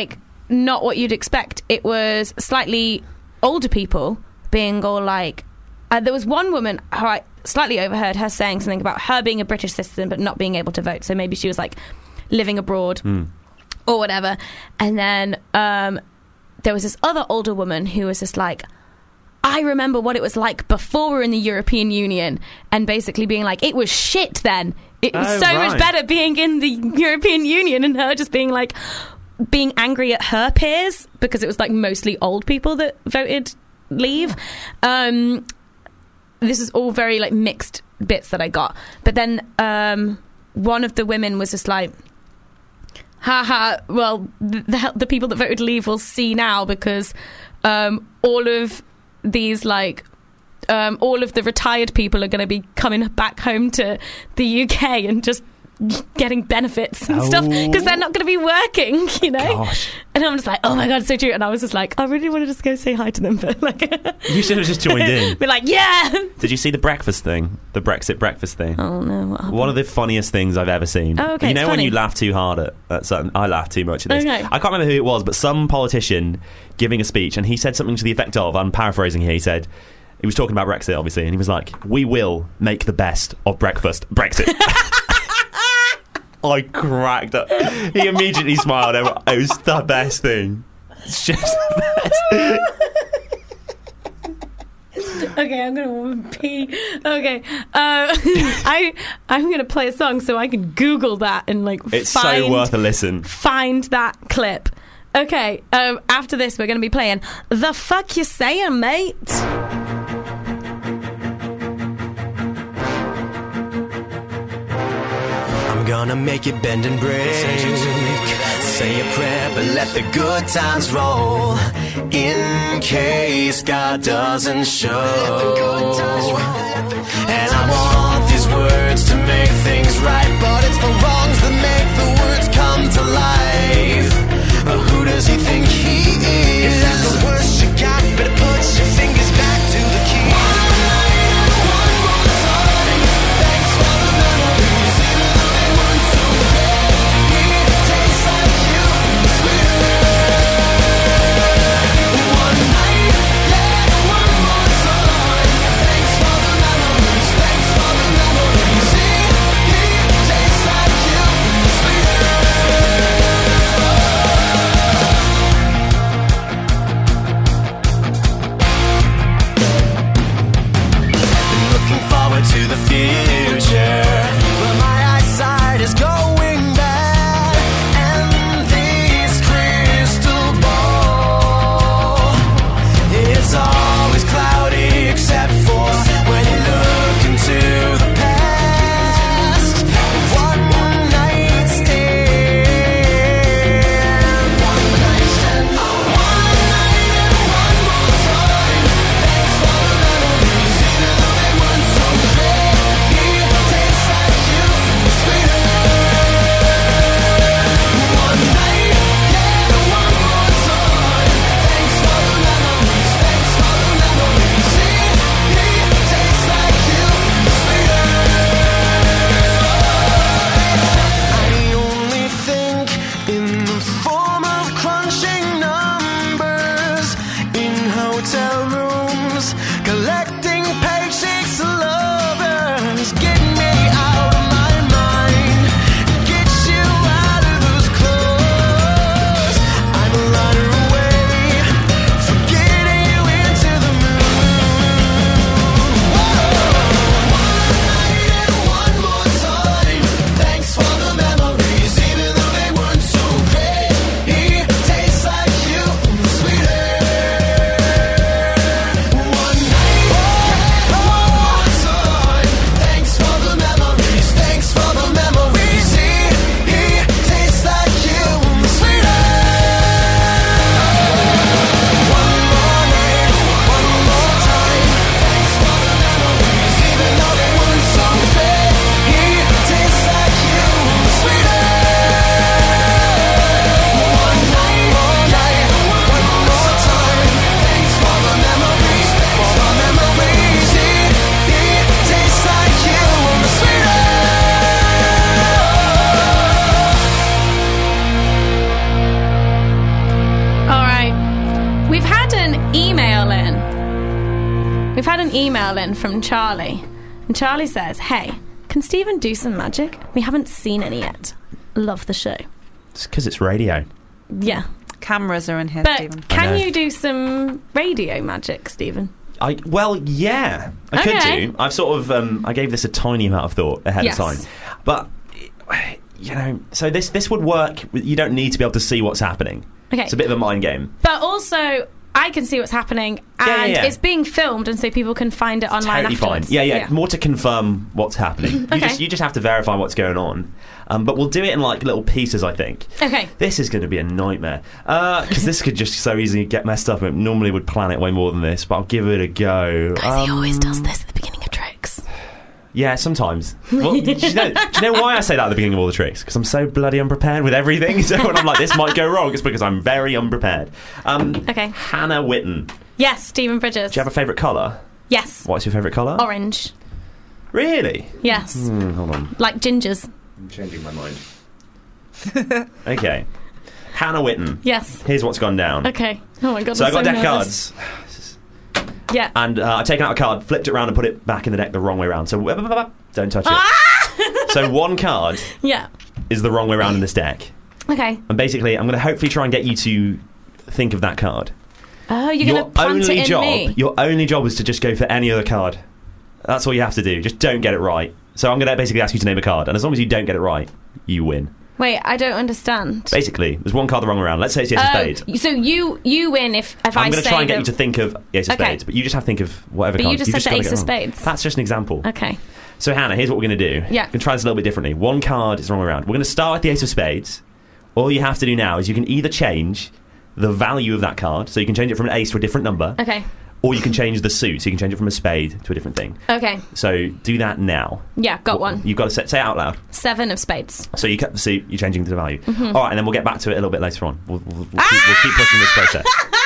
[SPEAKER 3] not what you'd expect. It was slightly older people being all like, uh, there was one woman who I slightly overheard her saying something about her being a British citizen but not being able to vote. So maybe she was like living abroad
[SPEAKER 4] Mm.
[SPEAKER 3] or whatever. And then um, there was this other older woman who was just like, I remember what it was like before we were in the European Union, and basically being like, it was shit then. It was
[SPEAKER 4] Oh,
[SPEAKER 3] so
[SPEAKER 4] right.
[SPEAKER 3] much better being in the European Union, and her just being like, being angry at her peers because it was like mostly old people that voted leave. Um, this is all very like mixed bits that I got. But then um, one of the women was just like, haha, well, the, the, the people that voted leave will see now because um, all of these like um, all of the retired people are going to be coming back home to the U K and just getting benefits and
[SPEAKER 4] Oh.
[SPEAKER 3] stuff because they're not going to be working, you know.
[SPEAKER 4] Gosh.
[SPEAKER 3] And I'm just like, oh my god, it's so true. And I was just like, I really want to just go say hi to them, but like,
[SPEAKER 4] You should have just joined in.
[SPEAKER 3] be like, yeah.
[SPEAKER 4] Did you see the breakfast thing? The Brexit breakfast thing?
[SPEAKER 3] Oh no, what happened?
[SPEAKER 4] One of the funniest things I've ever seen.
[SPEAKER 3] Oh, okay,
[SPEAKER 4] You know
[SPEAKER 3] it's
[SPEAKER 4] when
[SPEAKER 3] funny.
[SPEAKER 4] you laugh too hard at, at something? I laugh too much at this.
[SPEAKER 3] Okay.
[SPEAKER 4] I can't remember who it was, but some politician giving a speech, and he said something to the effect of, I'm paraphrasing here, he said, he was talking about Brexit, obviously, and he was like, we will make the best of breakfast. Brexit. I cracked up. He immediately smiled. It was the best thing. It's just the best.
[SPEAKER 3] Okay, I'm gonna pee. Okay, uh, I I'm gonna play a song so I can Google that and like
[SPEAKER 4] It's
[SPEAKER 3] find,
[SPEAKER 4] so worth a listen.
[SPEAKER 3] find that clip. Okay, um, after this we're gonna be playing The Fuck You Saying, Mate?
[SPEAKER 9] I'm gonna make you bend and break. Say a prayer, but let the good times roll. In case God doesn't show. And I want these words to make things right, but it's the wrongs that make the words come to life. But who does he think he is? If that's the worst you got, better put your fingers back to the key.
[SPEAKER 3] We've had an email in from Charlie, and Charlie says, "Hey, can Stephen do some magic? We haven't seen any yet. Love the show."
[SPEAKER 4] It's because it's radio.
[SPEAKER 3] Yeah.
[SPEAKER 5] Cameras are in here,
[SPEAKER 3] But
[SPEAKER 5] Stephen.
[SPEAKER 3] can
[SPEAKER 4] know.
[SPEAKER 3] you do some radio magic, Stephen?
[SPEAKER 4] I well, yeah, I
[SPEAKER 3] Okay.
[SPEAKER 4] could do. I've sort of um, I gave this a tiny amount of thought ahead
[SPEAKER 3] Yes.
[SPEAKER 4] of time, but you know, so this this would work. You don't need to be able to see what's happening.
[SPEAKER 3] Okay.
[SPEAKER 4] It's a bit of a mind game.
[SPEAKER 3] But also, I can see what's happening, and
[SPEAKER 4] Yeah, yeah, yeah.
[SPEAKER 3] it's being filmed, and so people can find it online
[SPEAKER 4] Totally fine.
[SPEAKER 3] afterwards.
[SPEAKER 4] Yeah, yeah, More to confirm what's happening. You
[SPEAKER 3] Okay.
[SPEAKER 4] just you just have to verify what's going on. Um, but we'll do it in like little pieces, I think.
[SPEAKER 3] Okay.
[SPEAKER 4] This is going to be a nightmare because this could just so easily get messed up. It normally would plan it way more than this, but I'll give it a go.
[SPEAKER 3] Guys, he
[SPEAKER 4] Um,
[SPEAKER 3] always does this at the beginning of tricks.
[SPEAKER 4] Yeah, sometimes. Well, do, you know, do you know why I say that at the beginning of all the tricks? Because I'm so bloody unprepared with everything. So when I'm like, this might go wrong, it's because I'm very unprepared. Um,
[SPEAKER 3] Okay.
[SPEAKER 4] Hannah Witten.
[SPEAKER 3] Yes, Stephen Bridges.
[SPEAKER 4] Do you have a favourite colour?
[SPEAKER 3] Yes.
[SPEAKER 4] What's your favourite colour?
[SPEAKER 3] Orange.
[SPEAKER 4] Really?
[SPEAKER 3] Yes.
[SPEAKER 4] Hmm, hold on.
[SPEAKER 3] Like gingers.
[SPEAKER 4] I'm changing my mind. Okay. Hannah Witten.
[SPEAKER 3] Yes.
[SPEAKER 4] Here's what's gone down.
[SPEAKER 3] Okay. Oh my god.
[SPEAKER 4] So
[SPEAKER 3] I'm
[SPEAKER 4] I got a
[SPEAKER 3] so
[SPEAKER 4] deck of
[SPEAKER 3] nervous.
[SPEAKER 4] cards.
[SPEAKER 3] Yeah.
[SPEAKER 4] And uh, I've taken out a card, flipped it around, and put it back in the deck the wrong way around. So don't touch it.
[SPEAKER 3] Ah!
[SPEAKER 4] So one card
[SPEAKER 3] Yeah.
[SPEAKER 4] is the wrong way around in this deck.
[SPEAKER 3] Okay.
[SPEAKER 4] And basically, I'm going to hopefully try and get you to think of that card.
[SPEAKER 3] Oh, you're
[SPEAKER 4] your
[SPEAKER 3] going to plant
[SPEAKER 4] only
[SPEAKER 3] it in
[SPEAKER 4] job,
[SPEAKER 3] me.
[SPEAKER 4] Your only job is to just go for any other card. That's all you have to do. Just don't get it right. So I'm going to basically ask you to name a card, and as long as you don't get it right, you win.
[SPEAKER 3] Wait, I don't understand.
[SPEAKER 4] Basically, there's one card the wrong way around. Let's say it's the Ace of
[SPEAKER 3] Oh,
[SPEAKER 4] Spades.
[SPEAKER 3] so you you win if, if I
[SPEAKER 4] I'm going
[SPEAKER 3] say
[SPEAKER 4] to try and get
[SPEAKER 3] the-
[SPEAKER 4] you to think of the Ace of
[SPEAKER 3] Okay.
[SPEAKER 4] Spades, but you just have to think of whatever
[SPEAKER 3] But
[SPEAKER 4] card.
[SPEAKER 3] you just said the
[SPEAKER 4] gotta
[SPEAKER 3] Ace
[SPEAKER 4] get
[SPEAKER 3] of
[SPEAKER 4] it wrong.
[SPEAKER 3] Spades.
[SPEAKER 4] That's just an example.
[SPEAKER 3] Okay.
[SPEAKER 4] So Hannah, here's what we're going to do.
[SPEAKER 3] Yeah.
[SPEAKER 4] We can try this a little bit differently. One card is the wrong way around. We're going to start with the Ace of Spades. All you have to do now is you can either change the value of that card, so you can change it from an ace to a different number,
[SPEAKER 3] Okay.
[SPEAKER 4] or you can change the suit, so you can change it from a spade to a different thing.
[SPEAKER 3] Okay.
[SPEAKER 4] So do that now.
[SPEAKER 3] Yeah, got
[SPEAKER 4] What-
[SPEAKER 3] one.
[SPEAKER 4] You've got to say, say it out loud.
[SPEAKER 3] Seven of spades.
[SPEAKER 4] So you cut the suit, you're changing the value.
[SPEAKER 3] Mm-hmm.
[SPEAKER 4] All right, and then we'll get back to it a little bit later on. We'll, we'll, we'll, keep, we'll keep pushing this process.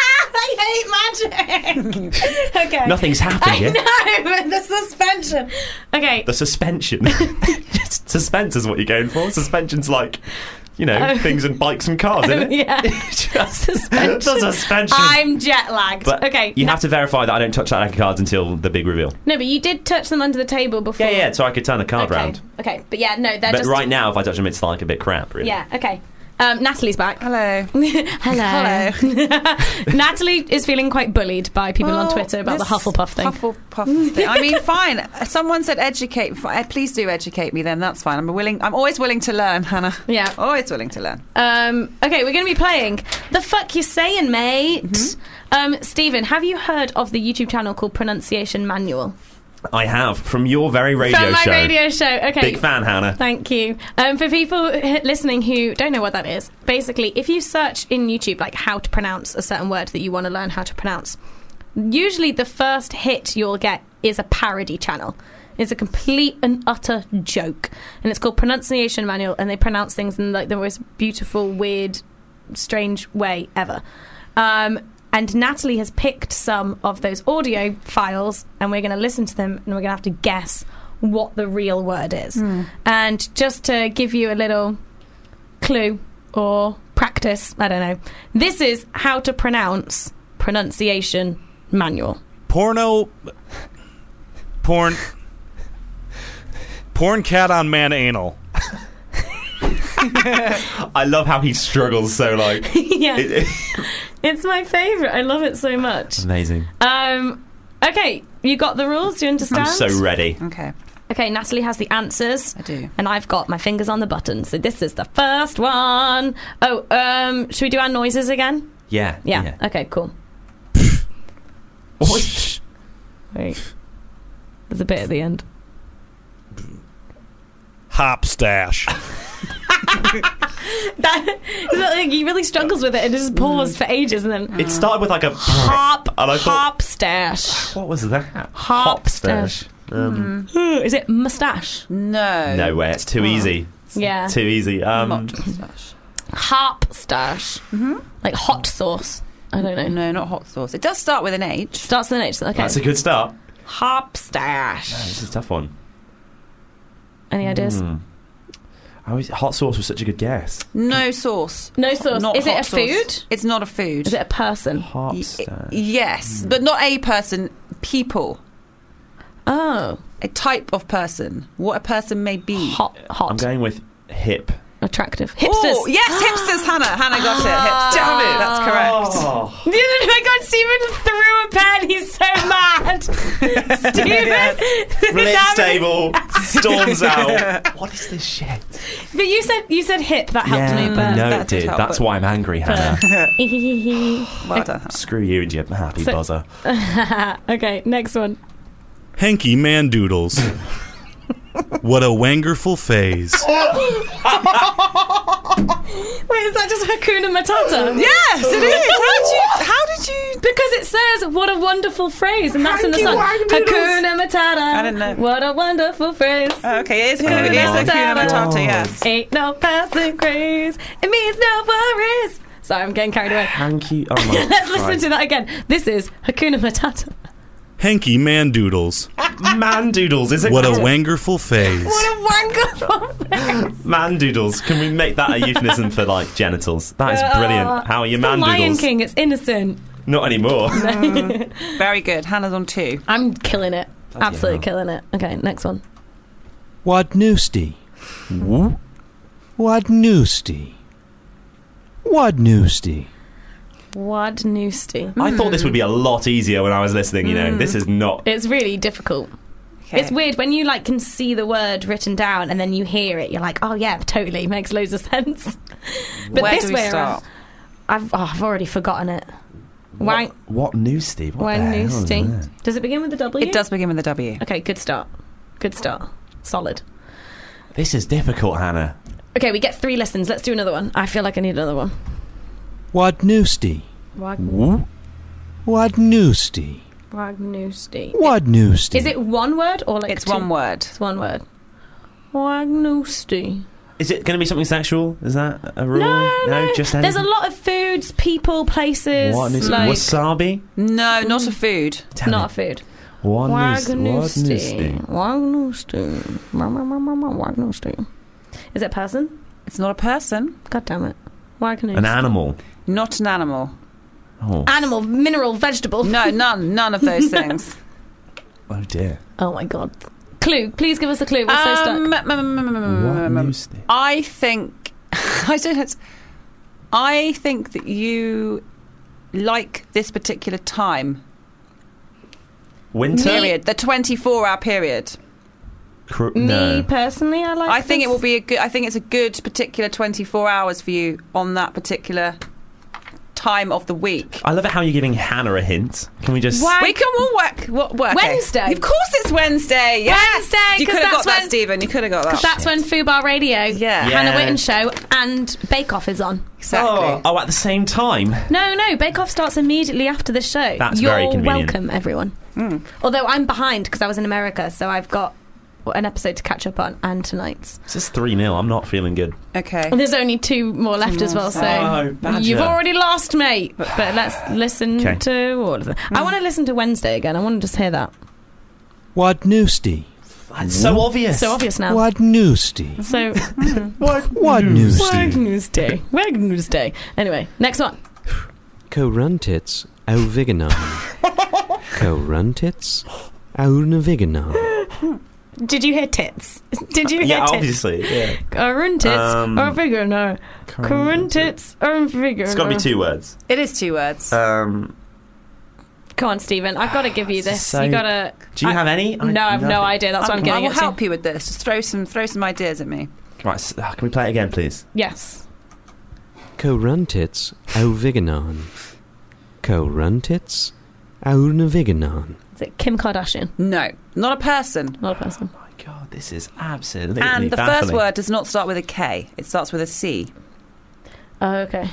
[SPEAKER 3] I hate magic. Okay.
[SPEAKER 4] Nothing's happened yet.
[SPEAKER 3] I know, but the suspension. Okay.
[SPEAKER 4] The suspension. Just suspense is what you're going for. Suspension's like, you know,
[SPEAKER 3] Oh.
[SPEAKER 4] things and bikes and cars, isn't it?
[SPEAKER 3] Yeah.
[SPEAKER 4] Just-
[SPEAKER 3] Suspension.
[SPEAKER 4] The suspension.
[SPEAKER 3] I'm jet lagged.
[SPEAKER 4] But
[SPEAKER 3] okay.
[SPEAKER 4] you
[SPEAKER 3] no,
[SPEAKER 4] have to verify that I don't touch that deck of cards until the big reveal.
[SPEAKER 3] no, but you did touch them under the table before.
[SPEAKER 4] Yeah, yeah, so I could turn a card
[SPEAKER 3] Okay.
[SPEAKER 4] round.
[SPEAKER 3] Okay. But yeah, no, they're
[SPEAKER 4] But
[SPEAKER 3] just.
[SPEAKER 4] right now, if I touch them, it's like a bit crap, really.
[SPEAKER 3] Yeah. Okay. Um, Natalie's back.
[SPEAKER 5] Hello.
[SPEAKER 3] Hello. Natalie is feeling quite bullied by people on
[SPEAKER 5] Well,
[SPEAKER 3] Twitter about the
[SPEAKER 5] this
[SPEAKER 3] Hufflepuff thing.
[SPEAKER 5] Hufflepuff thing. I mean, fine. Someone said educate. Fi- Please do educate me. Then that's fine. I'm willing. I'm always willing to learn, Hannah.
[SPEAKER 3] Yeah.
[SPEAKER 5] Always willing to learn.
[SPEAKER 3] Um, okay, we're going to be playing The Fuck You Saying, Mate?
[SPEAKER 4] Mm-hmm.
[SPEAKER 3] Um, Stephen, have you heard of the YouTube channel called Pronunciation Manual?
[SPEAKER 4] I have, from your very radio
[SPEAKER 3] From my
[SPEAKER 4] show.
[SPEAKER 3] radio show. Okay.
[SPEAKER 4] Big fan, Hannah.
[SPEAKER 3] Thank you. Um, for people h- listening who don't know what that is, basically, if you search in YouTube, like, how to pronounce a certain word that you want to learn how to pronounce, usually the first hit you'll get is a parody channel. It's a complete and utter joke. And it's called Pronunciation Manual, and they pronounce things in, like, the most beautiful, weird, strange way ever. Um... And Natalie has picked some of those audio files, and we're going to listen to them, and we're going to have to guess what the real word is.
[SPEAKER 5] Mm.
[SPEAKER 3] And just to give you a little clue or practice, I don't know, this is how to pronounce Pronunciation Manual.
[SPEAKER 10] Porno. Porn. Porn cat on man anal.
[SPEAKER 4] I love how he struggles so, like...
[SPEAKER 3] Yeah.
[SPEAKER 4] it- it-
[SPEAKER 3] It's my favourite. I love it so much.
[SPEAKER 4] Amazing.
[SPEAKER 3] Um, okay, you got the rules? Do you understand?
[SPEAKER 4] I'm so ready.
[SPEAKER 5] Okay.
[SPEAKER 3] Okay, Natalie has the answers.
[SPEAKER 5] I do.
[SPEAKER 3] And I've got my fingers on the buttons. So this is the first one. Oh, um, should we do our noises again?
[SPEAKER 4] Yeah.
[SPEAKER 3] Yeah. Okay, cool.
[SPEAKER 4] What was-
[SPEAKER 3] Wait. There's a bit at the end.
[SPEAKER 10] Hop stash.
[SPEAKER 3] That, like, he really struggles with it and just paused for ages and then
[SPEAKER 4] It started with like a...
[SPEAKER 3] hop,
[SPEAKER 4] and I thought,
[SPEAKER 3] hop stash.
[SPEAKER 4] what was that?
[SPEAKER 3] Hop stash.
[SPEAKER 4] Um,
[SPEAKER 3] Is it mustache?
[SPEAKER 5] No.
[SPEAKER 4] No way, it's too easy.
[SPEAKER 3] Yeah.
[SPEAKER 4] Too easy. Um,
[SPEAKER 5] Not moustache.
[SPEAKER 3] Hop stash. Mm-hmm. Like hot sauce. I don't know.
[SPEAKER 5] No, not hot sauce. It does start with an H.
[SPEAKER 3] Starts with an H. Okay.
[SPEAKER 4] That's a good start.
[SPEAKER 3] Hop stash.
[SPEAKER 4] This is a tough one.
[SPEAKER 3] Any ideas?
[SPEAKER 4] Mm. I always, hot sauce was such a good guess.
[SPEAKER 5] No sauce.
[SPEAKER 3] No sauce.
[SPEAKER 5] Not
[SPEAKER 3] Is it
[SPEAKER 5] hot
[SPEAKER 3] a
[SPEAKER 5] sauce.
[SPEAKER 3] food?
[SPEAKER 5] it's not a food.
[SPEAKER 3] Is it a person?
[SPEAKER 4] Hop
[SPEAKER 5] Y-
[SPEAKER 4] stash.
[SPEAKER 5] yes, but not a person. people.
[SPEAKER 3] Oh.
[SPEAKER 5] A type of person. What a person may be.
[SPEAKER 3] Hot. Hot.
[SPEAKER 4] I'm going with hip.
[SPEAKER 3] Attractive. Hipsters.
[SPEAKER 5] Oh, yes, hipsters, Hannah. Hannah got it. Hipsters.
[SPEAKER 4] Damn it.
[SPEAKER 5] That's correct.
[SPEAKER 4] Oh.
[SPEAKER 3] Oh my God, Stephen threw a pen. He's so mad. Stephen.
[SPEAKER 4] Blitz table. Storms out. What is this shit?
[SPEAKER 3] But you said you said hip. That helped
[SPEAKER 4] yeah,
[SPEAKER 3] me. But
[SPEAKER 4] no,
[SPEAKER 5] that
[SPEAKER 4] it
[SPEAKER 5] did
[SPEAKER 4] did.
[SPEAKER 5] help,
[SPEAKER 4] That's
[SPEAKER 5] but-
[SPEAKER 4] why I'm angry, Hannah.
[SPEAKER 5] Well done.
[SPEAKER 4] Screw you and your happy
[SPEAKER 3] So-
[SPEAKER 4] buzzer.
[SPEAKER 3] Okay, next one.
[SPEAKER 10] Hanky man doodles. What a wangerful phase.
[SPEAKER 3] Wait, is that just Hakuna Matata?
[SPEAKER 5] Yes, it is. How did you? How did you?
[SPEAKER 3] Because it says, what a wonderful phrase, and that's in the song. Hakuna Matata.
[SPEAKER 5] I didn't know.
[SPEAKER 3] What a wonderful phrase.
[SPEAKER 5] Oh, okay, it is. It
[SPEAKER 3] Hakuna
[SPEAKER 5] is
[SPEAKER 3] Matata.
[SPEAKER 5] Hakuna Matata. Yes.
[SPEAKER 3] Ain't no passing craze. It means no worries. Sorry, I'm getting carried away.
[SPEAKER 4] Hanky. Oh my
[SPEAKER 3] Let's listen
[SPEAKER 4] Christ.
[SPEAKER 3] to that again. This is Hakuna Matata.
[SPEAKER 10] Hanky man doodles.
[SPEAKER 4] Man doodles. Is it?
[SPEAKER 10] What a wangerful phase.
[SPEAKER 3] What a wonderful phrase.
[SPEAKER 4] Man doodles. Can we make that a euphemism for like genitals? That is brilliant. How are your man
[SPEAKER 3] The Lion
[SPEAKER 4] doodles?
[SPEAKER 3] King, it's innocent.
[SPEAKER 4] Not anymore.
[SPEAKER 5] Very good. Hannah's on two.
[SPEAKER 3] I'm killing it. Absolutely
[SPEAKER 4] hell.
[SPEAKER 3] killing it. Okay, next one.
[SPEAKER 6] What newsty? What newsty? What newsty?
[SPEAKER 3] What newsty?
[SPEAKER 4] I thought this would be a lot easier when I was listening. You know, this is not.
[SPEAKER 3] It's really difficult.
[SPEAKER 5] Okay.
[SPEAKER 3] It's weird when you like can see the word written down and then you hear it. You're like, oh yeah, totally makes loads of sense. But
[SPEAKER 5] Where
[SPEAKER 3] this
[SPEAKER 5] do we
[SPEAKER 3] way
[SPEAKER 5] start?
[SPEAKER 3] around, I've oh, I've already forgotten it. Wang,
[SPEAKER 4] What news, Steve? What
[SPEAKER 3] wang
[SPEAKER 4] the hell is
[SPEAKER 3] newsty.
[SPEAKER 4] that?
[SPEAKER 3] Does it begin with a W?
[SPEAKER 5] It does begin with a W.
[SPEAKER 3] Okay, good start. Good start. Solid.
[SPEAKER 4] This is difficult, Hannah.
[SPEAKER 3] Okay, we get three listens. Let's do another one. I feel like I need another one.
[SPEAKER 6] What newsty?
[SPEAKER 3] Wag,
[SPEAKER 6] What newsty?
[SPEAKER 3] wag newsty.
[SPEAKER 6] What newsty?
[SPEAKER 3] Is it one word or like
[SPEAKER 5] It's
[SPEAKER 3] two?
[SPEAKER 5] one word.
[SPEAKER 3] It's one word. Wag newsty.
[SPEAKER 4] Is it going to be something sexual? Is that a rule?
[SPEAKER 3] No, no.
[SPEAKER 4] just
[SPEAKER 3] There's a
[SPEAKER 4] anything?
[SPEAKER 3] lot of foods, people, places.
[SPEAKER 4] What is
[SPEAKER 3] like,
[SPEAKER 4] wasabi?
[SPEAKER 5] No, not a food.
[SPEAKER 3] It's not a food.
[SPEAKER 4] What news? What
[SPEAKER 3] Wagnusti.
[SPEAKER 4] news?
[SPEAKER 3] Wagnusti. Wagnusti. Is it a person?
[SPEAKER 5] It's not a person.
[SPEAKER 3] God damn it. Wagnusti.
[SPEAKER 4] An animal.
[SPEAKER 5] Not an animal.
[SPEAKER 4] Oh,
[SPEAKER 3] Animal, mineral, vegetable.
[SPEAKER 5] No, none. None of those things.
[SPEAKER 4] oh dear.
[SPEAKER 3] Oh my god. Clue. Please give us a clue. We're so stuck.
[SPEAKER 5] Um, mm, mm, mm, mm, mm,
[SPEAKER 4] What
[SPEAKER 5] mm.
[SPEAKER 4] news?
[SPEAKER 5] I think I don't know. I think that you like this particular time
[SPEAKER 4] Winter.
[SPEAKER 5] period, the twenty-four hour period.
[SPEAKER 4] Cru-
[SPEAKER 3] Me
[SPEAKER 4] no.
[SPEAKER 3] personally, I like
[SPEAKER 5] I think
[SPEAKER 3] this.
[SPEAKER 5] it will be a good. I think it's a good particular twenty-four hours for you on that particular time of the week.
[SPEAKER 4] I love it how you're giving Hannah a hint. Can we just?
[SPEAKER 3] Why-
[SPEAKER 5] We can all work. What work?
[SPEAKER 3] Wednesday.
[SPEAKER 5] Of course, it's Wednesday. Yes,
[SPEAKER 3] Wednesday,
[SPEAKER 5] you
[SPEAKER 3] 'cause
[SPEAKER 5] could have got
[SPEAKER 3] that's
[SPEAKER 5] that,
[SPEAKER 3] when-
[SPEAKER 5] Stephen. You could have got that.
[SPEAKER 3] That's when Fubar Radio,
[SPEAKER 5] Yeah.
[SPEAKER 4] Yeah.
[SPEAKER 3] Hannah Witten Show, and Bake Off is on.
[SPEAKER 5] Exactly.
[SPEAKER 4] Oh, oh, at the same time.
[SPEAKER 3] No, no, Bake Off starts immediately after the show.
[SPEAKER 4] That's
[SPEAKER 3] You're
[SPEAKER 4] very convenient.
[SPEAKER 3] welcome, everyone. Although I'm behind because I was in America, so I've got an episode to catch up on, and tonight's.
[SPEAKER 4] This is three nil. I'm not feeling good.
[SPEAKER 5] Okay.
[SPEAKER 3] And there's only two more left as well, so
[SPEAKER 4] Oh, Badger.
[SPEAKER 3] you've already lost, mate. But, but let's listen
[SPEAKER 4] Okay.
[SPEAKER 3] to all of them. I want to listen to Wednesday again. I want to just hear that.
[SPEAKER 6] What newsty?
[SPEAKER 4] It's so obvious.
[SPEAKER 3] So obvious now.
[SPEAKER 6] What newsty?
[SPEAKER 3] So
[SPEAKER 6] What newsty?
[SPEAKER 3] Wednesday, Wednesday. Anyway, next one.
[SPEAKER 6] Coruntits auviganon. Coruntits auviganon.
[SPEAKER 3] Did you hear tits? Did you hear
[SPEAKER 4] Yeah,
[SPEAKER 3] tits?
[SPEAKER 4] obviously. Yeah.
[SPEAKER 3] Current tits
[SPEAKER 4] Um,
[SPEAKER 3] or figure no. Current tits or figure.
[SPEAKER 4] It's got to be two words.
[SPEAKER 5] It is two words.
[SPEAKER 4] Um,
[SPEAKER 3] Come on, Stephen. I've got to give you this.
[SPEAKER 4] So-
[SPEAKER 3] you gotta.
[SPEAKER 4] do you
[SPEAKER 3] I-
[SPEAKER 4] have any? I-
[SPEAKER 3] No, I've no
[SPEAKER 4] nothing.
[SPEAKER 3] idea. That's why I'm
[SPEAKER 5] I
[SPEAKER 3] giving
[SPEAKER 5] will
[SPEAKER 3] it to
[SPEAKER 5] help
[SPEAKER 3] you.
[SPEAKER 5] you with this. Just throw some throw some ideas at me.
[SPEAKER 4] Right. So, uh, can we play it again, please?
[SPEAKER 3] Yes.
[SPEAKER 6] Coruntits auviganon. Coruntits auviganon.
[SPEAKER 3] Is it Kim Kardashian?
[SPEAKER 5] No, not a person.
[SPEAKER 3] Not a person.
[SPEAKER 4] Oh my God, this is absolutely
[SPEAKER 5] And the
[SPEAKER 4] baffling.
[SPEAKER 5] first word does not start with a K. It starts with a C.
[SPEAKER 3] Oh, okay.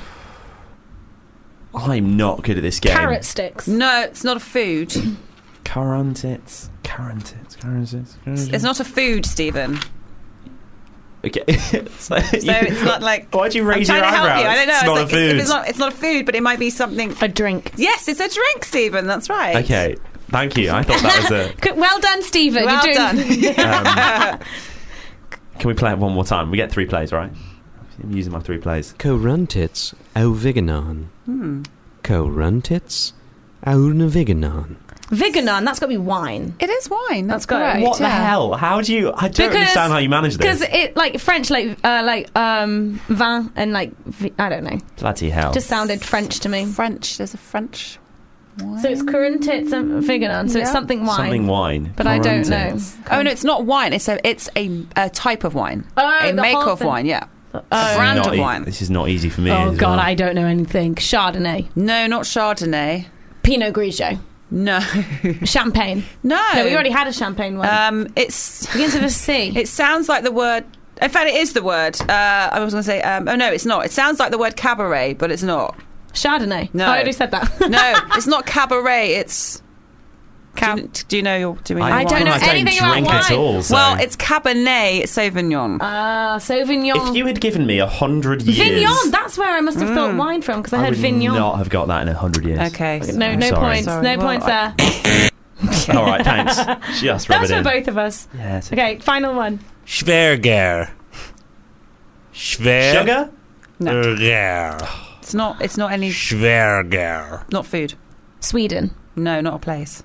[SPEAKER 4] I'm not good at this game.
[SPEAKER 3] Carrot sticks.
[SPEAKER 5] No, it's not a food.
[SPEAKER 4] Currentits. Currentits. Currentits. Currentits.
[SPEAKER 5] It's not a food, Stephen.
[SPEAKER 4] Okay. so
[SPEAKER 5] So it's not like.
[SPEAKER 4] Why'd you raise
[SPEAKER 5] I'm
[SPEAKER 4] your
[SPEAKER 5] trying to help
[SPEAKER 4] eyebrows?
[SPEAKER 5] you. I don't know.
[SPEAKER 4] It's
[SPEAKER 5] It's
[SPEAKER 4] not
[SPEAKER 5] like,
[SPEAKER 4] a food.
[SPEAKER 5] It's, it's, not, it's not a food, but it might be something.
[SPEAKER 3] A drink.
[SPEAKER 5] Yes, it's a drink, Stephen. That's right.
[SPEAKER 4] Okay. Thank you. I thought that was a.
[SPEAKER 3] Good- Well done, Stephen.
[SPEAKER 5] Well
[SPEAKER 3] You're doing-
[SPEAKER 5] done.
[SPEAKER 4] Um, can we play it one more time? We get three plays, right? I'm using my three plays.
[SPEAKER 6] Coruntits auviganon. Coruntits auviganon.
[SPEAKER 3] Viganon, that's got to be wine.
[SPEAKER 5] It is wine. That's,
[SPEAKER 3] That's got-
[SPEAKER 5] correct.
[SPEAKER 4] What the
[SPEAKER 3] yeah.
[SPEAKER 4] hell? How do you? I don't understand how you manage
[SPEAKER 3] Because
[SPEAKER 4] this.
[SPEAKER 3] it, like, French, like, uh, like, um, vin and, like, vi- I don't know.
[SPEAKER 4] Bloody hell!
[SPEAKER 3] Just sounded French to me.
[SPEAKER 5] French. There's a French wine.
[SPEAKER 3] So it's Currentits and Viganon, so it's
[SPEAKER 5] Yeah.
[SPEAKER 3] something wine.
[SPEAKER 4] Something wine.
[SPEAKER 3] But I don't know.
[SPEAKER 4] Currentits.
[SPEAKER 5] Oh no, it's not wine. It's a it's a, a type of wine.
[SPEAKER 3] Oh,
[SPEAKER 5] a
[SPEAKER 3] the
[SPEAKER 5] make
[SPEAKER 3] whole
[SPEAKER 5] of
[SPEAKER 3] thing.
[SPEAKER 5] wine. Yeah.
[SPEAKER 3] Oh.
[SPEAKER 5] A brand
[SPEAKER 4] Not
[SPEAKER 5] of
[SPEAKER 4] e-
[SPEAKER 5] wine.
[SPEAKER 4] This is not easy for me.
[SPEAKER 3] Oh,
[SPEAKER 4] as
[SPEAKER 3] God,
[SPEAKER 4] well.
[SPEAKER 3] I don't know anything. Chardonnay.
[SPEAKER 5] No, not Chardonnay.
[SPEAKER 3] Pinot Grigio.
[SPEAKER 5] No.
[SPEAKER 3] Champagne.
[SPEAKER 5] No.
[SPEAKER 3] No, we already had a champagne one.
[SPEAKER 5] Um, it's
[SPEAKER 3] Begins with a C.
[SPEAKER 5] It sounds like the word. In fact, it is the word. Uh, I was going to say. Um, oh no, it's not. It sounds like the word cabaret, but it's not.
[SPEAKER 3] Chardonnay.
[SPEAKER 5] No.
[SPEAKER 3] Oh, I already said that.
[SPEAKER 5] No, it's not cabaret. It's.
[SPEAKER 3] Cab-
[SPEAKER 5] do, you, do you know your? Do we know
[SPEAKER 4] I,
[SPEAKER 3] I don't
[SPEAKER 5] wine?
[SPEAKER 3] know
[SPEAKER 4] I don't
[SPEAKER 3] anything about
[SPEAKER 4] drink at
[SPEAKER 3] wine.
[SPEAKER 4] all. So.
[SPEAKER 5] Well, it's Cabernet Sauvignon.
[SPEAKER 3] Ah, Sauvignon.
[SPEAKER 4] if you had given me a hundred years,
[SPEAKER 3] Vignon, that's where I must have
[SPEAKER 5] Mm.
[SPEAKER 3] thought wine from, because I
[SPEAKER 4] I
[SPEAKER 3] heard
[SPEAKER 4] would
[SPEAKER 3] Vignon.
[SPEAKER 4] not have got that in a hundred years.
[SPEAKER 5] Okay.
[SPEAKER 3] No, no
[SPEAKER 4] Sorry.
[SPEAKER 3] points.
[SPEAKER 5] Sorry.
[SPEAKER 3] No
[SPEAKER 5] Well,
[SPEAKER 3] points
[SPEAKER 5] I-
[SPEAKER 3] there.
[SPEAKER 4] All right, thanks. Just rub
[SPEAKER 3] That's
[SPEAKER 4] it
[SPEAKER 3] for
[SPEAKER 4] in.
[SPEAKER 3] both of us.
[SPEAKER 4] Yeah, it's
[SPEAKER 3] Okay, final one.
[SPEAKER 10] Schwerger. Schwer.
[SPEAKER 4] Sugar?
[SPEAKER 10] Schwerger.
[SPEAKER 5] It's not. It's not any.
[SPEAKER 10] Schwerger.
[SPEAKER 5] Not food.
[SPEAKER 3] Sweden.
[SPEAKER 5] No, not a place.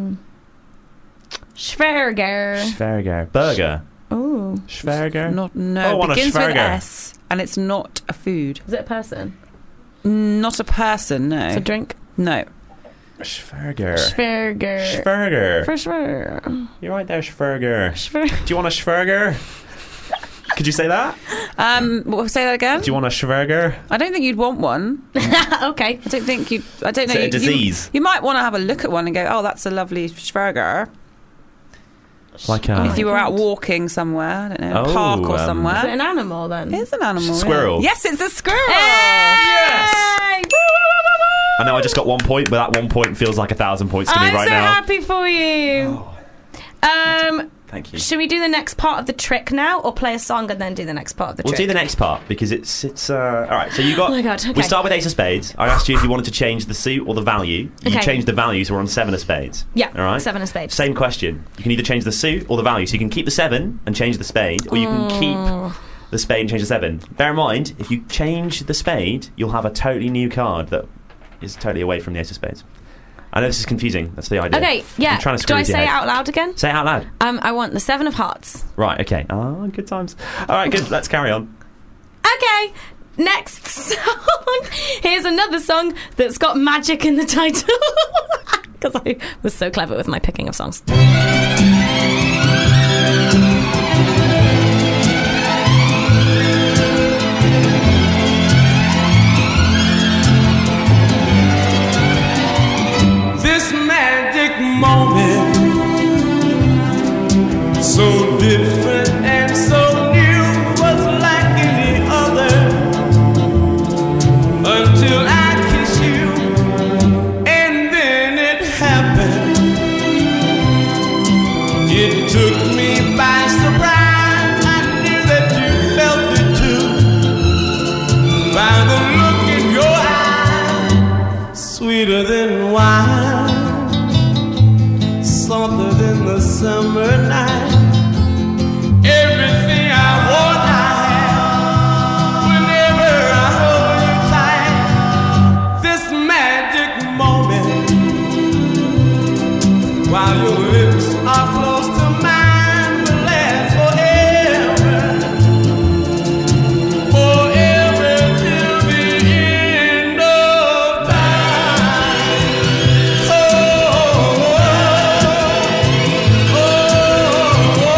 [SPEAKER 3] Schwerger.
[SPEAKER 4] Schwerger. Burger.
[SPEAKER 3] Ooh.
[SPEAKER 4] Schwerger.
[SPEAKER 5] Not.
[SPEAKER 4] Oh, I
[SPEAKER 5] No.
[SPEAKER 4] want a
[SPEAKER 5] Begins with
[SPEAKER 4] Schwerger.
[SPEAKER 5] S, and it's not a food.
[SPEAKER 3] Is it a person?
[SPEAKER 5] Not a person. No.
[SPEAKER 3] It's a drink.
[SPEAKER 5] No.
[SPEAKER 4] Schwerger.
[SPEAKER 3] Schwerger.
[SPEAKER 4] Schwerger.
[SPEAKER 3] For Schwerger.
[SPEAKER 4] You're right there, Schwerger.
[SPEAKER 3] Schwer-
[SPEAKER 4] Do you want a Schwerger? Could you say that?
[SPEAKER 5] Um. Well, say that again.
[SPEAKER 4] Do you want a Schwerger?
[SPEAKER 5] I don't think you'd want one.
[SPEAKER 3] Okay.
[SPEAKER 5] I don't think you. I don't know.
[SPEAKER 4] Is it a
[SPEAKER 5] you,
[SPEAKER 4] disease?
[SPEAKER 5] You, you might want to have a look at one and go, "Oh, that's a lovely Schwerger."
[SPEAKER 4] Like a
[SPEAKER 5] If you were
[SPEAKER 3] God.
[SPEAKER 5] out walking somewhere, I don't know, a
[SPEAKER 4] Oh,
[SPEAKER 5] park or
[SPEAKER 4] um,
[SPEAKER 5] somewhere.
[SPEAKER 3] Is it an animal then?
[SPEAKER 5] It's an animal. yeah.
[SPEAKER 4] Squirrel.
[SPEAKER 5] Yes, it's a squirrel.
[SPEAKER 3] Yay!
[SPEAKER 4] I know I just got one point, but that one point feels like a thousand points to me
[SPEAKER 3] I'm
[SPEAKER 4] right
[SPEAKER 3] so
[SPEAKER 4] now.
[SPEAKER 3] happy for you. Um,
[SPEAKER 4] Thank you.
[SPEAKER 3] should we do the next part of the trick now, or play a song and then do the next part of the
[SPEAKER 4] We'll
[SPEAKER 3] trick?
[SPEAKER 4] do the next part because it's it's uh, all right. So you got.
[SPEAKER 3] Oh my God, okay.
[SPEAKER 4] We start with Ace of Spades. I asked you if you wanted to change the suit or the value. You
[SPEAKER 3] Okay.
[SPEAKER 4] changed the value, so we're on Seven of Spades.
[SPEAKER 3] Yeah,
[SPEAKER 4] All right.
[SPEAKER 3] Seven of Spades.
[SPEAKER 4] Same question. You can either change the suit or the value. So you can keep the seven and change the spade, or you can
[SPEAKER 3] Oh.
[SPEAKER 4] keep the spade and change the seven. Bear in mind, if you change the spade, you'll have a totally new card that is totally away from the Ace of Spades. I know this is confusing. That's the idea.
[SPEAKER 3] Okay, yeah.
[SPEAKER 4] I'm trying to
[SPEAKER 3] do
[SPEAKER 4] screw
[SPEAKER 3] I
[SPEAKER 4] with your
[SPEAKER 3] say it
[SPEAKER 4] head.
[SPEAKER 3] out loud again?
[SPEAKER 4] Say it out loud.
[SPEAKER 3] Um, I want the Seven of Hearts.
[SPEAKER 4] Right. Okay. Ah, good times. All right. Good. Let's carry on.
[SPEAKER 3] Okay, next song. Here's another song that's got magic in the title. Because I was so clever with my picking of songs.
[SPEAKER 11] This magic moment, so different and so new, was like any other until I kissed you, and then it happened. It took me by surprise. I knew that you felt it too by the look in your eyes, sweeter than wine, softer than the summer night. Everything I want, I have. Whenever I hold you tight, this magic moment, while your lips are close to mine, will last forever, forever till the end of time. Oh, oh, oh, oh,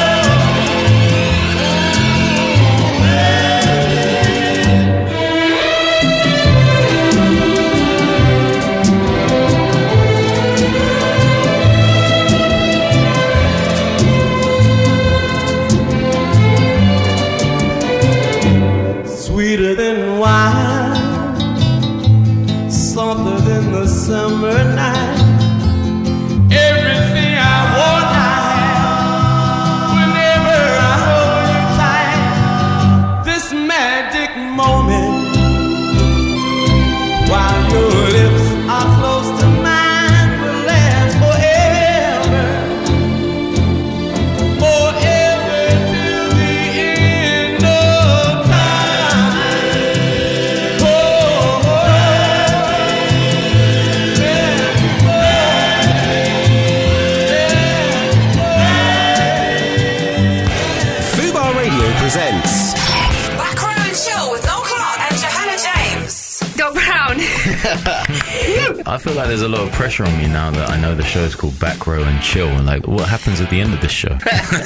[SPEAKER 11] sweeter than wine, softer than the summer night. Everything I want, I have. Whenever I hold you tight, this magic moment, while your lips are close to mine, will last forever, forever till the end of time. Oh, oh, yeah.
[SPEAKER 12] I feel like there's a lot of pressure on me now that I know the show is called Back Row and Chill. And like, what happens at the end of this show?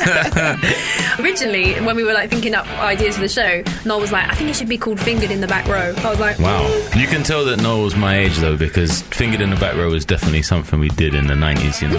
[SPEAKER 7] Originally, when we were like thinking up ideas for the show, Noel was like, I think it should be called Fingered in the Back Row. I was like,
[SPEAKER 12] wow. You can tell that Noel was my age though, because Fingered in the Back Row was definitely something we did in the nineties. You know,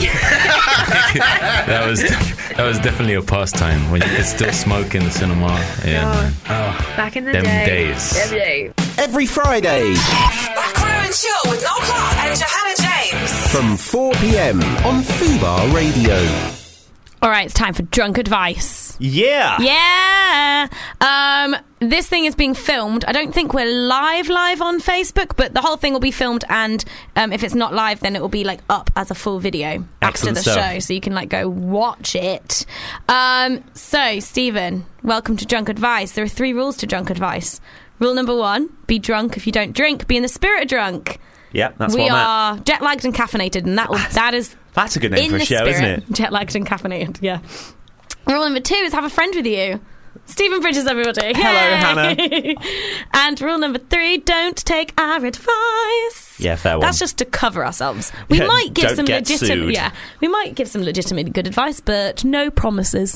[SPEAKER 12] that was that was definitely a pastime when you could still smoke in the cinema. Yeah,
[SPEAKER 7] oh,
[SPEAKER 12] man. Oh,
[SPEAKER 7] back in the
[SPEAKER 12] them
[SPEAKER 7] day.
[SPEAKER 12] days.
[SPEAKER 7] Every day.
[SPEAKER 1] Every Friday
[SPEAKER 13] Back Row and Chill with Noel Clark and Johanna James
[SPEAKER 1] from four p.m. on Fubar Radio.
[SPEAKER 3] All right, it's time for drunk advice.
[SPEAKER 4] Yeah.
[SPEAKER 3] Yeah. Um, this thing is being filmed. I don't think we're live live on Facebook, but the whole thing will be filmed, and um, if it's not live, then it will be like up as a full video
[SPEAKER 4] Excellent
[SPEAKER 3] after the
[SPEAKER 4] stuff.
[SPEAKER 3] show, so you can like go watch it. Um, so, Stephen, welcome to Drunk Advice. There are three rules to Drunk Advice. Rule number one: be drunk if you don't drink. Be in the spirit of drunk.
[SPEAKER 4] Yeah, that's
[SPEAKER 3] we
[SPEAKER 4] what I'm
[SPEAKER 3] are jet lagged and caffeinated, and that will, that is
[SPEAKER 4] That's a good name
[SPEAKER 3] in
[SPEAKER 4] for a
[SPEAKER 3] the
[SPEAKER 4] show,
[SPEAKER 3] spirit.
[SPEAKER 4] isn't it?
[SPEAKER 3] Jet lagged and caffeinated. Yeah. Rule number two is have a friend with you. Stephen Bridges, everybody.
[SPEAKER 4] Hello,
[SPEAKER 3] Yay!
[SPEAKER 4] Hannah.
[SPEAKER 3] And rule number three: don't take our advice.
[SPEAKER 4] Yeah, fair one.
[SPEAKER 3] That's just to cover ourselves. We
[SPEAKER 4] Yeah,
[SPEAKER 3] might give
[SPEAKER 4] don't
[SPEAKER 3] some
[SPEAKER 4] get
[SPEAKER 3] legitimate.
[SPEAKER 4] sued.
[SPEAKER 3] Yeah, we might give some legitimate good advice, but no promises.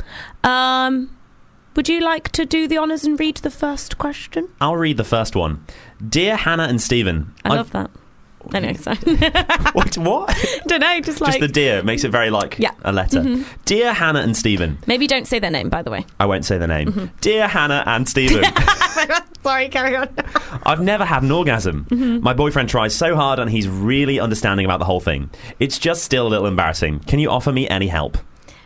[SPEAKER 3] Um, would you like to do the honours and read the first question?
[SPEAKER 4] I'll read the first one. Dear Hannah and Stephen,
[SPEAKER 3] I
[SPEAKER 4] I've-
[SPEAKER 3] love that. Anyway, sorry.
[SPEAKER 4] What? What?
[SPEAKER 3] Don't know, just like
[SPEAKER 4] Just the dear makes it very like
[SPEAKER 3] Yeah.
[SPEAKER 4] a letter.
[SPEAKER 3] Mhm.
[SPEAKER 4] Dear Hannah and Stephen,
[SPEAKER 3] maybe don't say their name, by the way.
[SPEAKER 4] I won't say the name.
[SPEAKER 3] Mhm.
[SPEAKER 4] Dear Hannah and Stephen,
[SPEAKER 3] Sorry, carry on.
[SPEAKER 4] I've never had an orgasm.
[SPEAKER 3] Mhm.
[SPEAKER 4] My boyfriend tries so hard and he's really understanding about the whole thing. It's just still a little embarrassing. Can you offer me any help?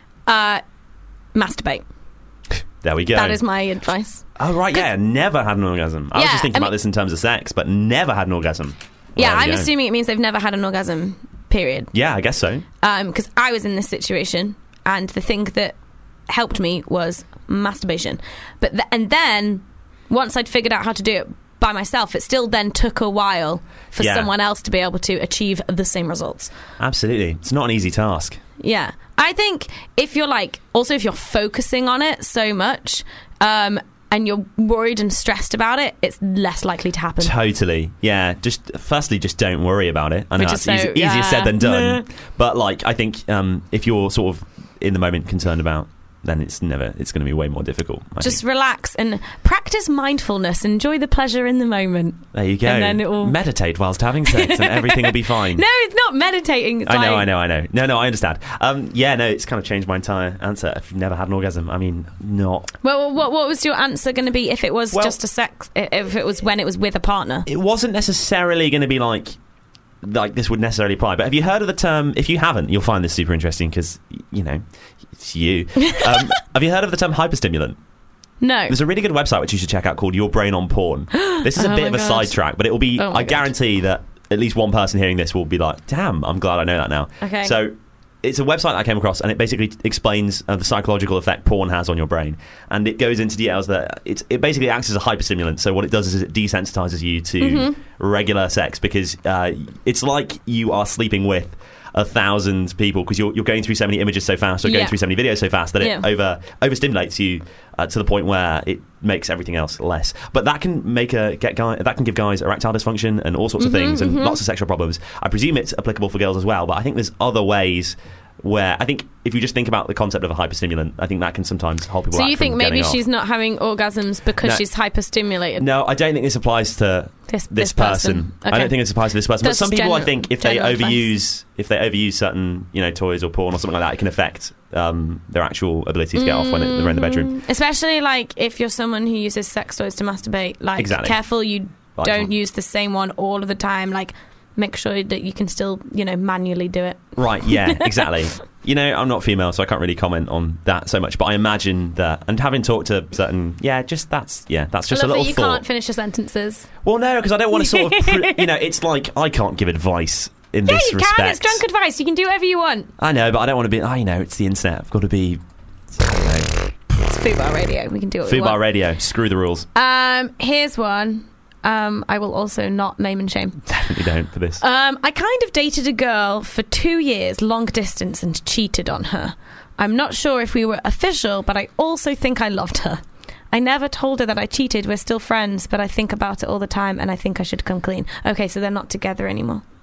[SPEAKER 3] Uh, masturbate.
[SPEAKER 4] There we go.
[SPEAKER 3] That is my advice.
[SPEAKER 4] Oh, right, yeah. Never had an orgasm. I was
[SPEAKER 3] Yeah,
[SPEAKER 4] just thinking
[SPEAKER 3] I
[SPEAKER 4] about
[SPEAKER 3] mean-
[SPEAKER 4] this in terms of sex, but never had an orgasm. Well,
[SPEAKER 3] Yeah,
[SPEAKER 4] there we
[SPEAKER 3] I'm
[SPEAKER 4] go.
[SPEAKER 3] assuming it means they've never had an orgasm, period.
[SPEAKER 4] Yeah, I guess so.
[SPEAKER 3] Because I was in this situation, and the thing that helped me was masturbation. But th- and then once I'd figured out how to do it by myself, it still then took a while for
[SPEAKER 4] Yeah.
[SPEAKER 3] someone else to be able to achieve the same results.
[SPEAKER 4] Absolutely. It's not an easy task.
[SPEAKER 3] Yeah, I think if you're like, also if you're focusing on it so much, um, and you're worried and stressed about it, it's less likely to happen.
[SPEAKER 4] Totally. Yeah. Just firstly, just don't worry about it. I know
[SPEAKER 3] Which
[SPEAKER 4] that's
[SPEAKER 3] is so-
[SPEAKER 4] easy, easier
[SPEAKER 3] yeah.
[SPEAKER 4] said than done.
[SPEAKER 3] Meh.
[SPEAKER 4] But like, I think um, if you're sort of in the moment concerned about, then it's never. It's going to be way more difficult. I
[SPEAKER 3] Just
[SPEAKER 4] think.
[SPEAKER 3] relax and practice mindfulness. Enjoy the pleasure in the moment.
[SPEAKER 4] There you go.
[SPEAKER 3] And then it will...
[SPEAKER 4] Meditate whilst having sex, and everything will be fine.
[SPEAKER 3] No, it's not meditating. It's
[SPEAKER 4] I know,
[SPEAKER 3] like-
[SPEAKER 4] I know, I know. No, no, I understand. Um, yeah, no, it's kind of changed my entire answer. If you've never had an orgasm, I mean, not.
[SPEAKER 3] Well, what what was your answer going to be if it was
[SPEAKER 4] Well-
[SPEAKER 3] just a sex? If it was when it was with a partner?
[SPEAKER 4] It wasn't necessarily going to be like like this would necessarily apply. But have you heard of the term? If you haven't, you'll find this super interesting because you know it's you. Um, have you heard of the term hyperstimulant?
[SPEAKER 3] No.
[SPEAKER 4] There's a really good website which you should check out called Your Brain on Porn. This is a
[SPEAKER 3] Oh
[SPEAKER 4] bit
[SPEAKER 3] my
[SPEAKER 4] of a
[SPEAKER 3] God.
[SPEAKER 4] sidetrack, but it will be.
[SPEAKER 3] Oh my
[SPEAKER 4] I
[SPEAKER 3] God.
[SPEAKER 4] guarantee that at least one person hearing this will be like, "Damn, I'm glad I know that now."
[SPEAKER 3] Okay.
[SPEAKER 4] So. It's a website that I came across, and it basically explains uh, the psychological effect porn has on your brain, and it goes into details that it's, it basically acts as a hyperstimulant. So what it does is it desensitizes you to
[SPEAKER 3] Mhm.
[SPEAKER 4] regular sex because uh, it's like you are sleeping with a thousand people because you're, you're going through so many images so fast, or going
[SPEAKER 3] Yeah.
[SPEAKER 4] through so many videos so fast that it
[SPEAKER 3] Yeah.
[SPEAKER 4] over overstimulates you uh, to the point where it makes everything else less. But that can make a get guy that can give guys erectile dysfunction and all sorts of
[SPEAKER 3] Mhm,
[SPEAKER 4] things and
[SPEAKER 3] mhm.
[SPEAKER 4] lots of sexual problems. I presume it's applicable for girls as well, but I think there's other ways where I think if you just think about the concept of a hyperstimulant, I think that can sometimes hold people
[SPEAKER 3] So
[SPEAKER 4] back
[SPEAKER 3] you think
[SPEAKER 4] from
[SPEAKER 3] maybe
[SPEAKER 4] getting off.
[SPEAKER 3] she's not having orgasms because
[SPEAKER 4] No.
[SPEAKER 3] she's hyperstimulated?
[SPEAKER 4] No, I don't think this applies to
[SPEAKER 3] This-
[SPEAKER 4] this,
[SPEAKER 3] this person.
[SPEAKER 4] person. I
[SPEAKER 3] Okay.
[SPEAKER 4] don't think this applies to this person.
[SPEAKER 3] That's
[SPEAKER 4] but some people, I
[SPEAKER 3] general-
[SPEAKER 4] think, if they
[SPEAKER 3] general advice.
[SPEAKER 4] overuse, if they overuse certain, you know, toys or porn or something like that, it can affect um, their actual ability to get off when it, they're in the bedroom.
[SPEAKER 3] Especially like if you're someone who uses sex toys to masturbate. Like,
[SPEAKER 4] Exactly.
[SPEAKER 3] careful you
[SPEAKER 4] Like
[SPEAKER 3] don't
[SPEAKER 4] one.
[SPEAKER 3] use the same one all of the time. Like, make sure that you can still, you know, manually do it.
[SPEAKER 4] Right? Yeah, exactly. You know, I'm not female, so I can't really comment on that so much. But I imagine that, and having talked to certain, yeah, just that's yeah, that's just
[SPEAKER 3] I
[SPEAKER 4] a
[SPEAKER 3] love
[SPEAKER 4] little
[SPEAKER 3] that you
[SPEAKER 4] thought.
[SPEAKER 3] can't finish your sentences.
[SPEAKER 4] Well, no, because I don't want to sort of, pre- you know, it's like I can't give advice in
[SPEAKER 3] Yeah,
[SPEAKER 4] this
[SPEAKER 3] you
[SPEAKER 4] respect.
[SPEAKER 3] can. It's drunk advice. You can do whatever you want.
[SPEAKER 4] I know, but I don't want to be. I know it's the internet. I've got to be. I don't know.
[SPEAKER 3] It's Fubar Radio. We can do what we
[SPEAKER 4] Fubar
[SPEAKER 3] want.
[SPEAKER 4] Radio. Screw the rules.
[SPEAKER 3] Um, here's one. Um, I will also not name and shame.
[SPEAKER 4] Definitely don't for this.
[SPEAKER 3] Um, I kind of dated a girl for two years, long distance, and cheated on her. I'm not sure if we were official, but I also think I loved her. I never told her that I cheated. We're still friends, but I think about it all the time, and I think I should come clean. Okay, so they're not together anymore.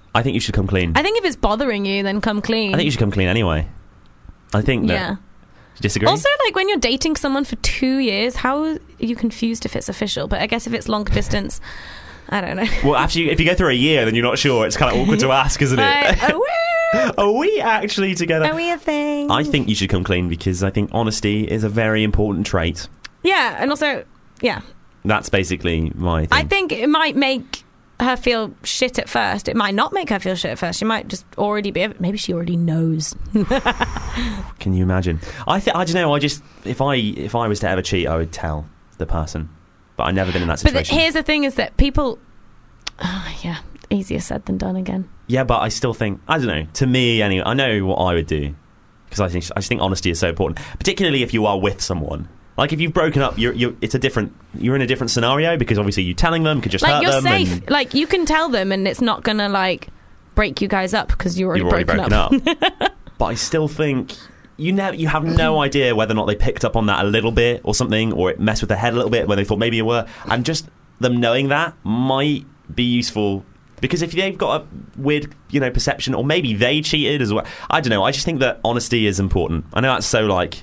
[SPEAKER 4] I think you should come clean.
[SPEAKER 3] I think if it's bothering you, then come clean.
[SPEAKER 4] I think you should come clean anyway. I think that.
[SPEAKER 3] Yeah.
[SPEAKER 4] Disagree?
[SPEAKER 3] Also, like when you're dating someone for two years, how are you confused if it's official? But I guess if it's long distance, I don't know.
[SPEAKER 4] Well, after you, if you go through a year, then you're not sure. It's kind of awkward to ask, isn't it?
[SPEAKER 3] Like, are, we,
[SPEAKER 4] are we actually together?
[SPEAKER 3] Are we a thing?
[SPEAKER 4] I think you should come clean because I think honesty is a very important trait.
[SPEAKER 3] Yeah, and also, yeah.
[SPEAKER 4] That's basically my thing.
[SPEAKER 3] I think it might make her feel shit at first. It might not make her feel shit at first. She might just already be. Maybe she already knows.
[SPEAKER 4] Can you imagine? I th- I don't know. I just if I if I was to ever cheat, I would tell the person. But I've never been in that
[SPEAKER 3] But
[SPEAKER 4] situation.
[SPEAKER 3] the, here's the thing: is that people. Oh, yeah, easier said than done again.
[SPEAKER 4] Yeah, but I still think I don't know. To me, anyway, I know what I would do because I think I just think honesty is so important, particularly if you are with someone. Like if you've broken up, you're, you're it's a different. You're in a different scenario because obviously you telling them could just
[SPEAKER 3] Like
[SPEAKER 4] hurt
[SPEAKER 3] you're
[SPEAKER 4] them.
[SPEAKER 3] safe.
[SPEAKER 4] And
[SPEAKER 3] Like you can tell them, and it's not gonna like break you guys up because you're already,
[SPEAKER 4] you've already
[SPEAKER 3] broken,
[SPEAKER 4] broken
[SPEAKER 3] up.
[SPEAKER 4] up. But I still think you never you have no idea whether or not they picked up on that a little bit or something, or it messed with their head a little bit when they thought maybe you were, and just them knowing that might be useful. Because if they've got a weird, you know, perception, or maybe they cheated as well, I don't know. I just think that honesty is important. I know that's so like,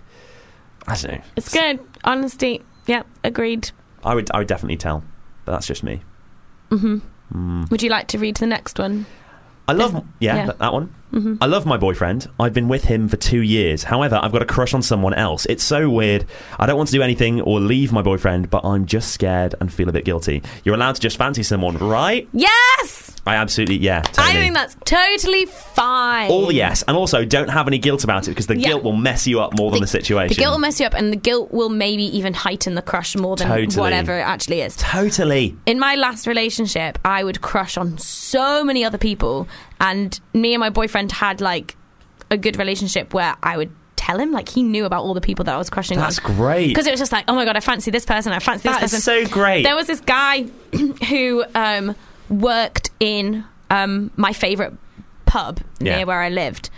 [SPEAKER 4] I don't know.
[SPEAKER 3] It's good. Honesty. Yeah, agreed.
[SPEAKER 4] I would, I would definitely tell, but that's just me.
[SPEAKER 3] Mm-hmm.
[SPEAKER 4] Mm.
[SPEAKER 3] Would you like to read the next one?
[SPEAKER 4] I love,
[SPEAKER 3] Is-
[SPEAKER 4] yeah,
[SPEAKER 3] yeah.
[SPEAKER 4] That, that one.
[SPEAKER 3] Mm-hmm.
[SPEAKER 4] I love my boyfriend. I've been with him for two years. However, I've got a crush on someone else. It's so weird. I don't want to do anything or leave my boyfriend, but I'm just scared and feel a bit guilty. You're allowed to just fancy someone, right?
[SPEAKER 3] Yes!
[SPEAKER 4] I absolutely, yeah, totally.
[SPEAKER 3] I think that's totally fine.
[SPEAKER 4] All the yes, and also don't have any guilt about it because the
[SPEAKER 3] Yeah.
[SPEAKER 4] guilt will mess you up more than the, situation.
[SPEAKER 3] The guilt will mess you up, and the guilt will maybe even heighten the crush more than
[SPEAKER 4] Totally.
[SPEAKER 3] whatever it actually is.
[SPEAKER 4] Totally.
[SPEAKER 3] In my last relationship, I would crush on so many other people, and me and my boyfriend had like a good relationship where I would tell him, like he knew about all the people that I was crushing
[SPEAKER 4] That's
[SPEAKER 3] on.
[SPEAKER 4] great.
[SPEAKER 3] Because it was just like, oh my god, I fancy this person, I fancy this
[SPEAKER 4] That is
[SPEAKER 3] person.
[SPEAKER 4] so great.
[SPEAKER 3] There was this guy who um, worked in um, my favourite pub
[SPEAKER 4] Yeah.
[SPEAKER 3] near where I lived,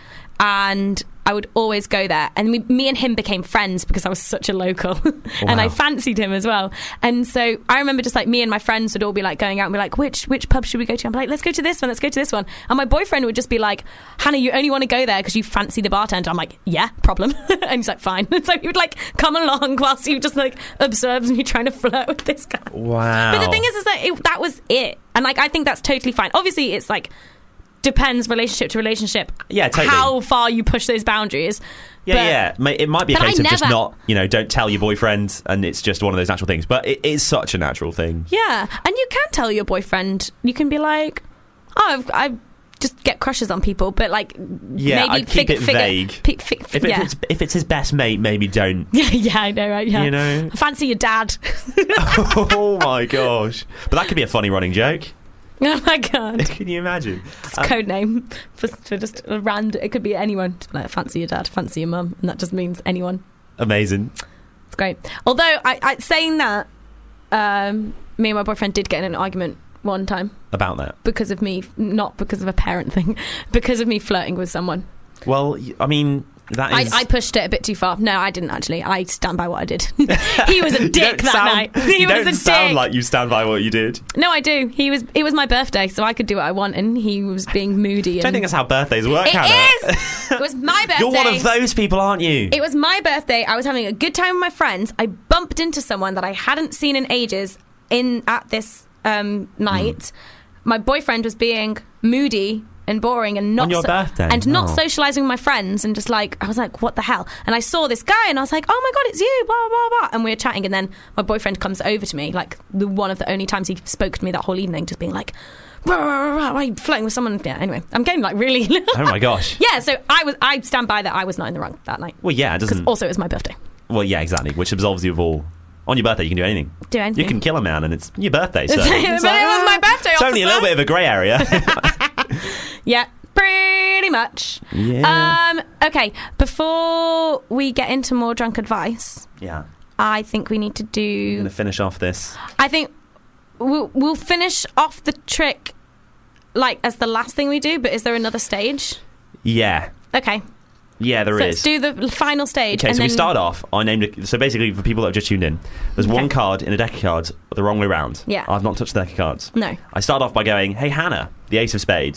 [SPEAKER 3] and I would always go there, and we, me and him became friends because I was such a local and I
[SPEAKER 4] Wow.
[SPEAKER 3] fancied him as well. And so I remember just like me and my friends would all be like going out and be like, which which pub should we go to? I'm like, let's go to this one, let's go to this one. And my boyfriend would just be like, Hannah, you only want to go there because you fancy the bartender. I'm like, yeah, problem. And he's like, fine. And so he would like come along whilst he just like observes me trying to flirt with this guy.
[SPEAKER 4] Wow.
[SPEAKER 3] But the thing is, is that it, that was it. And like, I think that's totally fine. Obviously, it's like depends relationship to relationship.
[SPEAKER 4] Yeah, totally.
[SPEAKER 3] How far you push those boundaries.
[SPEAKER 4] Yeah,
[SPEAKER 3] But-
[SPEAKER 4] yeah. Ma- It might be a
[SPEAKER 3] but I
[SPEAKER 4] case of just
[SPEAKER 3] never-
[SPEAKER 4] not, you know, don't tell your boyfriend, and it's just one of those natural things. But it is such a natural thing.
[SPEAKER 3] Yeah, and you can tell your boyfriend. You can be like, "Oh, I've, I just get crushes on people," but like,
[SPEAKER 4] Yeah,
[SPEAKER 3] maybe
[SPEAKER 4] I'd keep
[SPEAKER 3] figure,
[SPEAKER 4] it
[SPEAKER 3] figure,
[SPEAKER 4] vague.
[SPEAKER 3] pi- fi-
[SPEAKER 4] If,
[SPEAKER 3] yeah.
[SPEAKER 4] it's, if it's his best mate, maybe don't.
[SPEAKER 3] yeah, yeah, I know, right? Yeah,
[SPEAKER 4] You know?
[SPEAKER 3] I fancy your dad.
[SPEAKER 4] Oh my gosh! But that could be a funny running joke.
[SPEAKER 3] Oh my god,
[SPEAKER 4] Can you imagine?
[SPEAKER 3] it's
[SPEAKER 4] Um,
[SPEAKER 3] a code name for, for just a random. It could be anyone. Just be like, fancy your dad, fancy your mum, and that just means anyone.
[SPEAKER 4] Amazing.
[SPEAKER 3] It's great. Although, I, I saying that, um, me and my boyfriend did get in an argument one time
[SPEAKER 4] About that.
[SPEAKER 3] because of me, not because of a parent thing, because of me flirting with someone.
[SPEAKER 4] Well, y- I mean, that
[SPEAKER 3] I,
[SPEAKER 4] is.
[SPEAKER 3] I pushed it a bit too far. No, I didn't actually. I stand by what I did. He was a
[SPEAKER 4] You
[SPEAKER 3] dick
[SPEAKER 4] don't
[SPEAKER 3] that
[SPEAKER 4] sound-
[SPEAKER 3] night. He
[SPEAKER 4] you
[SPEAKER 3] was
[SPEAKER 4] don't
[SPEAKER 3] a
[SPEAKER 4] sound
[SPEAKER 3] dick.
[SPEAKER 4] like you stand by what you did.
[SPEAKER 3] No, I do. He was. It was my birthday, so I could do what I want, and he was being moody.
[SPEAKER 4] I
[SPEAKER 3] And
[SPEAKER 4] don't think that's how birthdays work,
[SPEAKER 3] it
[SPEAKER 4] Hannah.
[SPEAKER 3] is. It was my birthday.
[SPEAKER 4] You're one of those people, aren't you?
[SPEAKER 3] It was my birthday. I was having a good time with my friends. I bumped into someone that I hadn't seen in ages in at this um, night.
[SPEAKER 4] Mm.
[SPEAKER 3] My boyfriend was being moody and boring and not
[SPEAKER 4] On your birthday?
[SPEAKER 3] and not
[SPEAKER 4] Oh.
[SPEAKER 3] socializing with my friends, and just like I was like, what the hell? And I saw this guy and I was like, oh my god, it's you, blah blah blah. And we were chatting, and then my boyfriend comes over to me, like the one of the only times he spoke to me that whole evening, just being like, rah, rah, rah, rah, why are you flirting with someone? Yeah, anyway, I'm getting like really
[SPEAKER 4] Oh my gosh.
[SPEAKER 3] yeah, so I was I stand by that. I was not in the wrong that night.
[SPEAKER 4] Well, yeah, it
[SPEAKER 3] Because
[SPEAKER 4] doesn't.
[SPEAKER 3] also it was my birthday.
[SPEAKER 4] Well, yeah, exactly. Which absolves you of all. On your birthday, you can do anything.
[SPEAKER 3] Do anything.
[SPEAKER 4] You can kill a man, and it's your birthday. So
[SPEAKER 3] But it
[SPEAKER 4] it's
[SPEAKER 3] was
[SPEAKER 4] like,
[SPEAKER 3] my
[SPEAKER 4] ah,
[SPEAKER 3] birthday,
[SPEAKER 4] It's only a little
[SPEAKER 3] officer.
[SPEAKER 4] bit of a grey area.
[SPEAKER 3] Yeah, pretty much.
[SPEAKER 4] Yeah.
[SPEAKER 3] Um, okay, before we get into more drunk advice,
[SPEAKER 4] yeah.
[SPEAKER 3] I think we need to
[SPEAKER 4] I'm
[SPEAKER 3] do.
[SPEAKER 4] going to finish off this.
[SPEAKER 3] I think we'll, we'll finish off the trick like as the last thing we do. But is there another stage?
[SPEAKER 4] Yeah.
[SPEAKER 3] Okay,
[SPEAKER 4] Yeah, there
[SPEAKER 3] so
[SPEAKER 4] is.
[SPEAKER 3] let's do the final stage.
[SPEAKER 4] Okay,
[SPEAKER 3] and
[SPEAKER 4] so we
[SPEAKER 3] then-
[SPEAKER 4] start off. I named it. So basically, for people that have just tuned in, there's one
[SPEAKER 3] Okay.
[SPEAKER 4] card in a deck of cards the wrong way round.
[SPEAKER 3] Yeah.
[SPEAKER 4] I've not touched the deck of cards.
[SPEAKER 3] No.
[SPEAKER 4] I start off by going, "Hey Hannah, the Ace of Spades.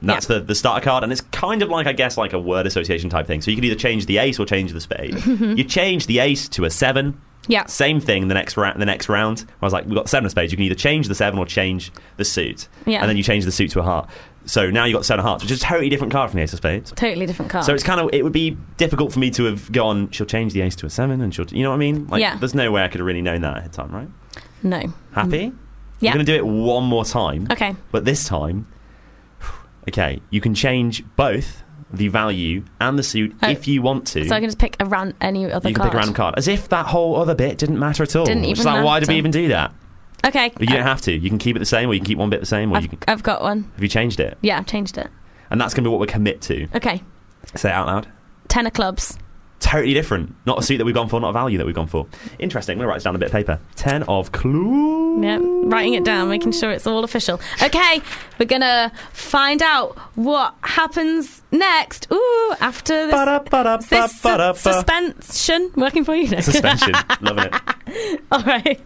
[SPEAKER 4] That's the, the starter card, and it's kind of like, I guess, like a word association type thing. So you can either change the ace or change the spade. You change the ace to a seven.
[SPEAKER 3] Yeah.
[SPEAKER 4] Same thing the next, ra- the next round. I was like, we've got seven of spades. You can either change the seven or change the suit.
[SPEAKER 3] Yeah.
[SPEAKER 4] And then you change the suit to a heart. So now you've got seven of hearts, which is a totally different card from the ace of spades.
[SPEAKER 3] Totally different card.
[SPEAKER 4] So it's kind of, it would be difficult for me to have gone, she'll change the ace to a seven, and she'll, you know what I mean? Like,
[SPEAKER 3] Yeah.
[SPEAKER 4] there's no way I could have really known that ahead of time, right?
[SPEAKER 3] No.
[SPEAKER 4] Happy?
[SPEAKER 3] Yeah.
[SPEAKER 4] We're going to do it one more time.
[SPEAKER 3] Okay.
[SPEAKER 4] But this time, okay, you can change both the value and the suit
[SPEAKER 3] Oh,
[SPEAKER 4] if you want to.
[SPEAKER 3] So I can just pick a ran- any other
[SPEAKER 4] you can
[SPEAKER 3] card.
[SPEAKER 4] pick a random card. As if that whole other bit didn't matter at all.
[SPEAKER 3] Didn't
[SPEAKER 4] Which
[SPEAKER 3] even
[SPEAKER 4] is like, why did we
[SPEAKER 3] matter.
[SPEAKER 4] even do that?
[SPEAKER 3] Okay.
[SPEAKER 4] But you don't have to. You can keep it the same, or you can keep one bit the same, or
[SPEAKER 3] I've,
[SPEAKER 4] you can.
[SPEAKER 3] I've got one.
[SPEAKER 4] Have you changed it?
[SPEAKER 3] Yeah, I've changed it.
[SPEAKER 4] And that's going to be what we commit to.
[SPEAKER 3] Okay.
[SPEAKER 4] Say it out loud.
[SPEAKER 3] Ten of clubs.
[SPEAKER 4] Totally different. Not a suit that we've gone for, not a value that we've gone for. Interesting. I'm going to write this down on a bit of paper. Ten of clues.
[SPEAKER 3] Yeah, writing it down, making sure it's all official. Okay, we're gonna find out what happens next. Ooh, after this,
[SPEAKER 4] Ba-da-ba-da-ba-ba-da-ba.
[SPEAKER 3] this su- suspension working for you, Nick?
[SPEAKER 4] Suspension. Loving it.
[SPEAKER 3] All right.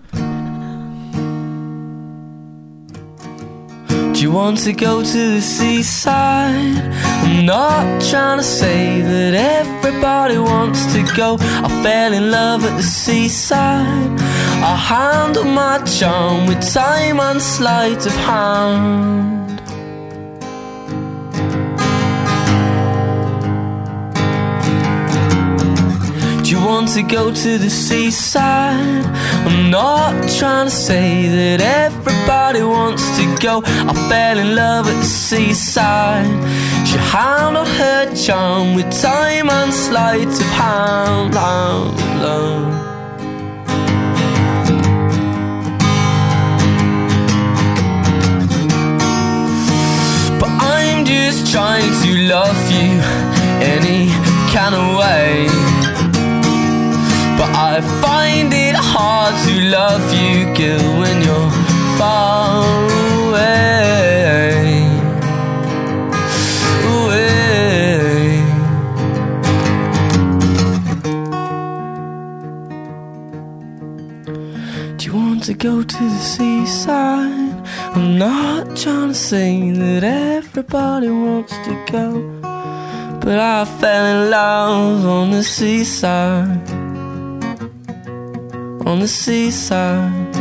[SPEAKER 6] Do you want to go to the seaside? I'm not trying to say that everybody wants to go. I fell in love at the seaside. I handle my charm with time and sleight of hand. Do you want to go to the seaside? I'm not trying to say that everybody wants to go. I fell in love at the seaside. She handled her charm with time and sleight of hand. Love, love. But I'm just trying to love you any kind of way. But I find it hard to love you, girl, when you're far away. Away. Do you want to go to the seaside? I'm not trying to say that everybody wants to go, but I fell in love on the seaside. On the seaside,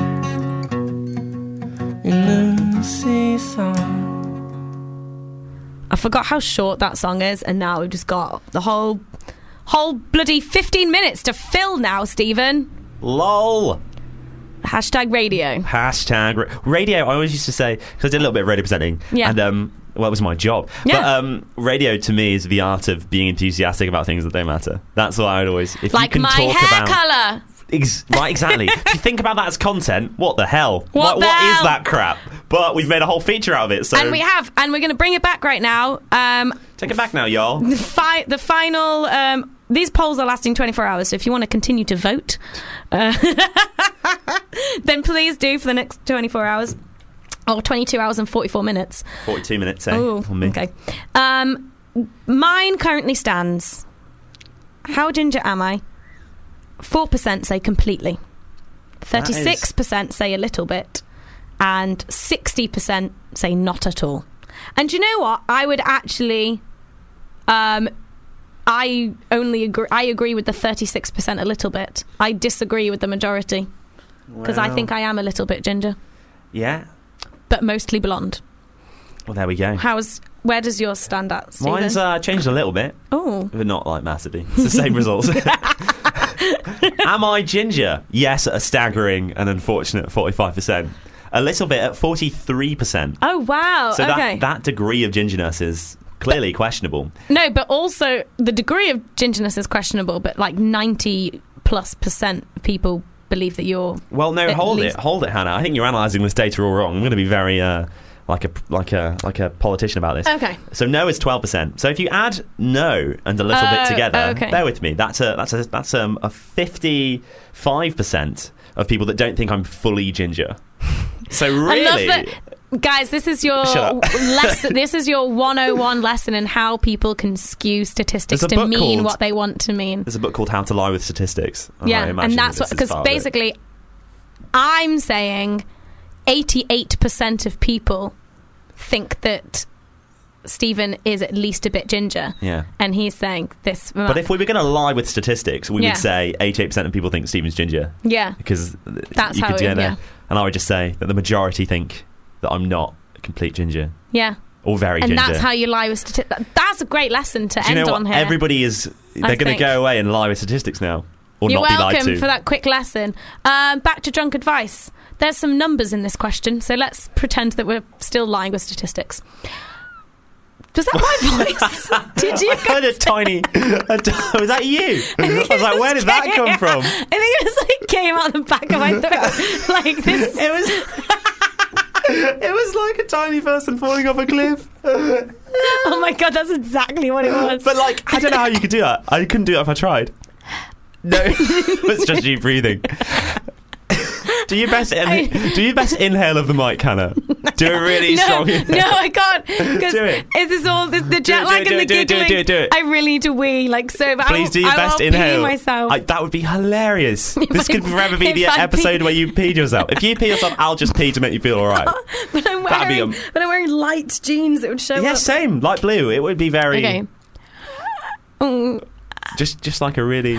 [SPEAKER 6] in the seaside.
[SPEAKER 3] I forgot how short that song is, and now we've just got the whole, whole bloody fifteen minutes to fill now, Stephen.
[SPEAKER 4] LOL.
[SPEAKER 3] Hashtag radio.
[SPEAKER 4] Hashtag ra- radio. I always used to say, because I did a little bit of radio presenting,
[SPEAKER 3] Yeah.
[SPEAKER 4] and um, well, it was my job.
[SPEAKER 3] Yeah.
[SPEAKER 4] But um, radio to me is the art of being enthusiastic about things that don't matter. That's what I would always. If
[SPEAKER 3] Like
[SPEAKER 4] you can
[SPEAKER 3] my
[SPEAKER 4] talk
[SPEAKER 3] hair
[SPEAKER 4] about,
[SPEAKER 3] colour.
[SPEAKER 4] Ex- right, exactly. If you think about that as content, what the hell?
[SPEAKER 3] What
[SPEAKER 4] Like,
[SPEAKER 3] the
[SPEAKER 4] what is
[SPEAKER 3] hell?
[SPEAKER 4] that crap? But we've made a whole feature out of it. So
[SPEAKER 3] And we have, and we're going to bring it back right now. Um,
[SPEAKER 4] take it back now, y'all.
[SPEAKER 3] the, fi- the final. Um, these polls are lasting twenty-four hours, so if you want to continue to vote, uh, then please do for the next twenty-four hours. Or twenty-two hours and forty-four minutes.
[SPEAKER 4] Forty-two minutes. Eh?
[SPEAKER 3] Oh,
[SPEAKER 4] on me.
[SPEAKER 3] okay. Um, mine currently stands. How ginger am I? Four percent say completely. Thirty-six percent say a little bit, and sixty percent say not at all. And do you know what? I would actually. Um, I only agree. I agree with the thirty-six percent a little bit. I disagree with the majority because I
[SPEAKER 4] Well.
[SPEAKER 3] think I am a little bit ginger,
[SPEAKER 4] Yeah.
[SPEAKER 3] but mostly blonde.
[SPEAKER 4] Well, there we go.
[SPEAKER 3] How's where does yours stand at, Stephen?
[SPEAKER 4] Mine's uh, changed a little bit.
[SPEAKER 3] Oh.
[SPEAKER 4] But not like massively. It's the same results. Am I ginger? Yes, at a staggering and unfortunate forty-five percent. A little bit at forty-three percent.
[SPEAKER 3] Oh wow!
[SPEAKER 4] So
[SPEAKER 3] okay.
[SPEAKER 4] that, that degree of gingerness is clearly questionable.
[SPEAKER 3] No, but also the degree of gingerness is questionable. But like ninety plus percent of people believe that you're.
[SPEAKER 4] Well, no,
[SPEAKER 3] at
[SPEAKER 4] hold
[SPEAKER 3] least-
[SPEAKER 4] it, hold it, Hannah. I think you're analysing this data all wrong. I'm going to be very uh, like a like a like a politician about this.
[SPEAKER 3] Okay.
[SPEAKER 4] So no is twelve percent. So if you add no and a little
[SPEAKER 3] Oh,
[SPEAKER 4] bit together,
[SPEAKER 3] okay.
[SPEAKER 4] bear with me. That's a that's a that's um, a fifty-five percent of people that don't think I'm fully ginger. So really.
[SPEAKER 3] I love that. Guys, this is your
[SPEAKER 4] Shut up.
[SPEAKER 3] lesson. This is your one oh one lesson in how people can skew statistics
[SPEAKER 4] There's a
[SPEAKER 3] to
[SPEAKER 4] book
[SPEAKER 3] mean
[SPEAKER 4] called-
[SPEAKER 3] what they want to mean.
[SPEAKER 4] There's a book called How to Lie with Statistics. I
[SPEAKER 3] Yeah,
[SPEAKER 4] imagine
[SPEAKER 3] and that's
[SPEAKER 4] that
[SPEAKER 3] what
[SPEAKER 4] this is
[SPEAKER 3] because
[SPEAKER 4] part of it.
[SPEAKER 3] basically, I'm saying eighty-eight percent of people think that Stephen is at least a bit ginger.
[SPEAKER 4] Yeah.
[SPEAKER 3] And he's saying this.
[SPEAKER 4] But if we were going to lie with statistics, we
[SPEAKER 3] Yeah.
[SPEAKER 4] would say eighty-eight percent of people think Stephen's ginger.
[SPEAKER 3] Yeah.
[SPEAKER 4] Because
[SPEAKER 3] That's
[SPEAKER 4] you
[SPEAKER 3] how
[SPEAKER 4] could
[SPEAKER 3] it-
[SPEAKER 4] do that.
[SPEAKER 3] yeah.
[SPEAKER 4] And I would just say that the majority think that I'm not a complete ginger.
[SPEAKER 3] Yeah.
[SPEAKER 4] Or very
[SPEAKER 3] and
[SPEAKER 4] ginger.
[SPEAKER 3] that's how you lie with statistics. That's a great lesson to
[SPEAKER 4] do you
[SPEAKER 3] end
[SPEAKER 4] know what?
[SPEAKER 3] on here.
[SPEAKER 4] Everybody is... They're
[SPEAKER 3] I
[SPEAKER 4] going to
[SPEAKER 3] think.
[SPEAKER 4] go away and lie with statistics now. Or
[SPEAKER 3] You're
[SPEAKER 4] not be lied
[SPEAKER 3] welcome
[SPEAKER 4] to.
[SPEAKER 3] for that quick lesson. Um, back to drunk advice. There's some numbers in this question, so let's pretend that we're still lying with statistics. Was that my voice? Did you?
[SPEAKER 4] I heard a tiny... A t- was that you? I, was like, where did that come from?
[SPEAKER 3] I think it just like came out the back of my throat. Like this.
[SPEAKER 4] It was... It was like a tiny person falling off a cliff.
[SPEAKER 3] Oh my god, that's exactly what it was.
[SPEAKER 4] But like, I don't know how you could do that. I couldn't do it if I tried. No, it's just you breathing. Do you best in,
[SPEAKER 3] I-
[SPEAKER 4] do you best inhale of the mic, Hannah? Do a really
[SPEAKER 3] no,
[SPEAKER 4] strong inhale.
[SPEAKER 3] no, I can't because
[SPEAKER 4] Do it.
[SPEAKER 3] it's this all this, the jet
[SPEAKER 4] do
[SPEAKER 3] lag
[SPEAKER 4] it, do
[SPEAKER 3] and the
[SPEAKER 4] it, do it, do it,
[SPEAKER 3] giggling.
[SPEAKER 4] do it, do it.
[SPEAKER 3] I really need to wee like so bad.
[SPEAKER 4] Please do your
[SPEAKER 3] I
[SPEAKER 4] best
[SPEAKER 3] will
[SPEAKER 4] inhale.
[SPEAKER 3] Pee myself.
[SPEAKER 4] I, that would be hilarious. This
[SPEAKER 3] I-
[SPEAKER 4] could forever be
[SPEAKER 3] if
[SPEAKER 4] the
[SPEAKER 3] I
[SPEAKER 4] episode
[SPEAKER 3] pee-
[SPEAKER 4] where you peed yourself. If you pee yourself, I'll just pee to make you feel all right.
[SPEAKER 3] but I'm
[SPEAKER 4] That'd be
[SPEAKER 3] wearing,
[SPEAKER 4] a-
[SPEAKER 3] but I'm wearing light jeans that would show
[SPEAKER 4] Yeah,
[SPEAKER 3] up.
[SPEAKER 4] same. Light blue. It would be very...
[SPEAKER 3] Okay. Mm.
[SPEAKER 4] Just, just like a really...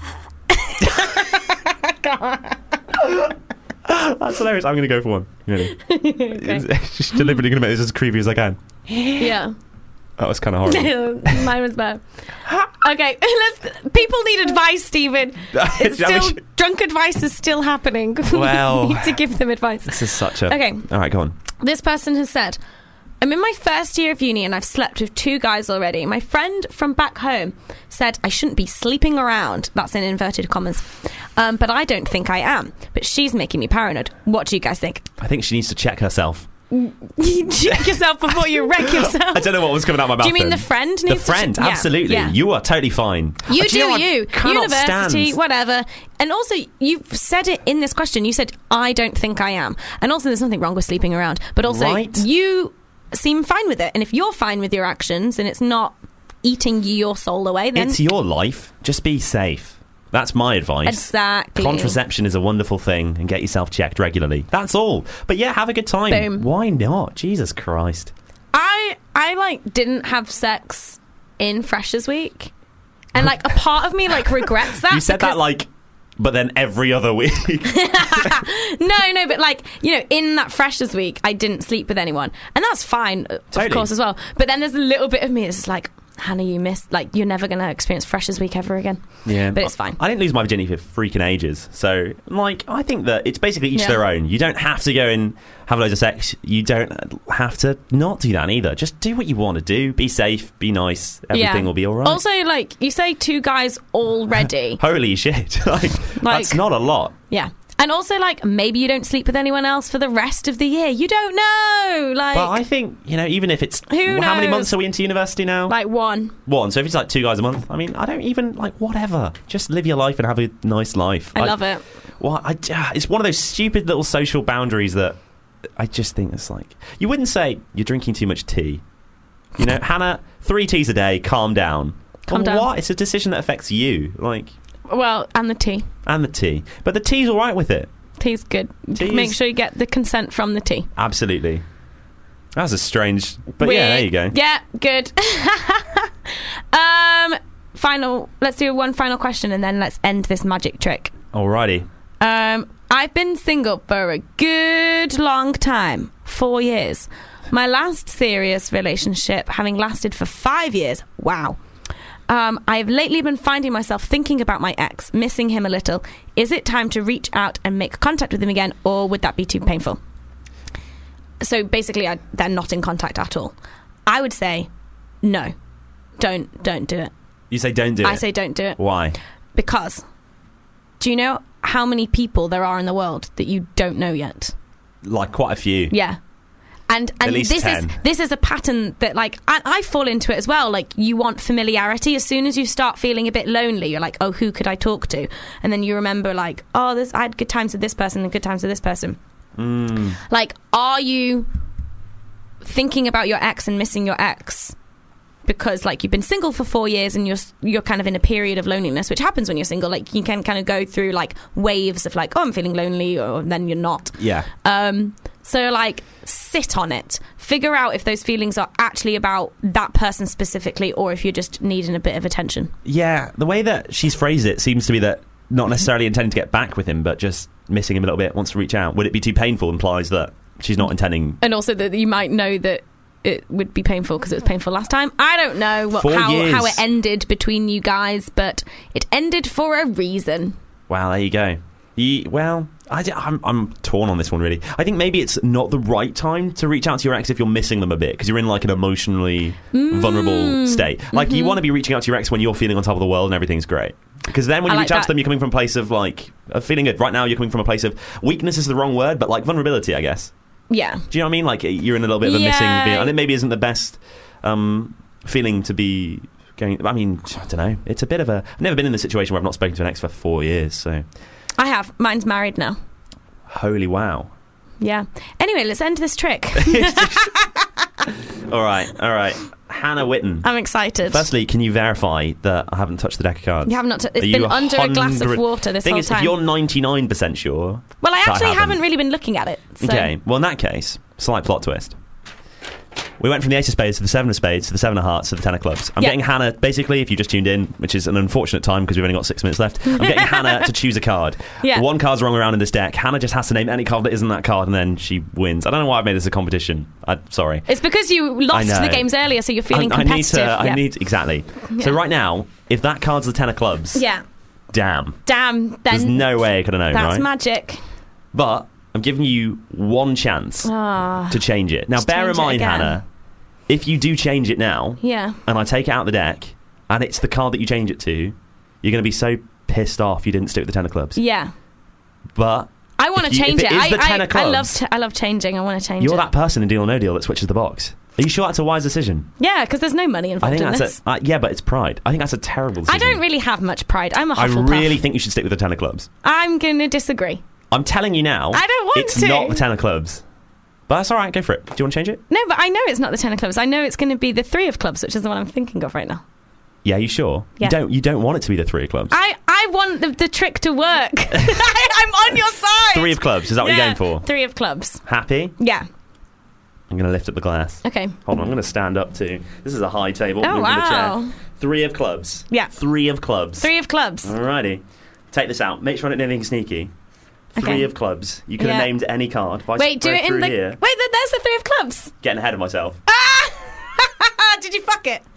[SPEAKER 4] That's hilarious. I'm going to go for one. Really.
[SPEAKER 3] Okay.
[SPEAKER 4] Just deliberately going to make this as creepy as I can.
[SPEAKER 3] Yeah.
[SPEAKER 4] That was kind of horrible.
[SPEAKER 3] Mine was bad. Okay, let's. People need advice, Stephen. It's
[SPEAKER 4] I
[SPEAKER 3] still
[SPEAKER 4] wish-
[SPEAKER 3] drunk advice is still happening.
[SPEAKER 4] Well-
[SPEAKER 3] we need to give them advice.
[SPEAKER 4] This is such a...
[SPEAKER 3] Okay.
[SPEAKER 4] All right, go on.
[SPEAKER 3] This person has said, I'm in my first year of uni and I've slept with two guys already. My friend from back home said I shouldn't be sleeping around. That's in inverted commas. Um, but I don't think I am. But she's making me paranoid. What do you guys think?
[SPEAKER 4] I think she needs to check herself.
[SPEAKER 3] You check yourself before you wreck yourself.
[SPEAKER 4] I don't know what was coming out of my mouth.
[SPEAKER 3] Do you mean
[SPEAKER 4] then.
[SPEAKER 3] the friend
[SPEAKER 4] The
[SPEAKER 3] needs to
[SPEAKER 4] friend,
[SPEAKER 3] check- yeah,
[SPEAKER 4] absolutely.
[SPEAKER 3] yeah.
[SPEAKER 4] You are totally fine.
[SPEAKER 3] You
[SPEAKER 4] Uh,
[SPEAKER 3] do
[SPEAKER 4] know what?
[SPEAKER 3] you.
[SPEAKER 4] I cannot
[SPEAKER 3] University,
[SPEAKER 4] stand-
[SPEAKER 3] whatever. And also, you've said it in this question. You said, I don't think I am. And also, there's nothing wrong with sleeping around. But also,
[SPEAKER 4] Right.
[SPEAKER 3] you seem fine with it. And if you're fine with your actions and it's not eating your soul away, then...
[SPEAKER 4] It's your life. Just be safe. That's my advice.
[SPEAKER 3] Exactly.
[SPEAKER 4] Contraception is a wonderful thing, and get yourself checked regularly. That's all. But yeah, have a good time.
[SPEAKER 3] Boom.
[SPEAKER 4] Why not? Jesus Christ.
[SPEAKER 3] I, I, like, didn't have sex in Freshers Week. And, like, a part of me, like, regrets that.
[SPEAKER 4] You said that
[SPEAKER 3] because-
[SPEAKER 4] like, but then every other week.
[SPEAKER 3] no, no, but like, you know, in that Freshers Week, I didn't sleep with anyone. And that's fine, of
[SPEAKER 4] Totally.
[SPEAKER 3] course, as well. But then there's a little bit of me that's just like, Hannah, you missed, like, you're never going to experience Freshers Week ever again.
[SPEAKER 4] Yeah,
[SPEAKER 3] But it's fine.
[SPEAKER 4] I didn't lose my virginity for freaking ages. So, like, I think that it's basically each
[SPEAKER 3] Yeah.
[SPEAKER 4] their own. You don't have to go and have loads of sex. You don't have to not do that either. Just do what you want to do. Be safe. Be nice. Everything
[SPEAKER 3] Yeah.
[SPEAKER 4] will be all right.
[SPEAKER 3] Also, like, you say two guys already.
[SPEAKER 4] Holy shit. like, that's not a lot.
[SPEAKER 3] Yeah. And also, like, maybe you don't sleep with anyone else for the rest of the year. You don't know. Like,
[SPEAKER 4] But I think, you know, even if it's...
[SPEAKER 3] Who
[SPEAKER 4] How many
[SPEAKER 3] knows?
[SPEAKER 4] months are we into university now?
[SPEAKER 3] like one.
[SPEAKER 4] One. So if it's like two guys a month, I mean, I don't even, like, whatever. Just live your life and have a nice life.
[SPEAKER 3] I love it.
[SPEAKER 4] Well, I, ah, it's one of those stupid little social boundaries that I just think it's like... You wouldn't say you're drinking too much tea. You know, Hannah, three teas a day, calm down.
[SPEAKER 3] Calm
[SPEAKER 4] Well,
[SPEAKER 3] down.
[SPEAKER 4] What? It's a decision that affects you. Like,
[SPEAKER 3] Well, and the tea.
[SPEAKER 4] and the tea. But the tea's all right with it.
[SPEAKER 3] Tea's good.
[SPEAKER 4] Tea's-
[SPEAKER 3] Make sure you get the consent from the tea.
[SPEAKER 4] Absolutely. That was a strange... But yeah, there you go.
[SPEAKER 3] Yeah, good. um, final. Let's do one final question and then let's end this magic trick.
[SPEAKER 4] Alrighty.
[SPEAKER 3] Um, I've been single for a good long time, four years. My last serious relationship having lasted for five years. Wow. Um, I have lately been finding myself thinking about my ex, missing him a little. Is it time to reach out and make contact with him again, or would that be too painful? So basically, I, they're not in contact at all. I would say, no, don't don't do it.
[SPEAKER 4] You say don't do it.
[SPEAKER 3] I say don't do it.
[SPEAKER 4] Why?
[SPEAKER 3] Because do you know how many people there are in the world that you don't know yet?
[SPEAKER 4] Like, quite a few.
[SPEAKER 3] Yeah. And
[SPEAKER 4] At
[SPEAKER 3] and
[SPEAKER 4] least
[SPEAKER 3] this
[SPEAKER 4] ten.
[SPEAKER 3] is this is a pattern that, like, I, I fall into it as well. Like, you want familiarity. As soon as you start feeling a bit lonely, you're like, oh, who could I talk to? And then you remember, like, oh, this I had good times with this person and good times with this person.
[SPEAKER 4] Mm.
[SPEAKER 3] Like, are you thinking about your ex and missing your ex because, like, you've been single for four years and you're you're kind of in a period of loneliness, which happens when you're single. Like, you can kind of go through, like, waves of, like, oh, I'm feeling lonely, or then you're not.
[SPEAKER 4] Yeah.
[SPEAKER 3] Um, So, like, sit on it. Figure out if those feelings are actually about that person specifically or if you're just needing a bit of attention.
[SPEAKER 4] Yeah, the way that she's phrased it seems to be that not necessarily intending to get back with him, but just missing him a little bit, wants to reach out. Would it be too painful implies that she's not intending...
[SPEAKER 3] And also that you might know that it would be painful because it was painful last time. I don't know what, how, how it ended between you guys, but it ended for a reason.
[SPEAKER 4] Wow, there you go. You, well... I, I'm, I'm torn on this one, really. I think maybe it's not the right time to reach out to your ex if you're missing them a bit, because you're in like an emotionally
[SPEAKER 3] Mm.
[SPEAKER 4] vulnerable state. Like,
[SPEAKER 3] Mhm.
[SPEAKER 4] you want to be reaching out to your ex when you're feeling on top of the world and everything's great. Because then when you
[SPEAKER 3] I
[SPEAKER 4] reach
[SPEAKER 3] like
[SPEAKER 4] out to
[SPEAKER 3] that.
[SPEAKER 4] them, you're coming from a place of, like, of feeling good. Right now, you're coming from a place of weakness is the wrong word, but, like, vulnerability, I guess.
[SPEAKER 3] Yeah.
[SPEAKER 4] Do you know what I mean? Like, you're in a little bit of a
[SPEAKER 3] Yeah.
[SPEAKER 4] missing feeling. And it maybe isn't the best um, feeling to be going... I mean, I don't know. It's a bit of a... I've never been in a situation where I've not spoken to an ex for four years, so...
[SPEAKER 3] I have. Mine's married now.
[SPEAKER 4] Holy wow.
[SPEAKER 3] Yeah. Anyway, let's end this trick.
[SPEAKER 4] All right, all right. Hannah Witten.
[SPEAKER 3] I'm excited.
[SPEAKER 4] Firstly, can you verify that I haven't touched the deck of cards?
[SPEAKER 3] You haven't not t- it's
[SPEAKER 4] Are
[SPEAKER 3] been
[SPEAKER 4] you
[SPEAKER 3] under a glass of
[SPEAKER 4] one hundred
[SPEAKER 3] water this
[SPEAKER 4] Thing
[SPEAKER 3] whole
[SPEAKER 4] is,
[SPEAKER 3] time.
[SPEAKER 4] if you're ninety-nine percent sure...
[SPEAKER 3] Well, I
[SPEAKER 4] that
[SPEAKER 3] actually
[SPEAKER 4] haven't.
[SPEAKER 3] haven't really been looking at it. So.
[SPEAKER 4] Okay, well, in that case, slight plot twist. We went from the Ace of Spades to the Seven of Spades to the Seven of Hearts to the Ten of Clubs. I'm
[SPEAKER 3] Yeah.
[SPEAKER 4] getting Hannah, basically, if you just tuned in, which is an unfortunate time because we've only got six minutes left, I'm getting Hannah to choose a card.
[SPEAKER 3] Yeah.
[SPEAKER 4] One card's wrong around in this deck. Hannah just has to name any card that isn't that card, and then she wins. I don't know why I've made this a competition. I'm sorry.
[SPEAKER 3] It's because you
[SPEAKER 4] I
[SPEAKER 3] lost
[SPEAKER 4] know.
[SPEAKER 3] the games earlier, so you're feeling
[SPEAKER 4] I, I need
[SPEAKER 3] competitive.
[SPEAKER 4] to. I
[SPEAKER 3] yeah.
[SPEAKER 4] need exactly. So
[SPEAKER 3] Yeah.
[SPEAKER 4] right now, if that card's the Ten of Clubs,
[SPEAKER 3] Yeah.
[SPEAKER 4] damn,
[SPEAKER 3] Damn. Then
[SPEAKER 4] there's no way I could have known,
[SPEAKER 3] that's
[SPEAKER 4] right?
[SPEAKER 3] magic.
[SPEAKER 4] But I'm giving you one chance
[SPEAKER 3] Ah.
[SPEAKER 4] to change it. Now,
[SPEAKER 3] Just
[SPEAKER 4] bear in
[SPEAKER 3] change it
[SPEAKER 4] mind,
[SPEAKER 3] again.
[SPEAKER 4] Hannah, if you do change it now,
[SPEAKER 3] Yeah.
[SPEAKER 4] and I take it out of the deck, and it's the card that you change it to, you're going to be so pissed off you didn't stick with the Ten of Clubs.
[SPEAKER 3] Yeah.
[SPEAKER 4] But
[SPEAKER 3] I want to
[SPEAKER 4] if you-
[SPEAKER 3] change
[SPEAKER 4] if
[SPEAKER 3] it.
[SPEAKER 4] it is
[SPEAKER 3] I,
[SPEAKER 4] the Ten
[SPEAKER 3] I,
[SPEAKER 4] of Clubs,
[SPEAKER 3] I love. T- I love changing. I want to change
[SPEAKER 4] you're
[SPEAKER 3] it.
[SPEAKER 4] that person in Deal or No Deal that switches the box. Are you sure that's a wise decision?
[SPEAKER 3] Yeah, because there's no money
[SPEAKER 4] I
[SPEAKER 3] involved
[SPEAKER 4] think
[SPEAKER 3] in
[SPEAKER 4] that's
[SPEAKER 3] this.
[SPEAKER 4] a uh, yeah, but it's pride. I think that's a terrible decision.
[SPEAKER 3] I don't really have much pride. I'm a
[SPEAKER 4] I
[SPEAKER 3] Hufflepuff.
[SPEAKER 4] really think you should stick with the Ten of Clubs.
[SPEAKER 3] I'm going to disagree.
[SPEAKER 4] I'm telling you now.
[SPEAKER 3] I don't want
[SPEAKER 4] it's
[SPEAKER 3] to.
[SPEAKER 4] not the Ten of Clubs. But that's all right. Go for it. Do you want to change it?
[SPEAKER 3] No, but I know it's not the Ten of Clubs. I know it's going to be the Three of Clubs, which is the one I'm thinking of right now.
[SPEAKER 4] Yeah, you sure?
[SPEAKER 3] Yeah.
[SPEAKER 4] You don't. You don't want it to be the Three of Clubs.
[SPEAKER 3] I, I want the, the trick to work. I'm on your side.
[SPEAKER 4] Three of Clubs. Is that what
[SPEAKER 3] Yeah,
[SPEAKER 4] you're going for?
[SPEAKER 3] Three of Clubs.
[SPEAKER 4] Happy?
[SPEAKER 3] Yeah.
[SPEAKER 4] I'm going to lift up the glass.
[SPEAKER 3] Okay.
[SPEAKER 4] Hold on. I'm going to stand up too. This is a high table.
[SPEAKER 3] Oh,
[SPEAKER 4] Move in the
[SPEAKER 3] wow.
[SPEAKER 4] chair. Three of Clubs.
[SPEAKER 3] Yeah.
[SPEAKER 4] Three of Clubs.
[SPEAKER 3] Three of Clubs.
[SPEAKER 4] Alrighty. Take this out. Make sure I don't do anything sneaky. Three
[SPEAKER 3] Okay.
[SPEAKER 4] of Clubs. You could have
[SPEAKER 3] Yeah.
[SPEAKER 4] named any card. If I
[SPEAKER 3] Wait, do
[SPEAKER 4] spread
[SPEAKER 3] it in
[SPEAKER 4] through
[SPEAKER 3] the.
[SPEAKER 4] here,
[SPEAKER 3] Wait, th- there's the Three of Clubs.
[SPEAKER 4] getting ahead of myself.
[SPEAKER 3] Did you fuck it?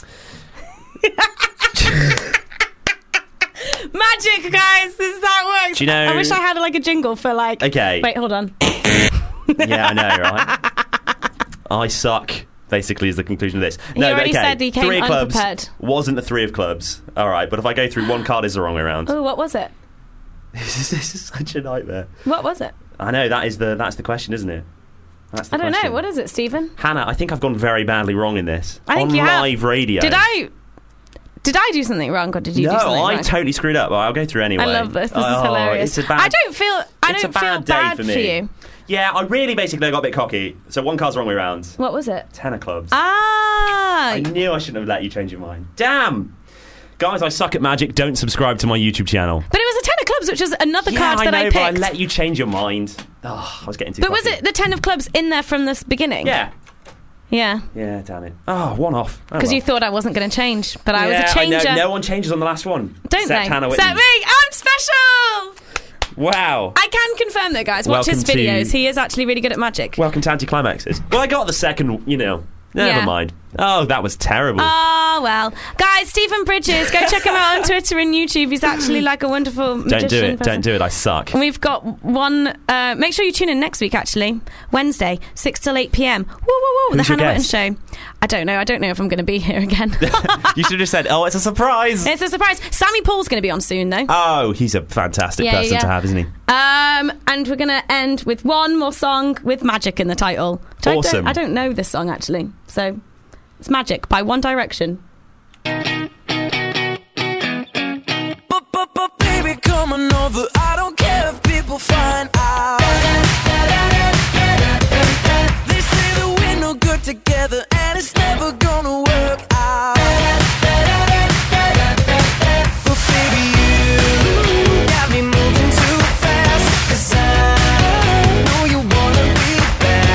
[SPEAKER 3] Magic, guys. This is how it works.
[SPEAKER 4] Do you know-
[SPEAKER 3] I wish I had like a jingle for like.
[SPEAKER 4] Okay.
[SPEAKER 3] Wait, hold on.
[SPEAKER 4] Yeah, I know, right? I suck. Basically, is the conclusion of this.
[SPEAKER 3] He
[SPEAKER 4] No, but
[SPEAKER 3] already
[SPEAKER 4] okay.
[SPEAKER 3] said he came
[SPEAKER 4] Three of Clubs
[SPEAKER 3] unprepared.
[SPEAKER 4] wasn't the Three of Clubs. All right, but if I go through one card is the wrong way around.
[SPEAKER 3] Oh, what was it?
[SPEAKER 4] this, is, this is such a nightmare.
[SPEAKER 3] What was it?
[SPEAKER 4] I know that is the that's the question, isn't it? That's the
[SPEAKER 3] I don't
[SPEAKER 4] question.
[SPEAKER 3] know. What is it, Stephen?
[SPEAKER 4] Hannah, I think I've gone very badly wrong in this.
[SPEAKER 3] I think
[SPEAKER 4] on
[SPEAKER 3] you have.
[SPEAKER 4] live radio.
[SPEAKER 3] Did I? Did I do something wrong, or did you
[SPEAKER 4] no,
[SPEAKER 3] do something
[SPEAKER 4] I
[SPEAKER 3] wrong?
[SPEAKER 4] totally screwed up. Well, I'll go through anyway.
[SPEAKER 3] I love this. This
[SPEAKER 4] Oh,
[SPEAKER 3] is hilarious.
[SPEAKER 4] It's a bad,
[SPEAKER 3] I don't feel. I
[SPEAKER 4] it's
[SPEAKER 3] don't
[SPEAKER 4] a bad
[SPEAKER 3] feel
[SPEAKER 4] day
[SPEAKER 3] bad
[SPEAKER 4] for
[SPEAKER 3] for,
[SPEAKER 4] me.
[SPEAKER 3] you.
[SPEAKER 4] Yeah, I really basically got a bit cocky. So one card's the wrong way around.
[SPEAKER 3] What was it?
[SPEAKER 4] Ten of Clubs.
[SPEAKER 3] Ah.
[SPEAKER 4] I knew I shouldn't have let you change your mind. Damn! Guys, I suck at magic. Don't subscribe to my YouTube channel.
[SPEAKER 3] But it was a Ten of Clubs, which was another
[SPEAKER 4] yeah,
[SPEAKER 3] card
[SPEAKER 4] I
[SPEAKER 3] that
[SPEAKER 4] know,
[SPEAKER 3] I
[SPEAKER 4] but I
[SPEAKER 3] picked.
[SPEAKER 4] let you change your mind. Oh, I was getting too
[SPEAKER 3] But was
[SPEAKER 4] cocky.
[SPEAKER 3] it the Ten of Clubs in there from the beginning?
[SPEAKER 4] Yeah.
[SPEAKER 3] Yeah.
[SPEAKER 4] Yeah, damn it. Oh, one off. Oh,
[SPEAKER 3] Because
[SPEAKER 4] well.
[SPEAKER 3] you thought I wasn't going to change, but I
[SPEAKER 4] yeah,
[SPEAKER 3] was a changer.
[SPEAKER 4] I know. No one changes on the last one.
[SPEAKER 3] Don't
[SPEAKER 4] except
[SPEAKER 3] they?
[SPEAKER 4] Hannah Witten.
[SPEAKER 3] Except me. I'm special.
[SPEAKER 4] Wow.
[SPEAKER 3] I can confirm though, guys. Watch his
[SPEAKER 4] Welcome to-
[SPEAKER 3] videos. He is actually really good at magic.
[SPEAKER 4] Welcome to Anticlimaxes. Well, I got the second, you know. Never
[SPEAKER 3] Yeah.
[SPEAKER 4] mind. Oh, that was terrible.
[SPEAKER 3] Oh, well. Guys, Stephen Bridges, go check him out on Twitter and YouTube. He's actually like a wonderful magician.
[SPEAKER 4] don't do it.
[SPEAKER 3] person.
[SPEAKER 4] Don't do it. I suck.
[SPEAKER 3] And we've got one. Uh, make sure you tune in next week, actually. Wednesday, six till eight p.m. Woo, woo, woo.
[SPEAKER 4] Who's
[SPEAKER 3] the
[SPEAKER 4] your
[SPEAKER 3] Hannah Witten
[SPEAKER 4] guest?
[SPEAKER 3] Show. I don't know. I don't know if I'm going to be here again.
[SPEAKER 4] You should have just said, oh, it's a surprise.
[SPEAKER 3] It's a surprise. Sammy Paul's going to be on soon, though.
[SPEAKER 4] Oh, he's a fantastic
[SPEAKER 3] Yeah,
[SPEAKER 4] person
[SPEAKER 3] yeah.
[SPEAKER 4] to have, isn't he?
[SPEAKER 3] Um, and we're going to end with one more song with magic in the title. Which I
[SPEAKER 4] Awesome.
[SPEAKER 3] don't, I don't know this song, actually. So, it's Magic by One Direction.
[SPEAKER 6] But, but, but, baby, come on over. I don't care if people find out. They say that we're no good together, and it's never gonna work out. But, baby, you got me moving too fast. 'Cause I know you wanna be bad.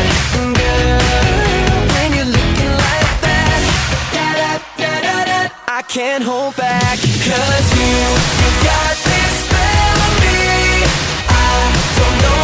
[SPEAKER 9] can't hold back. Cause you, you got this spell on me. I don't know